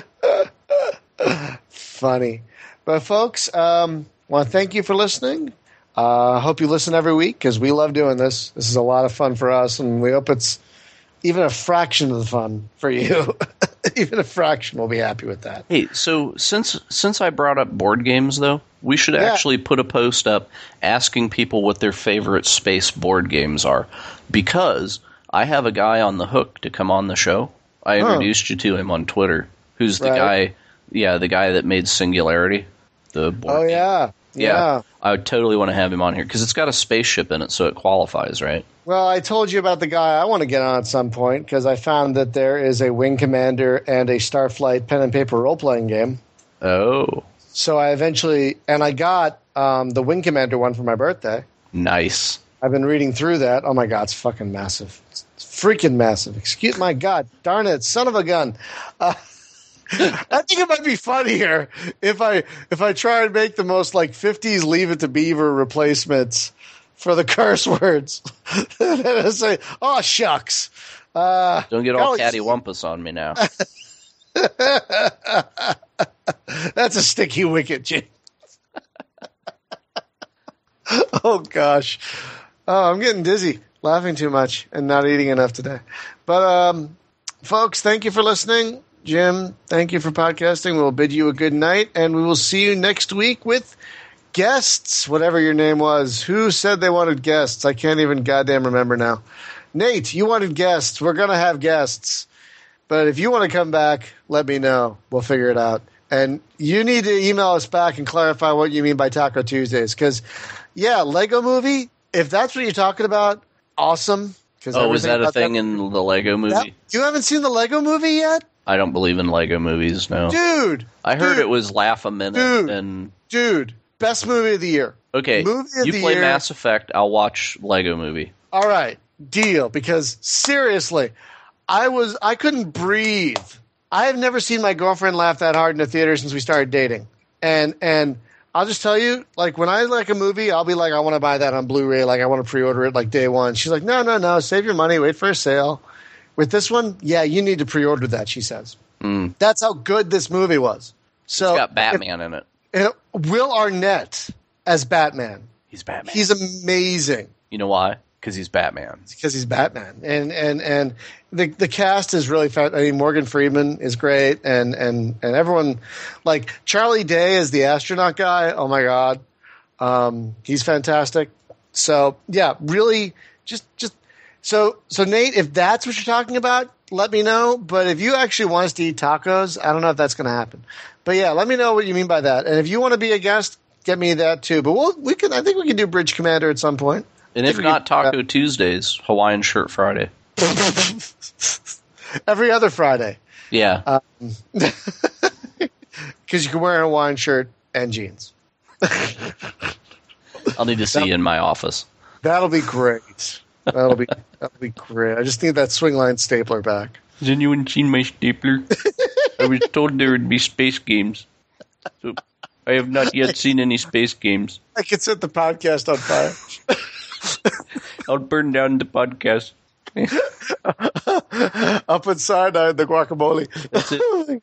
Funny. But folks, um, want to thank you for listening. I uh, hope you listen every week because we love doing this. This is a lot of fun for us, and we hope it's even a fraction of the fun for you. Even a fraction, we'll be happy with that. Hey, so since since I brought up board games, though, we should Yeah. actually put a post up asking people what their favorite space board games are, because I have a guy on the hook to come on the show. I Huh. introduced you to him on Twitter. Who's the Right. guy? Yeah, the guy that made Singularity. The board Oh, game. yeah. Yeah, Yeah. I would totally want to have him on here because it's got a spaceship in it, so it qualifies, right? Well, I told you about the guy I want to get on at some point because I found that there is a Wing Commander and a Starflight pen and paper role playing game. Oh, So I eventually, and I got um, the Wing Commander one for my birthday. nice. I've been reading through that. Oh my God, it's fucking massive. It's freaking massive. Excuse my God, darn it, son of a gun. Uh, I think it might be funnier if I if I try and make the most like fifties Leave It to Beaver replacements for the curse words. Then I say, oh shucks. Uh, Don't get all golly, cattywampus on me now. That's a sticky wicket, Jim. Oh gosh. Oh, I'm getting dizzy. laughing too much and not eating enough today. But, um, folks, thank you for listening. Jim, thank you for podcasting. We'll bid you a good night, and we will see you next week with guests, whatever your name was. Who said they wanted guests? I can't even goddamn remember now. Nate, you wanted guests. We're going to have guests. But if you want to come back, let me know. We'll figure it out. And you need to email us back and clarify what you mean by Taco Tuesdays. Because, yeah, Lego Movie, if that's what you're talking about, awesome. Oh, was that a thing that, in the Lego Movie? That, you haven't seen the Lego Movie yet? I don't believe in Lego movies, no. Dude! I heard dude, it was laugh a minute. Dude, and dude, best movie of the year. Okay, movie of you the play year. Mass Effect, I'll watch Lego Movie. All right, deal. Because, seriously, I was I couldn't breathe. I have never seen my girlfriend laugh that hard in the theater since we started dating. And and I'll just tell you, like, when I like a movie, I'll be like, I want to buy that on Blu-ray. Like, I want to pre-order it, like, day one. She's like, no, no, no, save your money. Wait for a sale. With this one, yeah, you need to pre-order that, she says. Mm. That's how good this movie was. So it's got Batman if, in it. it. Will Arnett as Batman. He's Batman. He's amazing. You know why? Because he's Batman. Because he's Batman. And and and the the cast is really fun. I mean, Morgan Freeman is great, and and and everyone, like Charlie Day is the astronaut guy. Oh my god, um, he's fantastic. So yeah, really, just just so so Nate, if that's what you're talking about, let me know. But if you actually want us to eat tacos, I don't know if that's going to happen. But yeah, let me know what you mean by that. And if you want to be a guest, get me that too. But we'll we can I think we can do Bridge Commander at some point. And if not Taco Tuesdays, Hawaiian Shirt Friday. Every other Friday. Yeah. Because um, you can wear a Hawaiian shirt and jeans. I'll need to see you in my office. That'll be great. That'll be that'll be great. I just need that swing line stapler back. Has anyone seen my stapler? I was told there would be space games. So I have not yet seen any space games. I could set the podcast on fire. I'll burn down the podcast. I'll put cyanide in the guacamole. That's it.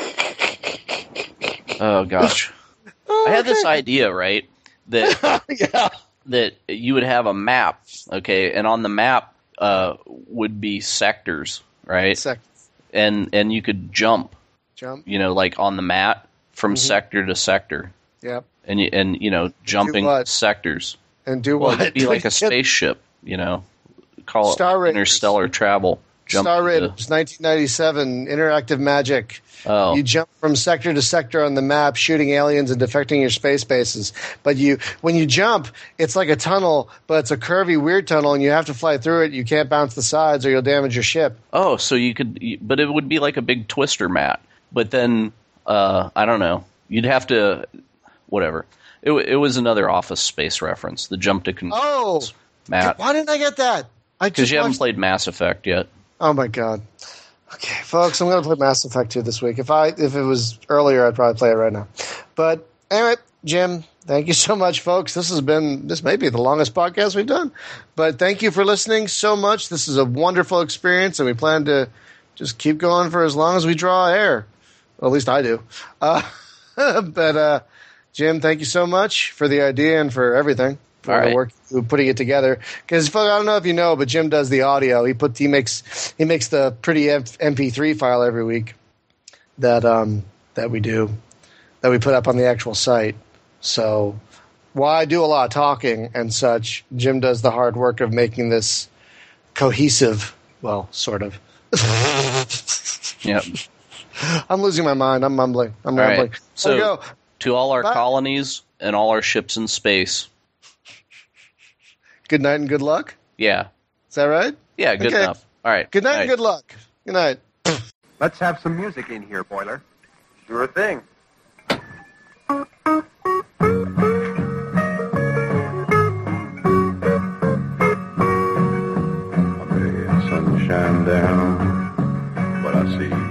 Oh, gosh. Oh, I had okay. this idea, right? That yeah. that you would have a map, okay? And on the map uh, would be sectors, right? Sec- and and you could jump, jump, you know, like on the mat from mm-hmm. sector to sector. Yep. And you, and you know, jumping sectors. And do well, what? It'd be like a spaceship, you know. Call Star it interstellar Raiders. travel. Jump Star to, Raiders, nineteen ninety-seven, interactive magic. Oh. You jump from sector to sector on the map, shooting aliens and defecting your space bases. But you, when you jump, it's like a tunnel, but it's a curvy, weird tunnel, and you have to fly through it. You can't bounce the sides, or you'll damage your ship. Oh, so you could, but it would be like a big twister mat. But then, uh, I don't know. You'd have to, whatever. It, it was another Office Space reference. The jump to controls. Oh, Matt. Why didn't I get that? Because you haven't played Mass Effect yet. Oh my god. Okay, folks, I'm going to play Mass Effect two this week. If I if it was earlier, I'd probably play it right now. But anyway, Jim, thank you so much, folks. This has been this may be the longest podcast we've done, but thank you for listening so much. This is a wonderful experience, and we plan to just keep going for as long as we draw air. Well, at least I do. Uh, but uh, Jim, thank you so much for the idea and for everything. For All right. the work putting it together, because I don't know if you know, but Jim does the audio. He put he makes he makes the pretty M P three file every week that um that we do that we put up on the actual site. So while I do a lot of talking and such, Jim does the hard work of making this cohesive. Well, sort of. Yep. I'm losing my mind. I'm mumbling. I'm all rambling. Right. So go. To all our Bye. colonies and all our ships in space. Good night and good luck. Yeah. Is that right? Yeah, good Okay. enough. All right. Good night and good luck. Good night. Let's have some music in here, Boiler. Sure thing. Sunshine down, but I see